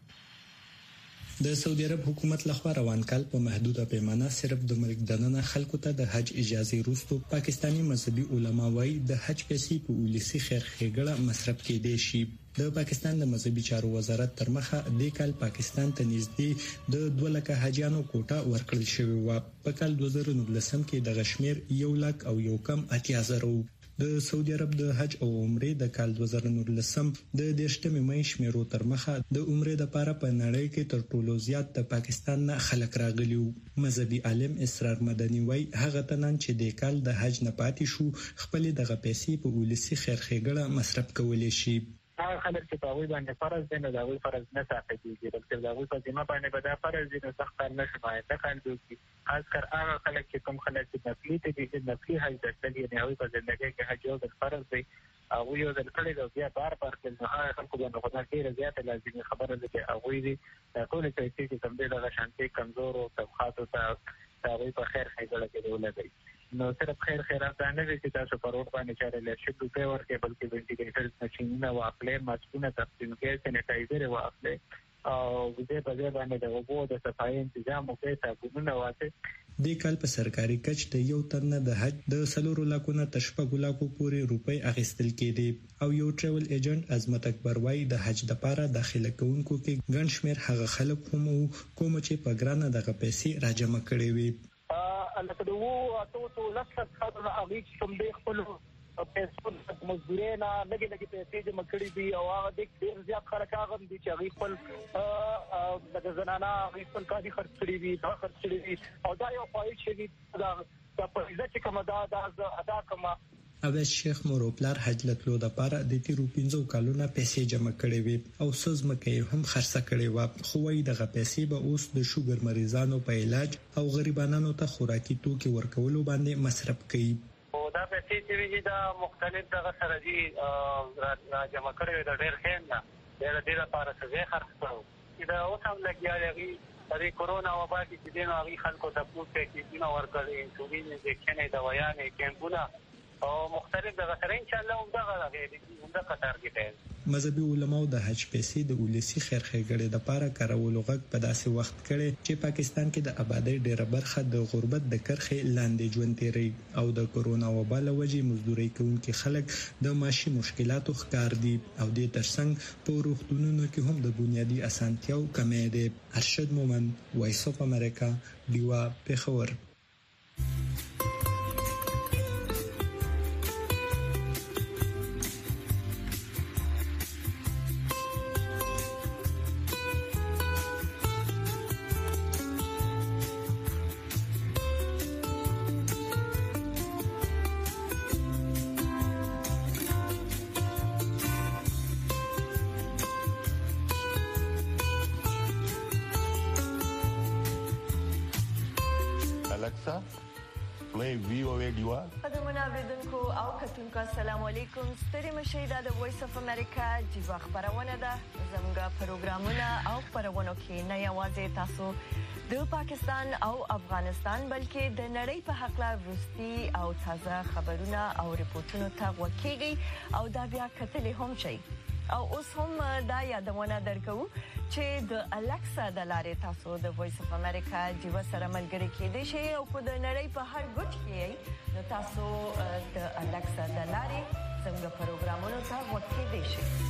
د سعودي عرب حکومت لخوا روان کال په محدوده پیمانه صرف د ملک دننه خلکو ته د حج اجازه وروسته پاکستانی مذهبي علما وايي د حج پیسې په ولسی خیر ښېګړه مصرف کېدای شي. د پاکستان د مذهبي چارو وزارت تر مخه د کال پاکستان ته نږدې د دوه لکه حاجیانو کوټه ورکړل شوې و. په کال دوه زره نولسم کې د غشمیر یو لک او یو کم اتیا زره و. د سعودي عرب د حج او عمرې د کال دوه زره نولسم د دیشتمې مې شمیرو تر مخه د عمرې د پاره په نړۍ کې تر ټولو زیات د پاکستان نه خلک راغلي وو. مذهبي عالم اسرار مدني وای هغه تنن چې د کال د حج نه پاتې شو خپل دغه پیسې په ولسی خیر ښېګړه مصرف کولای شي. هغه خلک چې په هغوی باندې فرض دی نو د هغوی فرض نه ساقطېږي، بلکې د هغوی په ذمه باندې به دا فرض دي نو سخت کار نه شي باید خنډ وکړي. خاص کر هغه خلک چې کوم خلک چې نفلي ته دي نفلي حج ګټل یعنې هغوی په زندګۍ کې حج یو ځل فرض دی هغوی یو ځل کړی دی بیا بار بار کړل نو هغه خلکو باندې خو دا ډېره زیاته لازمي خبره ده چې هغوی دي ټولې پیسې چې کوم دی دغه شانتې کمزورو طبقاتو ته د هغوی په خیر ښېګړه کې دې ولګوي. نو صرف خیر خیرات دا نه دی چې تاسو په روډ باندې چارې لشل روپۍ ورکړئ بلکې وینټیلیټرز ماشینونه واخلئ، ماسکونه تقسیم کړئ، سینیټایزر یې واخلئ او د دې په ځای باندې د اوبو د صفایي انتظام وکړئ، صابونونه واچئ. د کال په سرکاري کچ د یو تن نه د حج د څلورو لاکو نه تر شپږو لاکو پورې روپۍ اخیستل کېدې او یو ټریول ایجنټ عظمت اکبر وایي د حج دپاره داخله کوونکو کې ګڼ شمېر هغه خلک هم وو کوم چې په ګرانه دغه پیسې راجمع کړې وي. لکه د اوو اتو اتو لس لس کسانو هغوی چې کوم دی خپلو پیسو مزدورۍ نه لږې لږې پیسې جمع کړي دي او هغه ډېر زیات خلک هغه هم دي چې هغوی خپل لکه زنانه هغوی خپل کالي خرڅ کړي وي دا خرڅ کړي وي او دا یو خواهش وي دا فریضه چې کومه ده دا زه ادا کړم. اویس شیخ مور او پلار حج لتلو دپاره د تیرو پنځو کالونو پیسې جمع کړې وي او څه ځمکه یې هم خرڅه کړې وه خو وایي دغه پیسې به اوس د شوګر مریضانو په علاج او غریبانو ته خوراکي توکي ورکولو باندې مصرف کوي. دا پیسې چې وي دا مختلف دغه سره دي راجمع کړې وي د ډېر خیر نه د دې لپاره څه ځای خرڅ کړو دا اوس هم لګیا دی هغوی په دې کورونا وبا کې چې دی نو هغوی خلکو ته پوس پیکیجونه ورکړل انسولین انجکشنې دوایانې کیمپونه او مختلف دغه سره انشاءالله همدغه همدغه ټارګېټ دی. مذهبي علماو د حج پیسې د ولسي خیر ښېګړې دپاره کارولو غږ په داسې وخت کړی چې پاکستان کې د آبادۍ ډېره برخه د غربت د کرښې لاندې ژوند تېروي او د کورونا وبا له وجې مزدورۍ کوونکي خلک د معاشي مشکلاتو ښکار دي او دې ترڅنګ په روغتونونو کې هم د بنیادي اسانتیاو کمی دی. ارشد مومن، وایس اف امریکا، ډیوا، پېښور. قدرمن اوریدونکو او کتونکو السلام علیکم. ستړي مشئ دا د وایس اف امریکا جیوا خبرونه ده. زموږ پروګرامونه او خبرونه کې نه یوازې تاسو د پاکستان او افغانستان بلکې د نړۍ په حق لا وروستي او تازه خبرونه او ریپورتونو ته وکیږي او دا بیا کتلې هم شي. او اوس هم دا یادونه درکو چې د الکسا د لارې تاسو د وایس اف امریکا جیوا سره ملګری کېدئ شئ او کو د نړۍ په هر ګوټ کې نو تاسو د الکسا د لارې څنګه پروګرامونو ته وکیدئ شئ.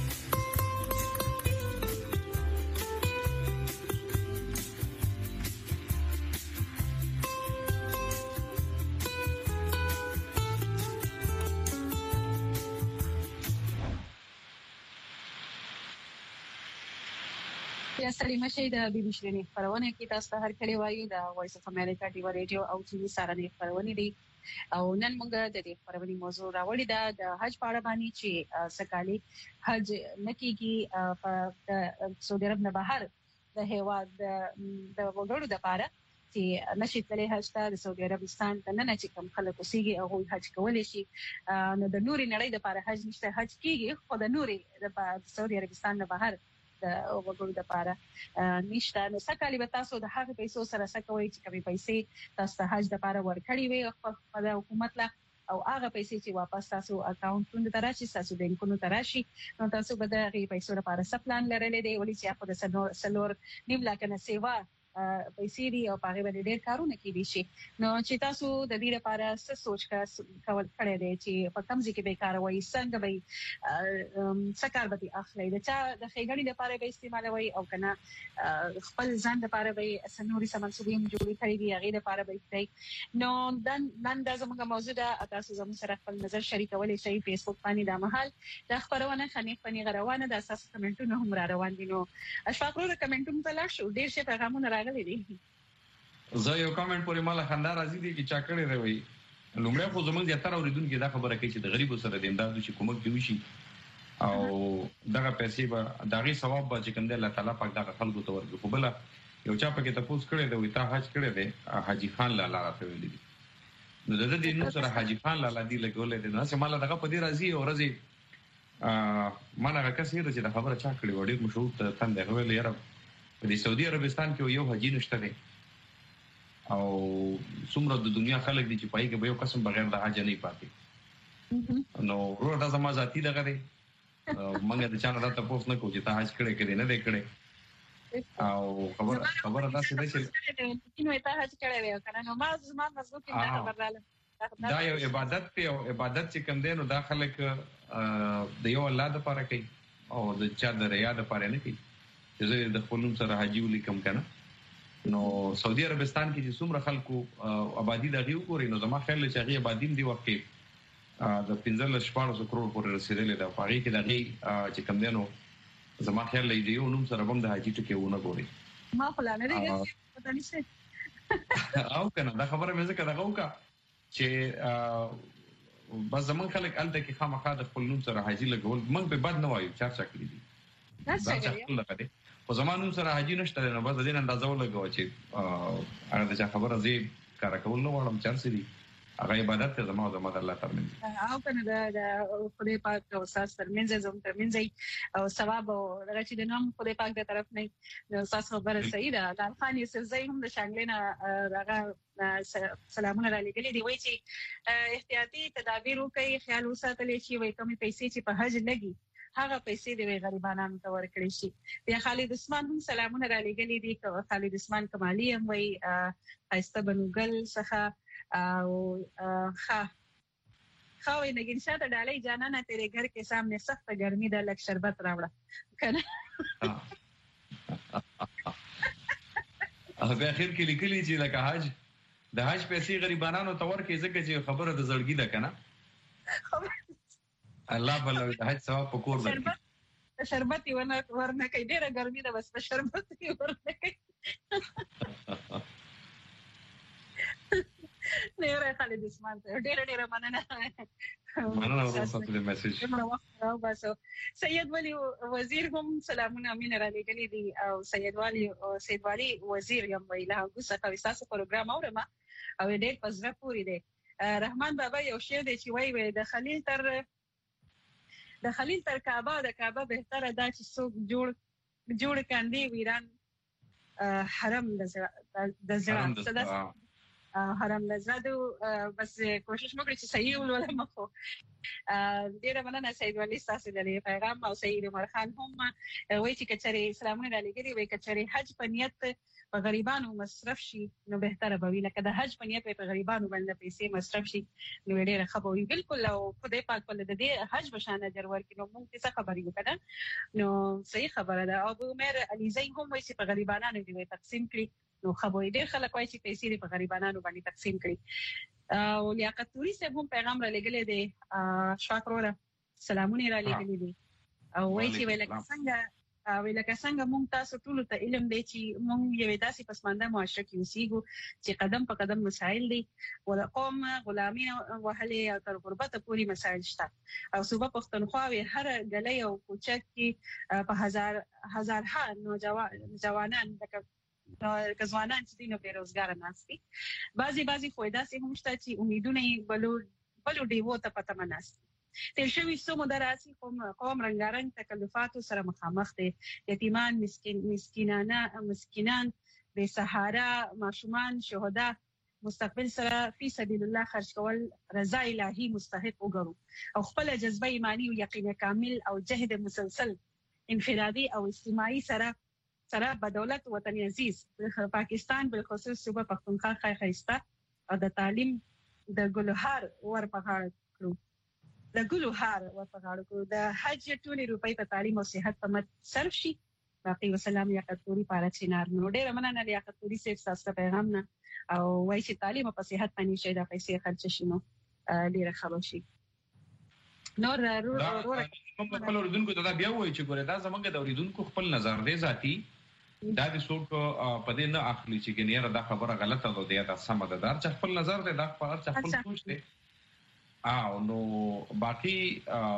یا ستړي مشئ د بي بي شيرینې خبرونه کې تاسو ته هر کله وایي د وایس اف امریکا ډیوا ریډیو او ټي وي سره خبرونه دي او نن موږ د دې خبرونې موضوع راوړی دا د حج په اړه باندې چې سکالي حج نکېږي په سعودي عرب نه بهر د هیواد د وګړو لپاره چې نشي تللی حج ته د سعودي عربستان ته نه چې کوم خلک اوسېږي هغوی حج کولی شي. نو د نوري نړۍ لپاره حج نشته، حج کېږي خو د نوري د سعودي عربستان نه بهر د وګړو لپاره نشته. نو سکالي به تاسو د هغه پیسو سره سکوي چې کومې پیسې تاسو ته حج لپاره ورکړي وي خپل حکومت لا او هغه پیسې چې واپس تاسو اکاونټونو ته راشي تاسو بانکونو ته راشي نو تاسو به د هغې پیسو لپاره څه پلان لرلی دی ولې چې هغه د څلور نیم لاکه نه سیوا پیسې دي او په هغې باندې ډېر کارونه کېدی شي. نو چې تاسو د دې لپاره څه سوچ کول کړی دی چې په کوم ځای کې به یې کاروئ، څنګه به یې څه کار به یې اخلئ، د چا د ښېګڼې لپاره به یې استعمالوئ او که نه خپل ځان لپاره به یې څه نورې څه منصوبې هم جوړې کړې دي هغې لپاره به یې کړئ. نو نن دا زموږ موضوع ده، تاسو زموږ سره خپل نظر شریکولی شئ. فیسبوک باندې دا مهال دا خپرونه ښه نیغ په نیغه روانه ده، ستاسو کمنټونه هم را روان دي. نو اشفاق ورور کمنټونو ته لاړ شو، ډېر ښه پیغامونه راغلي دي. زه یو کمنټ پورې مال خندا راځي دي چې چا کړی دی وایي لومړی خو زموږ زیاتره اورېدونکي دا خبره کوي چې د غریبو سره د امداد چې کومک دی وشي او دغه پیسې به دغه ثواب به چې کوم دی الله تعالی پاک دغه خلکو ته ورکړي. خو بل یو چا پکې تاسو کړی دی وي تا حج کړی دی حاجی خان لالا راته ویلي دي نو د دې نو سره حاجی خان لالا دی لګولې دي نو چې مال دغه په دې راځي او راځي ا مانه کسې چې د خبره چا کړی وړي مشهور ته تند غوېل یاره په سعودي عربستان کې یو حاجی نشته دی او څومره د دنیا خلک دي چې پای کې به یو قسم بغیر د حج نه پاتې نو ورته دا زما ذاتی دغه دی منګه د چانه راته پوښتنه کوم چې تا حج کړی کړي نه دی کړی او خبر خبره دا څه دی چې کینو ته حج کړی دی کنه نو ما زما مزګو کې دا خبر رااله دا یو عبادت دی او عبادت چې کوم دی نو دا خلک د یو الله لپاره کوي او د چا د ریا لپاره نه کوي چې د خپلوم سره حج ولیکم کنه نو سعودي عربستان کې چې څومره خلکو آبادی دغه وګوري نو زما خیال چې هغه آبادی دی وخت کې د پنځه شپږ سوه کروڑ پورې رسیدلې ده په هغه کې دغه چې کوم دی نو زما خیال دی یو نوم سره هم د حاجی ټکي ونه ګوري ما خلا نه دی پته نشته او کنه دا خبره مې ځکه دغه وکړه چې بس زمون خلک الته کې خامخا د خپل نوم سره حاجی لګول موږ به بد نه وایو چا چا کړی دي دا څه خپل لګا دي په زمانو سره حاجی نشته نو بس د دې اندازه ولګو چې هغه د خبره زی کار کول نو وړم چانس دي هغه عبادت ته زموږ د مدار الله ترمنځ او کنه د خدای پاک او ساس ترمنځ زم ترمنځ او ثواب او دغه چې د نوم خدای پاک د طرف نه ساس خبره صحیح ده د خان یوسف زئی هم د شانګلینا دغه سلامونه را لګلې دی وایي چې احتیاطي تدابیر وکړي خیال وساتل شي وایي کومې پیسې چې په حج لګي هغه پیسې د غریبانو ته ورکړي شي بیا خالد عثمان هم سلامونه را لګلې دي خالد عثمان کمالی هم وایي خاسته بنوګل څخه او خا خوي نگین شاته ډالۍ جانانه تیرے گھر کے سامنے سخت گرمی ده لک شربت راوړه کنه هغه اخر کې لیکلي چې لکه حج د حج پیسې غریبانو ته ورکې ځکه چې خبره د زړګي ده کنه الله بل د حج ثواب په کور ده شربت ورنه ورنه کې ډیره ګرمي ده بس په شربت ورنه کې نه خالد عثمان ډېر ډېر مننه مننه ورته د میسج او بس سید ولی وزیر هم سلامونه امین را لګلې دي او سید ولی او سید ولی وزیر یم ویلا غوسه کوي تاسو پروګرام اورم او ډېر پزره پوری دی رحمان بابا یو شعر دی چې وایي د خلیل تر د خلیل تر کعبه د کعبه بهتره دا چې څوک جوړ جوړ کاندي ویران حرم د زړه صدا حرم لزادو بس کوشش وکړئ چې صحیح ولولم خو ډیره مننه سید ولی تاسو د پیغام او سید عمر خان هم وایي چې کچري سلامونه را لګري وایي کچري حج په نیت په غریبانو مصرف شي نو بهتره به وي لکه د حج په نیت په غریبانو باندې پیسې مصرف شي نو ډیره ښه به وي بالکل او خدای پاک ول د دې حج بشانه اجر ورکړي نو موږ څه خبرې وکړه نو صحیح خبره ده او عمر علیزی هم وایي چې په غریبانو دی تقسیم کړي نو خبرې ډېر خلک وایي چې پیسې په غریبانو باندې تقسیم کړي او لیاقت توري صاحب هم پیغام را لګلې دي شاکروره سلامونه را لګلې دي او وایي چې ولکه څنګه ولکه څنګه مونږ تاسو ټول ته علم دی چې مونږ یو داسې پسمانده معاشره کې اوسېږو چې قدم په قدم مسائل دي او د قوم غلامي وهلې او تر غربت پورې مسائل شته او صوبه پښتونخوا هر ګلې او کوچک کې په هزار هزارها نوجوانان لکه ځوانان چې دینو بیروزګار ناشتي بعضي بعضي خویدا سي هم شته چې امیدونه بلو بلو دیو ته پته مناستي تیر شوي سو مدراسي قوم قوم رنگارنګ تکلفاتو سره مخامخ دي یتیمان مسکین مسکینانه مسکینان بے سهارا ماشومان شهدا مستقبل سره فی سبیل الله خرج کول رضا الهی مستحق وګرو او خپل جذبه ایمانی او یقین کامل او جهد مسلسل انفرادي او اجتماعي سره سره بدولت وطن عزیز پاکستان بالخصوص صوبه پښتونخوا خای خایسته او د تعلیم د ګلوهار ورپغاړ کړو د ګلوهار ورپغاړ کړو د حج ټولې روپۍ په تعلیم او صحت په مت صرف شي باقي وسلام لیاقت توري پاره چینار نو ډېر مننه لیاقت توري سیف تاسو پیغام نه او وایي چې تعلیم او صحت باندې شي د پیسې خرچ شي نو ډېر خبر شي نور ورور موږ خپل اوریدونکو ته بیا وایي چې ګوره دا زمونږ د اوریدونکو خپل نظر دی ذاتی دا د څوک په دې نه اخلي چې ګنیره دا خبره غلطه ده یا دا سمه ده دا چې خپل نظر دی دا خپل خپل سوچ دی او نو باقي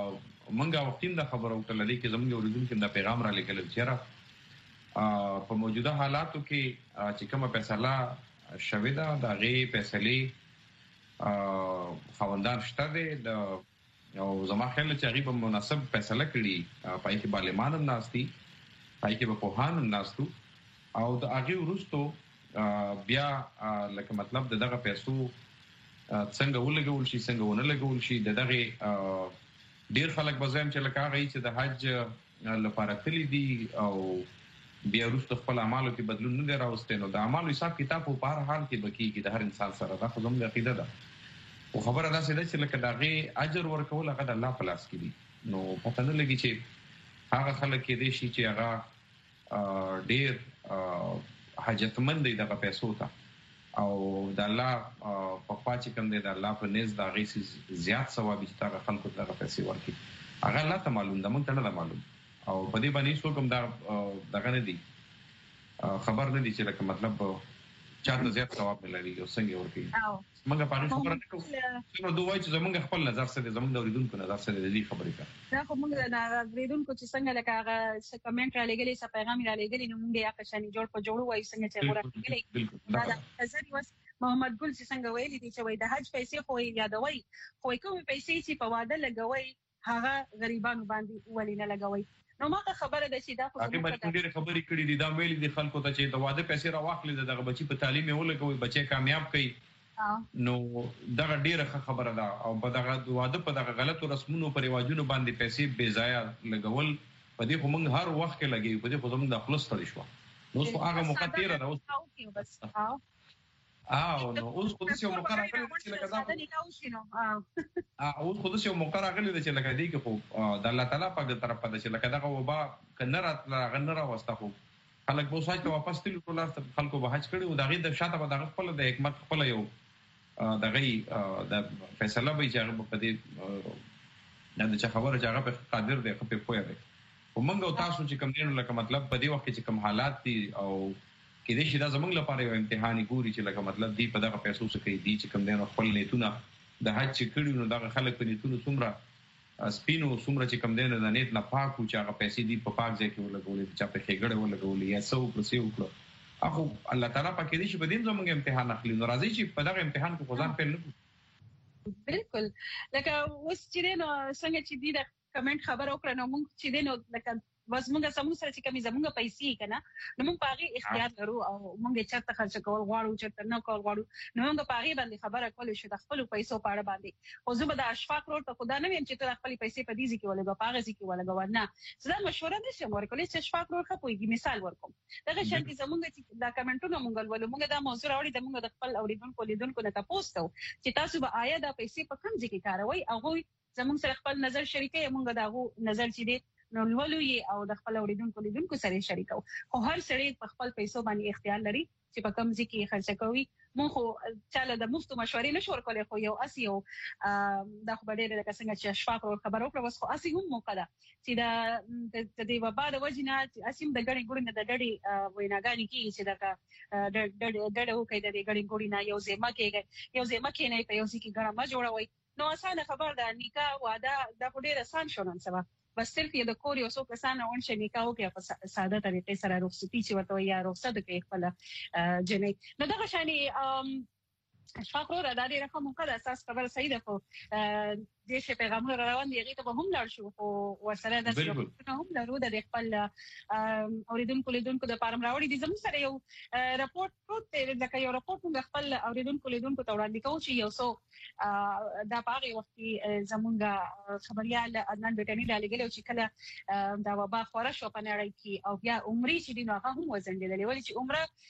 منګه وختیم د خبرو کله دي کې زموږ اوریدونکو د پیغام را لیکل چیرې په موجوده حالاتو کې چې کومه فیصله شوې ده د غي فیصله خوندان شته دي د او زما خیال چې هغه په مناسب فیصله کړي پای کې بالمانم ناشتي پای کې په پوهانم ناشتو او د هغه ورستو بیا لکه مطلب دغه پیسو څنګه ولګول شي څنګه ونه لګول شي دغه ډیر خلک بزایم چې لکه هغه چې د حج لپاره تللی دي او بیا وروسته خپل اعمالو کې بدلون نه راوستي نو د اعمالو حساب کتاب په هر حال کې بکی کې د هر انسان سره دا خو زموږ عقیده ده او خبره ده چې لکه دغه اجر ورکول هغه د الله په لاس کې دي نو پته نه لګي چې هغه خلک کې دي چې هغه ډیر حاجتمند دي دغه پیسو ته او د الله په پاتې کوم دی د الله په نس دا غي زیات ثواب چې تا خلکو ته پیسې ورکړي هغه الله ته معلوم ده مونږ ته نه معلوم او په دې باندې څوک هم دا دغه نه دي خبر نه دي چې لکه مطلب چاته زیات ثواب ملوي او څنګه ورکړي موږ په اړه خبره نه کوو نو دوی چې زمونږ خپل نظر سره زمونږ د اوریدونکو نظر سره د دې خبرې کوي دا خو موږ د اوریدونکو چې څنګه لکه هغه څه کمنټ را لګلې څه پیغام را لګلې نو موږ یې هغه شان جوړ په جوړو وایي څنګه چې غوړه لګلې دا د نظر وس محمد ګل چې څنګه ویلي دي چې وای د حج پیسې خو یادوي خو کوم پیسې چې په واده لګوي هغه غریبانو باندې ولې نه لګوي نو ما خبره ده چې دا خو هغه باندې ډېر خبرې کړې دي دا ویلي دي خلکو ته چې د واده پیسې راوخلې دغه بچي په تعلیم یې ولګوي بچي کامیاب کړي نو دا ډېره خبره ده او په دغه واده په دغه غلطو رسمونو پر رواجونو باندې پیسې بے ضایع لګول په دې خو موږ هر وخت کې لګي په دې خو زموږ د خلاص تړي شو نو څو هغه مقتیره ده اوس بس او نو اوس خو دې یو مقرره کړی چې لکه دا اوس خو دې یو مقرره کړی چې لکه دې کې خو د الله تعالی په طرف پد چې لکه دا وبا کنه راتله غنره واسطه خو خلک به سوچ ته واپس تلل ټول خلکو به حج کړي او دا غي د شاته به د خپل د حکمت خپل یو د غي د فیصله به چې په دې نه د خبره چې هغه په قادر دی خو په پوهه دی ومنګ او تاسو چې کوم دین لکه مطلب په دې وخت کې کوم حالات دي او کې دې شي دا زمونږ لپاره یو امتحاني ګوري چې لکه مطلب دی په دغه پیسو څخه کې دي چې کوم دین خپل نیتونه د حج چې کړي نو دغه خلک په نیتونو څومره سپینو څومره چې کوم دین د نیت نه پاک او چې هغه پیسې دی په پاک ځای کې ولګولې چې په خېګړې ولګولې یا څو پرسي وکړو اخو الله تعالی پاک دې شي په دې زمونږ امتحان اخلي نو راځي چې په دغه امتحان کې خدان په نه بالکل لکه اوس چې نو څنګه چې دی د کمنټ خبر وکړه نو موږ چې نو لکه بس موږ سمو سره چې کمی زموږ پیسې کنه نو موږ پاغي اختیار لرو او موږ چرته خرچ کول غواړو چرته نه کول غواړو نو موږ پاغي باندې خبره کول شو د خپل پیسو په اړه باندې خو زه به د اشفاق روډ ته خدا نه ویم چې ته خپل پیسې په دې ځکه ولګو پاغي ځکه ولګو نه زه مشوره نشم ورکولې چې اشفاق روډ خپويږي مثال ورکوم دغه شانتي زموږ چې دا کمنټونه موږ ولول موږ دا موضوع راوړي د موږ د خپل اوریدونکو لیدونکو نه تاسو ته چې تاسو به آیا د پیسې په کوم ځکه کاروي او زموږ سره خپل نظر شریکي موږ دا نظر چې دی نو ولولو یې او د خپل اوریدونکو لیدونکو سره شریکو خو هر سړی په خپل پیسو باندې اختیار لري چې په کوم ځای کې خرچ کوي مونږ خو چاله د مفتو مشورې نشو ورکولای خو یو اسی یو د خبرې د څنګه چې اشفاق ور خبر وکړه وس خو اسی هم موقع ده چې دا د دې وبا د وجنه اسیم د غړي ګورنه د ډډي ویناګانی کې چې دا د ډډه وکړي د غړي ګورنه یو ځما کې یو ځما کې نه په یو ځکه ګرامه جوړوي نو اسانه خبر ده نکاح واده د ډېر آسان شو نن سبا بس صرف یو د کور یو څو کسان اون چې نکاح وکړي په ساده طریقې سره رخصتي چې ورته یا رخصت کوي خپل جنې نو دا شاني اشفاق رو را دادی رقم مقدر اساس خبر صحیح ده خو د شي پیغام روان دی غیته به هم لړ شو خو ورسره د څه هم لرو د خپل اوریدونکو لیدونکو د پارم راوړي دي زموږ سره یو راپورټ پروت دی لکه یو راپورټ موږ خپل اوریدونکو لیدونکو ته وړاندې کوو چې یو څو دا پاره وخت زموږ خبريال عدنان بیٹانی لګلو چې کله دا وبا خورا شو په نړۍ کې او بیا عمرې چې دی نو هغه هم وزن دی ولې چې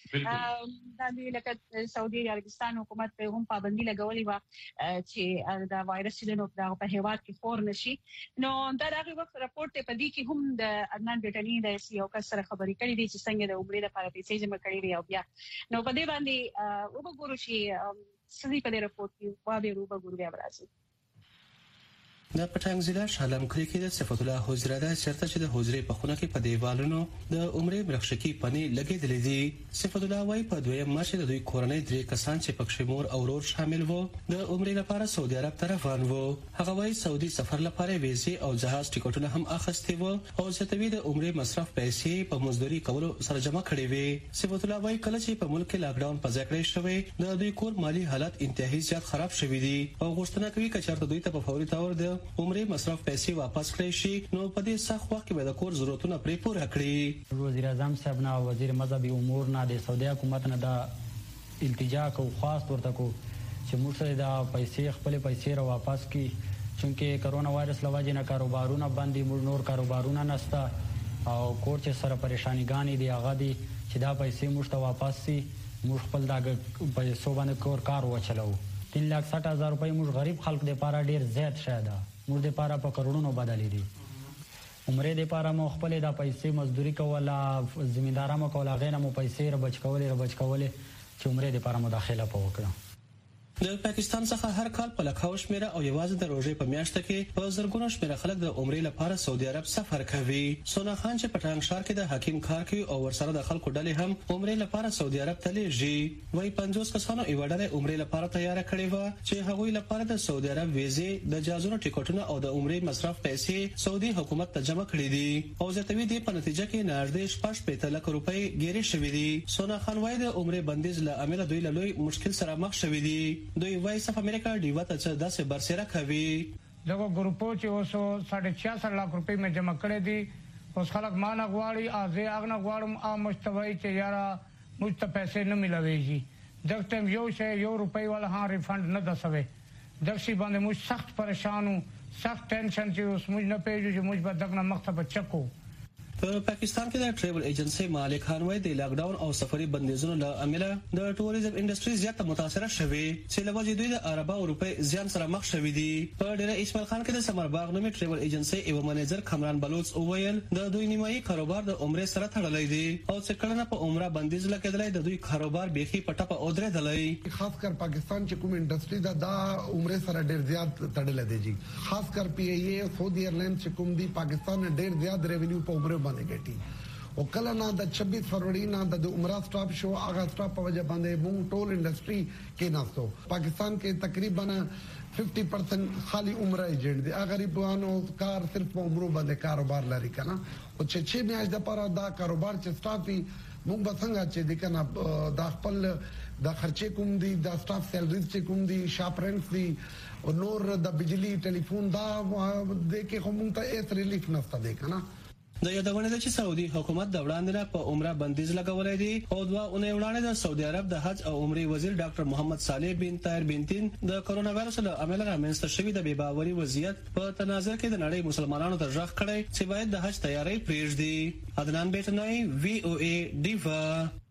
عمره د لکه سعودي عربستان حکومت په هم پابندي لګولې و چې دا وایرس چې نو په هیواد کې خور نشي نو دا دغه وخت راپورټ په دې کې هم د عدنان بیٹانی د سی او کسر خبرې کړې دي چې څنګه د عمرې لپاره پیسې جمع کړې دي او بیا نو په دې باندې وګورو چې سړي په دې راپورټ کې وابه وګورو بیا راځي د پټنګ ضلع شالم کلی کې د صفت الله حجره چرته چې د حجرې په خونه کې په دیوالونو د عمرې مرخشکی پنی لګېدلې دي. صفت الله وايي په دویم مارچ د دوی کورنۍ درې کسان چې پکښې مور او ورور شامل وو د عمرې لپاره سعودي عرب ته روان وو. هغه وايي سعودي سفر لپاره ویزې او جهاز ټیکټونه هم اخیستي وو او زیاتوي د عمرې مصرف پیسې په مزدوري کولو سره جمع کړې وي. صفت الله وايي کله چې په ملک کې لاک ډاون په ځای کړی شوی د دوی کور مالی حالت انتهایی زیات خراب شوی دي او غوښتنه کوي چې چېرته دوی ته په فوري تور د عمرې مصرف پیسې واپس کړي شي نو په دې سخت وخت کې به د کور ضرورتونه پرې پوره کړي. وزیر اعظم صاحب نه وزیر مذهبي امور نه د سعودي حکومت نه دا التجا کو خاص ورته کو چې موږ سره دا پیسې خپل پیسې را واپس کړي چونکې کرونا وایرس لوجه نه کاروبارونه باندې موږ نور کاروبارونه نشته او کور چې سره پریشانی غانې دی هغه دی چې دا پیسې موږ ته واپس شي موږ خپل دا پیسو باندې کور کار وچلو. तीन लाख साठ हजार रुपये موږ غریب خلک د پاره ډیر زیات شاده موږ د پاره په کروڑونو بدلې دي. عمره د پاره مو خپل د پیسې مزدوري کوله زمیندارانو کوله غیر مو پیسې را بچ کولې را بچ کولې چې عمره د پاره مداخله وکړه. د پاکستان څخه هر کال په لکهو شمیره او یوازې د روژې په میاشت کې په زرګونو شمیره خلک د عمرې لپاره سعودي عرب سفر کوي. سونا خان چې پټنګ ښار کې د حکیم کار کوي او ورسره د خلکو ډلې هم عمرې لپاره سعودي عرب ته لیږي. وایي پنځوس کسانو یوه ډله عمرې لپاره تیاره کړې وه چې هغوی لپاره د سعودي عرب ویزې د جهازونو ټیکټونه او د عمرې مصرف پیسې سعودي حکومت ته جمع کړي دي او زیاتوي دې په نتیجه کې نږدې شپږ شپېته لکه روپۍ ګیرې شوي دي. سونا خان وایي د عمرې بندیز له امله دوی له لوی مشکل سره مخ شوي دي. دوی وایي صف امریکا ډیوا ته چې داسې برسېره کوي دغه ګروپو چې اوسو ساڑھے چھیاسٹھ لاکھ روپۍ مې جمع کړې دي اوس خلک ما نه غواړي ازه اغنه غواړم ا مستوي چې یارا موږ ته پیسې نه ملويږي دغه ټیم یو شی یو روپۍ والا ها ریفند نه دسوي دغه شی باندې موږ سخت پریشانو سخت ټینشن چې اوس موږ نه پیژو چې موږ به دغه مخته بچکو. په پاکستان کې د ټریول ایجنسی مالک خان وای د لاک ډاون او سفري بندیزونو له امله د ټوریزم انډستری زیاته متاثره شوه چې لوجه دوی د عربا او روپۍ زیان سره مخ شوي دي. په ډیره اسماعیل خان کې د سمر باغ نومي ټریول ایجنسی ایو منیجر کمران بلوچ اوویل د دوی نیمایي کاروبار د عمرې سره تړلې دي او چې کله په عمره بندیز لګیدلې د دوی کاروبار بيخي پټه په اودرېدلې. خاص کر پاکستان چې کوم انډستری دا د عمرې سره ډیر زیات تړلې دي جی خاص کر پی ای اے سعودي ایرلاینز چې کوم دی پاکستان ډیر زیات ریونیو په عمره باندې ګټي او کله نه د چھبیس فروری نه د عمره سټاپ شو هغه سټاپ په وجه باندې مونږ ټول انډستری کې ناستو. پاکستان کې تقریبا پچاس پرسنٹ خالی عمره ایجنټ دي هغه غریبانو کار صرف په عمره باندې کاروبار لري کنه او چې چې میاش د پاره دا کاروبار چې سټاپ مونږ به څنګه چې د کنه د خپل د خرچې کوم دي د سټاف سیلریز چې کوم دي شاپ رنټس دي او نور د بجلی ټلیفون دا د کې کوم ته ایس ریلیف نشته دی کنه. د یادونه ده چې سعودي حکومت د وړاندې په عمره بندیز لګولې دي او دوه اونۍ وړاندې د سعودي عرب د حج او عمرې وزیر ډاکټر محمد صالح بن طاهر بن تین د کرونا وایرس له امله رامنځته شوی د بې باوري وضعیت په تناظر کې د نړۍ مسلمانانو ته ژغ کړی چې باید د حج تیاری پرېږدي. عدنان بیٹنای وی او ای ډیوا.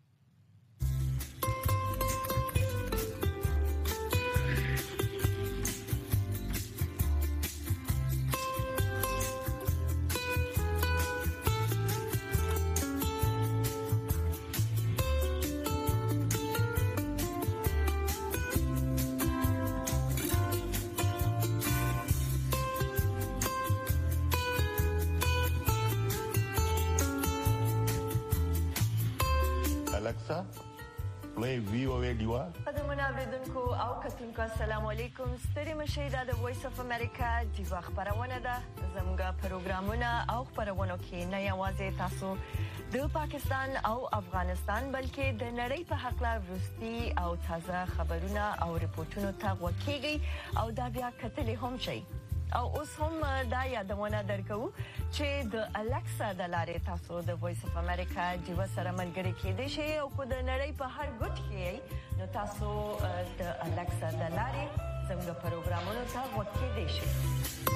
Alexa, play V O A Diva. قدرمن اوریدونکو او کتونکو السلام علیکم ستړي مشئ دا د وایس اف امریکا دیوا خبرونه ده زموږ پروګرامونه او خبرونه کې نه یوازې تاسو د پاکستان او افغانستان بلکې د نړۍ په حق لا وروستي او تازه خبرونه او ریپورتونو ته وکیږي او دا بیا کتلې هم شي او اوس هم دا یادونه درکو چې د الکسا د لارې تاسو د وایس اف امریکا دیوا سره ملګری کېدئ شئ او کو د نړۍ په هر ګوټ کې نو تاسو د الکسا د لارې زموږ پروګرامونو ته وکیدئ شئ.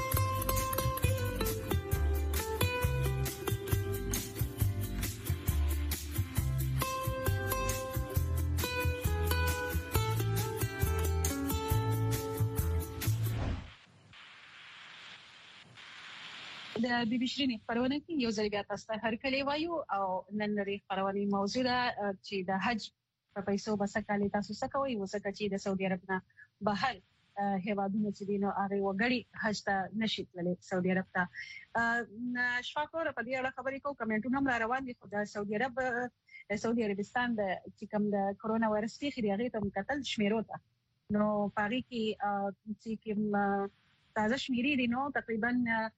د بي بي شيرين خبرونه کې یو ځل بیا تاسو ته هر کله وایو او نن لري خبرونه موضوع ده چې د حج په پیسو بس کالي تاسو څه کوي وسکه چې د سعودي عرب نه بهر هیوادونو چې دینو هغه وګړي حج ته نشي تللی سعودي عرب ته. شفاکور په دې اړه خبرې کوم کمنټونه هم روان دي. خو د سعودي عرب سعودي عربستان د چې کوم د کرونا وایرس پیښې دی هغه ته قتل شمیرو ته نو پاري کې چې کوم تازه شمیرې دي نو تقریبا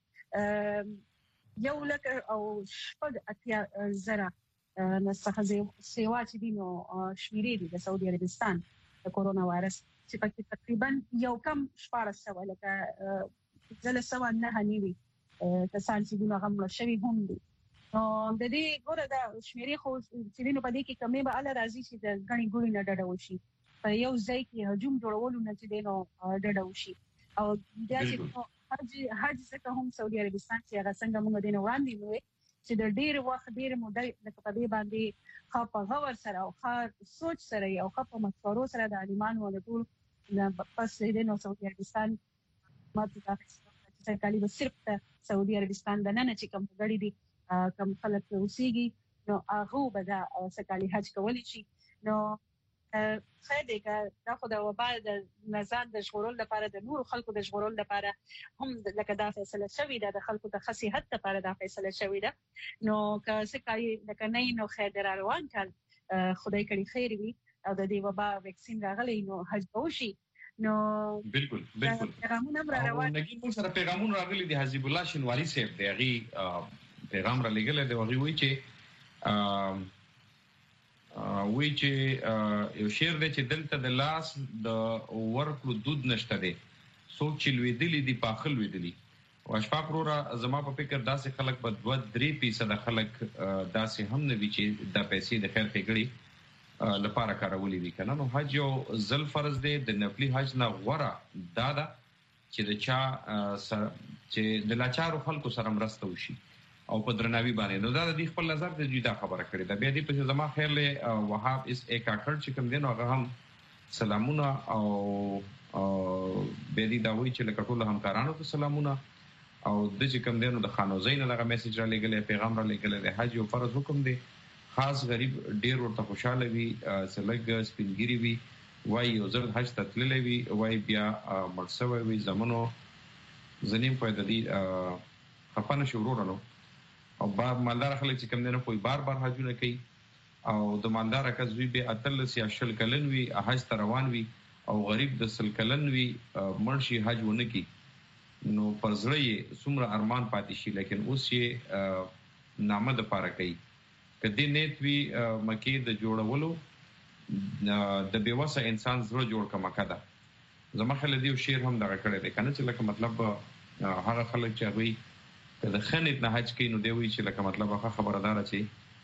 یو لک او شپږ اتیا زره نسخه سیوا چې دي نو شمیرې دي د سعودي عربستان د کرونا وایرس چې پکې تقریبا یو کم شپږ سوه لکه ځله سوه نه نیوي کسان چې دغه مړ شوي هم دي. نو د دې ګوره د شمیرې خو چې دینو په دې کې کمې به ال راځي چې د غني ګوري نه ډډه وشي په یو ځای کې هجوم جوړولو نه چې دینو ډډه وشي او بیا چې حج حج څخه هم سعودي عربستان چې هغه څنګه موږ دینو وړاندې نوې چې د ډیر وخت ډیر مودې د په باندې خاطر غور سره او خاطر سوچ سره او خاطر مشورو سره د عالمانو او ټول پس دینو سعودي عربستان ماته چې کالي به صرف سعودي عربستان د نن چې کوم غړي دي کوم خلک اوسېږي نو هغه به دا سکالي حج کولی شي. نو خیر دی که دا خو د وبا د نظام د ژغورلو لپاره د نورو خلکو د ژغورلو لپاره هم لکه دا فیصله شوې ده د خلکو د صحت لپاره دا فیصله شوې ده. نو که سکالي لکه نه نو خیر در روان کړ خدای کړي خیر وي او د دې وبا ویکسین راغلی نو حج وشي. نو بالکل بالکل پیغامونه روان نګي مو سره پیغامونه راغلي دي. حزب الله شینواری صاحب دی هغه پیغام را لګل دی وغي وی چې وی چې یو شعر دی چې دلته د لاس د ورکو دود نشته دی سوچ چې لویدلی دی پاخل ویدلی او اشفاق رورا زما په فکر داسې خلک په دوه درې فیصد خلک داسې هم نه وی چې د پیسې د خیر پیګړي لپاره کارولې دي کنه. نو حج یو ځل فرض دی د نفلي حج نه غوړه دادا چې د چا چې د لاچارو خلکو سره مرسته وشي او په درناوي باندې. نو دا د خپل نظر د جدا خبره کړې ده. بیا دې په زما خیر له وهاب اس ایک اکړ چې کوم دین هغه هم سلامونه او بیا دې دا وایي چې لکه ټول همکارانو ته سلامونه او د چې کوم دین د خانو زین دغه میسج را لګلې پیغام را لګلې د حج یو فرض حکم دی. خاص غریب ډیر ورته خوشاله وي سلګ سپینګری وي وای یو ځل حج ته تللی وي وای بیا مرسوي وي زمونو زنیم په دې خپانه شورورانو او بار مالدار خلک چې کوم دنه کوئی بار بار حجونه کوي او د مالدار کزوی به اتل سیا شل کلن وي حج ته روان وي او غریب د سل کلن وي مرشي حج ونه کی نو پرځړې څومره ارمان پاتې شي. لیکن اوس یې نامه د پاره کوي کدی نیت وی مکی د جوړولو د بیوسه انسان زړه جوړ کما کده. زما خل دی شعر هم دغه کړی دی کنه چې لکه مطلب هغه خلک چې وي د خنت نه حج کوي نو دی وی چې لکه مطلب هغه خبردار چي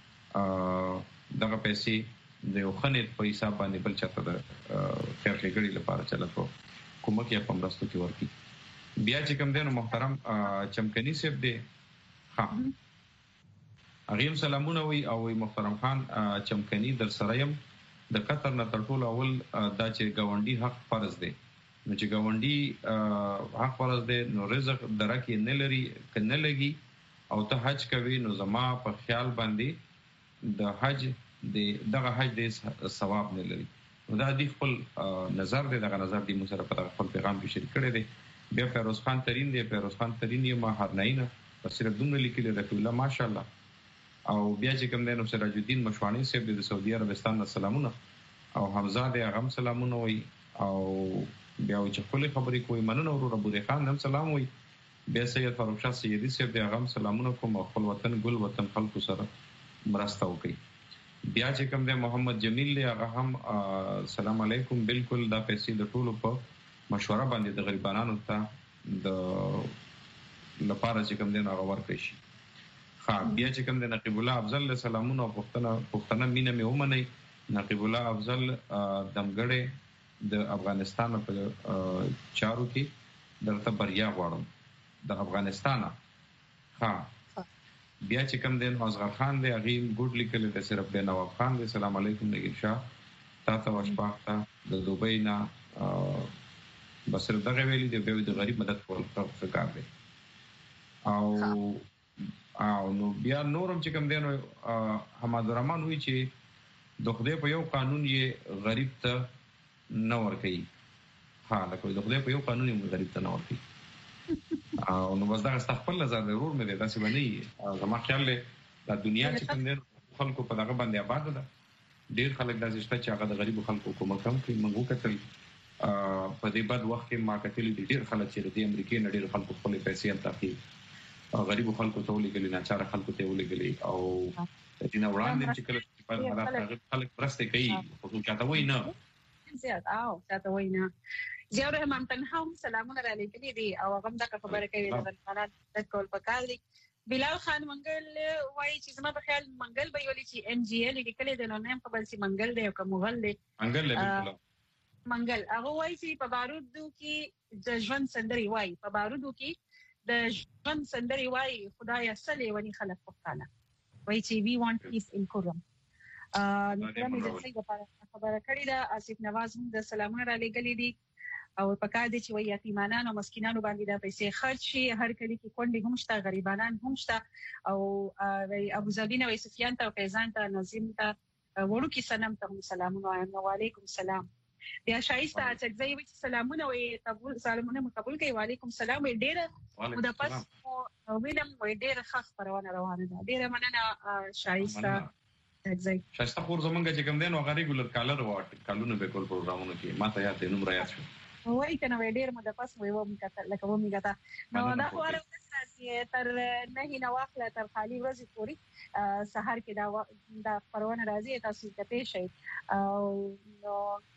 دغه پیسې د خنت په حساب باندې بل چاته د خیر لګړي لپاره چلته کومه کې په مرستو کې ورکی. بیا چې کوم دینو محترم چمکني صاحب دی ها اغیم سلامونه وی او محترم خان چمکني در سرایم د قطر نه تر ټولو اول دا چې گاونډي حق فرض دی. نو چې گاونډي حق فرض دی نو رزق درکې نه لري کنه لګي او ته حج کوي نو زما په خیال باندې د حج د دغه حج د ثواب نه لري. نو دا د خپل نظر دی دغه نظر دی مو سره په خپل پیغام کې شریک کړی دی. بیا فیروز خان ترين دی فیروز خان ترين یې ما هرناینه بس صرف دومره لیکل رسول الله ماشاءالله او بیا چې کوم دینو سراج الدین مشوانی صاحب د سعودي عربستان سلامونه او حمزه د هغه سلامونه وي او بیا چې خپل خبرې کوي مننه ورو رب خان هم سلام وي. بیا سید فاروق شاه سیدی صاحب د هغه سلامونه کوم خپل وطن ګل وطن خلکو سره مرسته وکي. بیا چې کوم د محمد جمیل له هغه هم سلام علیکم بالکل دا پیسې د ټولو په مشوره باندې د غریبانو ته د لپاره چې کوم دین هغه ورکړي شي. ها بیا چې کوم د نقیب الله افضل سلامونه او پښتنه پښتنه مینه مې ومني. نقیب الله افضل دمګړې د افغانستان په چارو کې درته بریا غواړم د افغانستان. ها بیا چې کوم د اصغر خان دی هغه ګډ لیکل د صرف د نواب خان دی سلام علیکم نګین شاه تاسو واشپاخته د دوبۍ نه بس دغه ویلي دی به د غریب مدد کول څه کار دی او او نو بیا نورم چې کوم دینو حماد الرحمن وی چې د خدای په یو قانون یې غریب ته نه ور کوي. ها لکه د خدای په یو قانون یې غریب ته نه ورکړي او نو بس دا خپل نظر ضرور مې ده داسې باندې زما خیال دی د دنیا چې کوم دی خلکو په دغه باندې آباد ده ډېر خلک داسې شته چې هغه د غریبو خلکو کومک هم کوي. موږ وکتل په دې بد وخت کې ما کتلې دي ډېر خلک چې د امریکا نه ډېر خلکو خپل پیسې هم تاخي غریبو خلکو ته ولګلې نه چاره خلکو ته ولګلې او د دې وړاندې چې کله په حالات خلک پرسته کوي خو چاته وای نه زیات او چاته وای نه زیاده هم تنهم سلامونه را لګلې دي او هغه د خبره کوي د خلک د کول پکار دي. بلال خان منګل وایي چې زما په خیال منګل به ویلي چې ان جی ال لیکلي د نو نیم په بل سي منګل دی او کوم مغل دی منګل بالکل منګل هغه وایي چې په بارودو کې د ژوند سندري وایي په بارودو کې د ژوند سندري وایي خدای اصلي ونی خلک پښتانه وایي چې وی وانټ پیس ان کورم ا نو کومه د څه په خبره کړې ده آصف نواز هم د سلامونه را لګلې دي او په کار دي چې وایي یتیمانان او مسکینانو باندې د پیسې خرج شي هر کلی کې کونډې هم شته غریبانان هم شته او ابو زبینه وایي سفیان ته فیضان ته نظیم ته ورو کې سلام ته سلامونه وعلیکم السلام بیا شایسته چې زوی وایي سلامونه وایي قبول سلامونه قبول کوي وعلیکم السلام ډېر مو د پس ویلم وایي ډېر ښه خبرونه روانه ده ډېر مننه شایسته زوی شایسته خور زمونږ چې کوم دین او غری ګولر کالر واټ کالونه به کول پروګرامونه کې ما ته یاد دی نوم را یاد شو وای کنه وای ډیر مده پس وای و میکته لکه و میکته نو دا خو اړه ورسره تر نه نه واخله تر خالی ورځې پوری سحر کې دا دا پرونه راځي تاسو ته پېښ شي او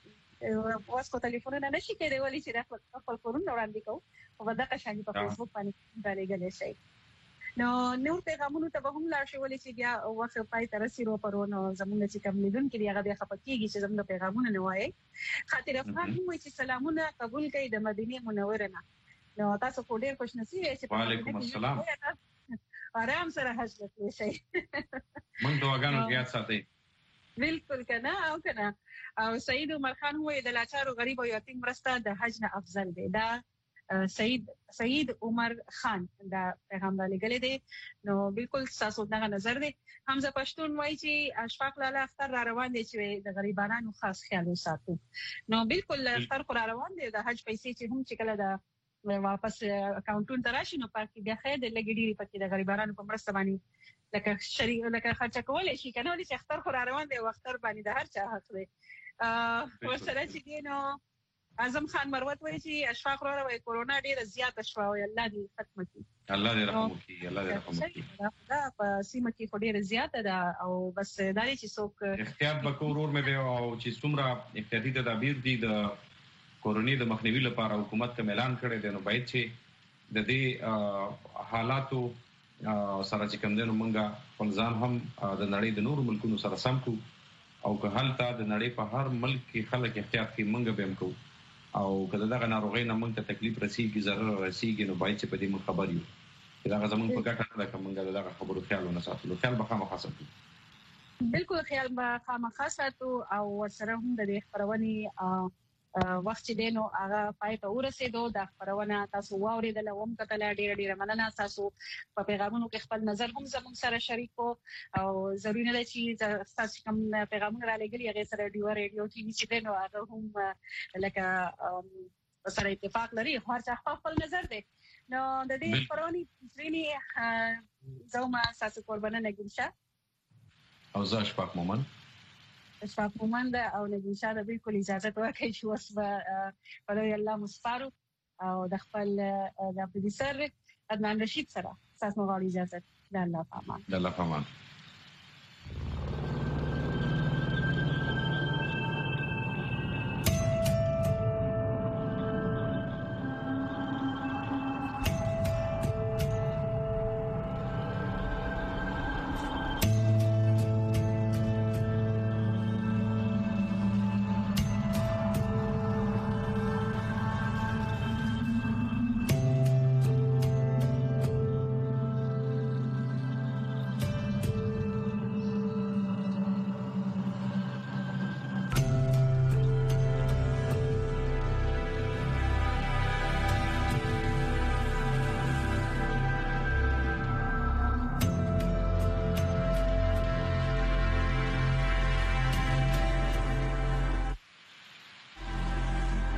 نو واسکو ټلیفون نه نشي کېدای ولې چې دا خپل کورونه وړاندې کوو او دا که شانې په فیسبوک باندې باندې شي نو نور پیغامونو ته به هم لا شي ولې چې بیا وخت پای تر سیرو پرونه زموږ چې کوم لیدون کې هغه بیا خپکیږي چې زموږ پیغامونه نه وایي خاطر افغان هم چې سلامونه قبول کړي د مدینه منوره نه نو تاسو په ډېر خوش نصیب یې چې وعلیکم السلام آرام سره حج وکړئ شي موږ دعاګانو کې یاد ساتي بالکل کنه او کنه او سید عمر خان وایي د لاچارو غریب او یتیم مرسته د حج نه افضل دی دا سید سید عمر خان دا پیغام را لګلې دي نو بالکل تاسو دغه نظر دی حمزه پښتون وایي چې اشفاق لاله اختر را روان دي چې د غریبانو خاص خیال وساتو نو بالکل اختر را روان دي د حج پیسې چې هم چې کله د واپس اکاونټون ته راشي نو پارکي بیا خیر د لګډيري پکې د غریبانو په مرسته باندې لکه شریک لکه خرچ کولای شي کنه ولې چې اختر را روان دي او اختر باندې د هر چا حق دی ا ورسره چې دینو اعظم خان مروت وایي چې اشفاق را وایي کورونا ډیره زیاته شوه او الله دې ختم کړي الله دې رحم وکړي الله دې رحم وکړي دا په سیمه کې ډیره زیاته ده او بس دا چې څوک احتیاط وکړو ور مې او چې څومره احتیاطي تدابیر دي د کورونی د مخنیوي لپاره حکومت کوم اعلان کړی دی نو باید چې د دې حالاتو سره چې کوم دنو مونږه خپل ځان هم د نړۍ د نورو ملکونو سره سم کو او که حالت د نړۍ په هر ملک کې خلک احتیاط کوي مونږ به هم کوو او کله دغه ناروغي نه مونږ ته تکلیف رسیږي ضرر رسیږي نو باید چې په دې مون خبر یو دا زمونږ په ګټه ده کوم مونږ دغه خبرو خیال ونه ساتلو خیال به خامخا ساتو بالکل خیال به خامخا ساتو او سره هم د دې خبرونې وخت چې دینو هغه پای ته ورسېدو د خبرونه تاسو واوریدل او هم کتل ډیر ډیر مننه تاسو په پیغامونو کې خپل نظر هم زموږ سره شریکو او ضروري نه چې تاسو کوم پیغامونه را لګلی هغه سره ډیو ریډیو ټي وي چې دینو هغه هم لکه سره اتفاق لري هر څه خپل نظر دی نو د دې خبرونې ځینی زوما تاسو قربانه نګیشه او زه اشفاق مومن اشفاق مومن او نګین شاه د بالکل اجازه ورکړي چې اوس به په الله مسپارو او د خپل د پروډوسر عدنان رشید سره تاسو مو غواړي اجازه د الله پامان د الله پامان